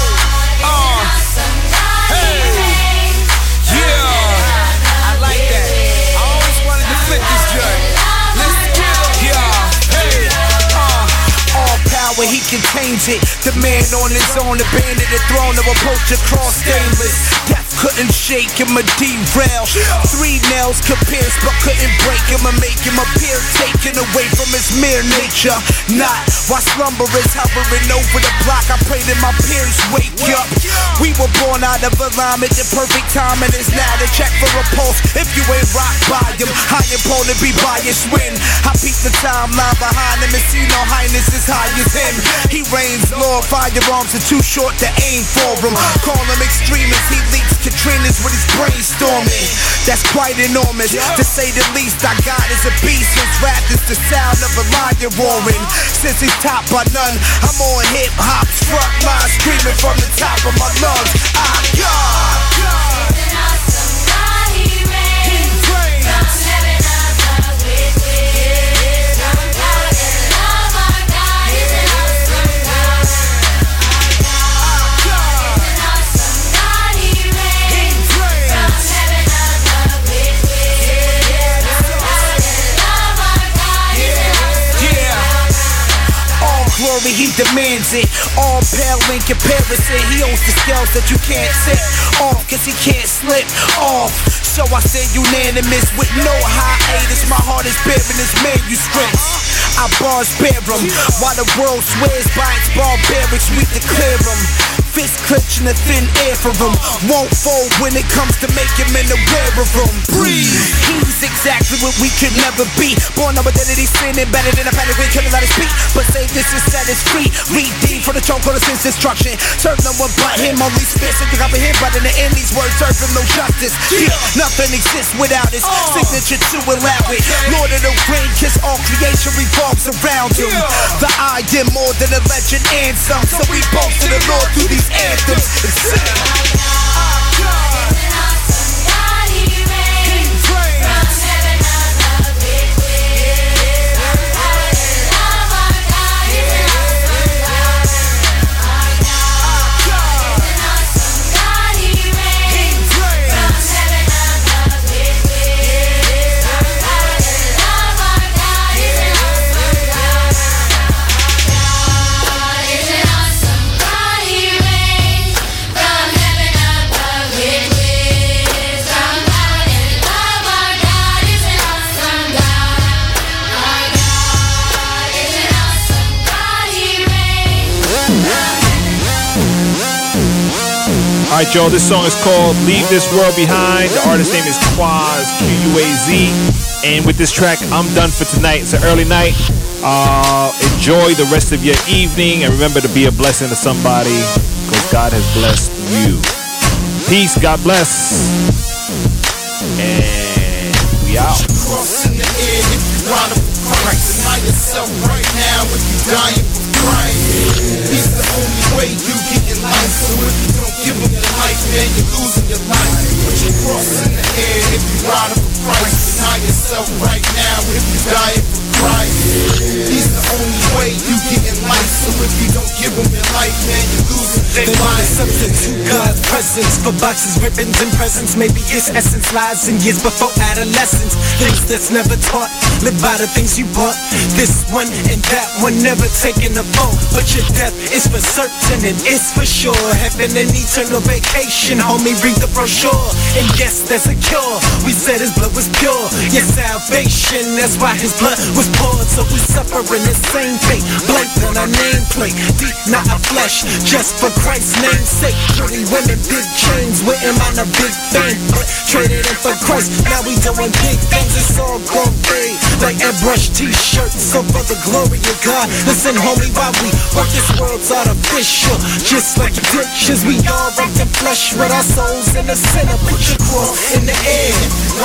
Hey. Yeah. I like that. I always wanted to flip this joint. Let's go. Yeah. Hey. All power, he can change it. The man on his own, abandoned the throne of approach across stainless. Couldn't shake him or derail. 3 nails could pierce but couldn't break him or make him appear taken away from his mere nature. Not while slumber is hovering over the block. I pray that my peers wake up. We were born out of alignment. The perfect timing is now to check for a pulse. If you ain't rock by him, I am prone to be biased when I peek the timeline behind him and see no highness as high as him. He reigns, Lord, firearms are too short to aim for him. Call him extremist, he leaks Katrina's with his brainstorming. That's quite enormous, to say the least. Our God is a beast. His wrath is the sound of a lion roaring. Since he's topped by none, I'm on hip-hop's front line, screaming from the top of my lungs. Our God. He demands it, all pale in comparison. He owns the scales that you can't sit off, cause he can't slip off. So I say unanimous with no hiatus. My heart is bearing his manuscripts. Our bars bear them, while the world swears by its barbarics, we declare them. Fist clenching the thin air for him. Won't fold when it comes to make him in the aware of him. Breathe. He's exactly what we could never be. Born of identity, sinning better than a panic when killing out his feet. But say this is set us free. Redeemed from the choke of sin's destruction. Serve no one but him. Only spits and comprehend. But in the end, these words serve him no justice. Yeah, nothing exists without his signature to allow it. Lord of the ring, cause all creation revolves around him. The I am more than a legend and some. So we boast to the Lord through these anthems. Alright, y'all, this song is called Leave This World Behind. The artist's name is Quaz, Quaz. And with this track, I'm done for tonight. It's an early night. Enjoy the rest of your evening. And remember to be a blessing to somebody, because God has blessed you. Peace, God bless. And we out. Crossing the air if you wanna Christ. Deny yourself right now if you dying for Christ. He's the only way you get in life. So if you don't give him your life, man, you're losing your life. Put your cross in the air if you wanna Christ. Deny yourself right now if you dying for Christ. He's the only way you get in life. So if you don't give him your life, man, you're losing your life. They want to substitute God's presence for boxes, ribbons, and presents. Maybe its essence lies in years before adolescence. Things that's never taught, live by the things you bought. This one and that one never taken a vote. But your death is for certain and it's for sure. Heaven and eternal vacation, homie, read the brochure. And yes, there's a cure. We said his blood was pure. Yes, salvation, that's why his blood was poured. So we suffer in the same fate. Blank on our nameplate, deep, not our flesh. Just for Christ's name's sake. Pretty women, big chains, waiting on a big fame. But traded in for Christ, now we doing big things. It's all gone big, like airbrush t-shirts. So for the glory of God, listen, homie, while we work, this world's artificial. Just like addictions, we all wreck the flesh with our souls in the center. Put your cross in the air.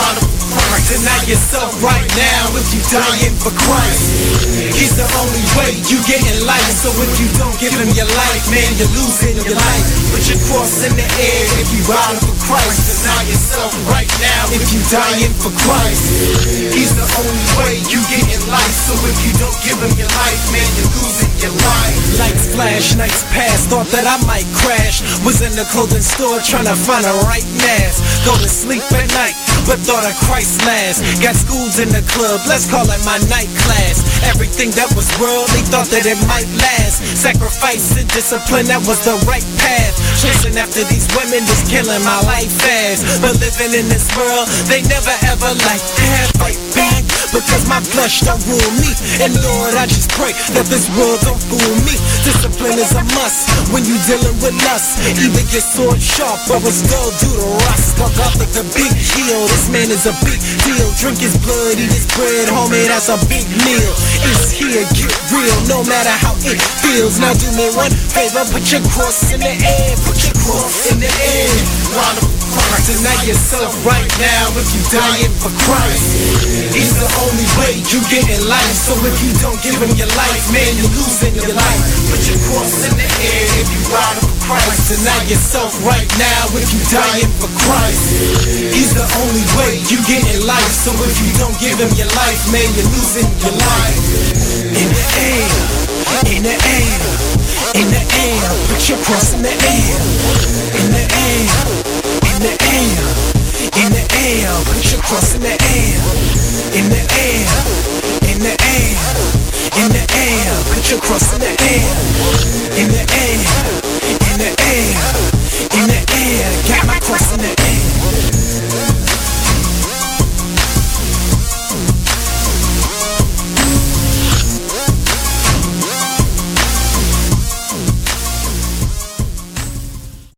Deny yourself right now if you dying for Christ. He's the only way you get in life. So if you don't give him your life, man, you're losing your life. Put your cross in the air if you riding for Christ. Deny yourself right now if you dying for Christ. He's the only way you get in life. So if you don't give him your life, man, you're losing your life. Lights flash, nights pass, thought that I might crash. Was in the clothing store trying to find a right mask. Go to sleep at night, but thought of Christ last. Got schools in the club, let's call it my night class. Everything that was worldly, thought that it might last. Sacrifice and discipline, that was the right path. Chasing after these women was killing my life fast. But living in this world, they never ever like that. Fight back, because my flesh don't rule me. And Lord, I just pray that this world don't fool me. Discipline is a must when you dealing with lust. Either your sword sharp or it's dull due to rust. Called off like the big heel, this man is a big deal. Drink his blood, eat his bread, homie, that's a big meal. It's here, get real, no matter how it feels. Now do me one favor, put your cross in the air. Put your cross in the air. Deny yourself right now if you dying for Christ. He's the only way you get in life. So if you don't give him your life, man, you're losing your life. Put your cross in the air if you riding for Christ. Deny yourself right now if you dying for Christ. He's the only way you get in life. So if you don't give him your life, man, you're losing your life. In the air, in the air, in the air. Put your cross in the air. In the air, in the air, in the air. Put your cross in the air. In the air, in the air, in the air. Put your cross in the air. In the air, in the air.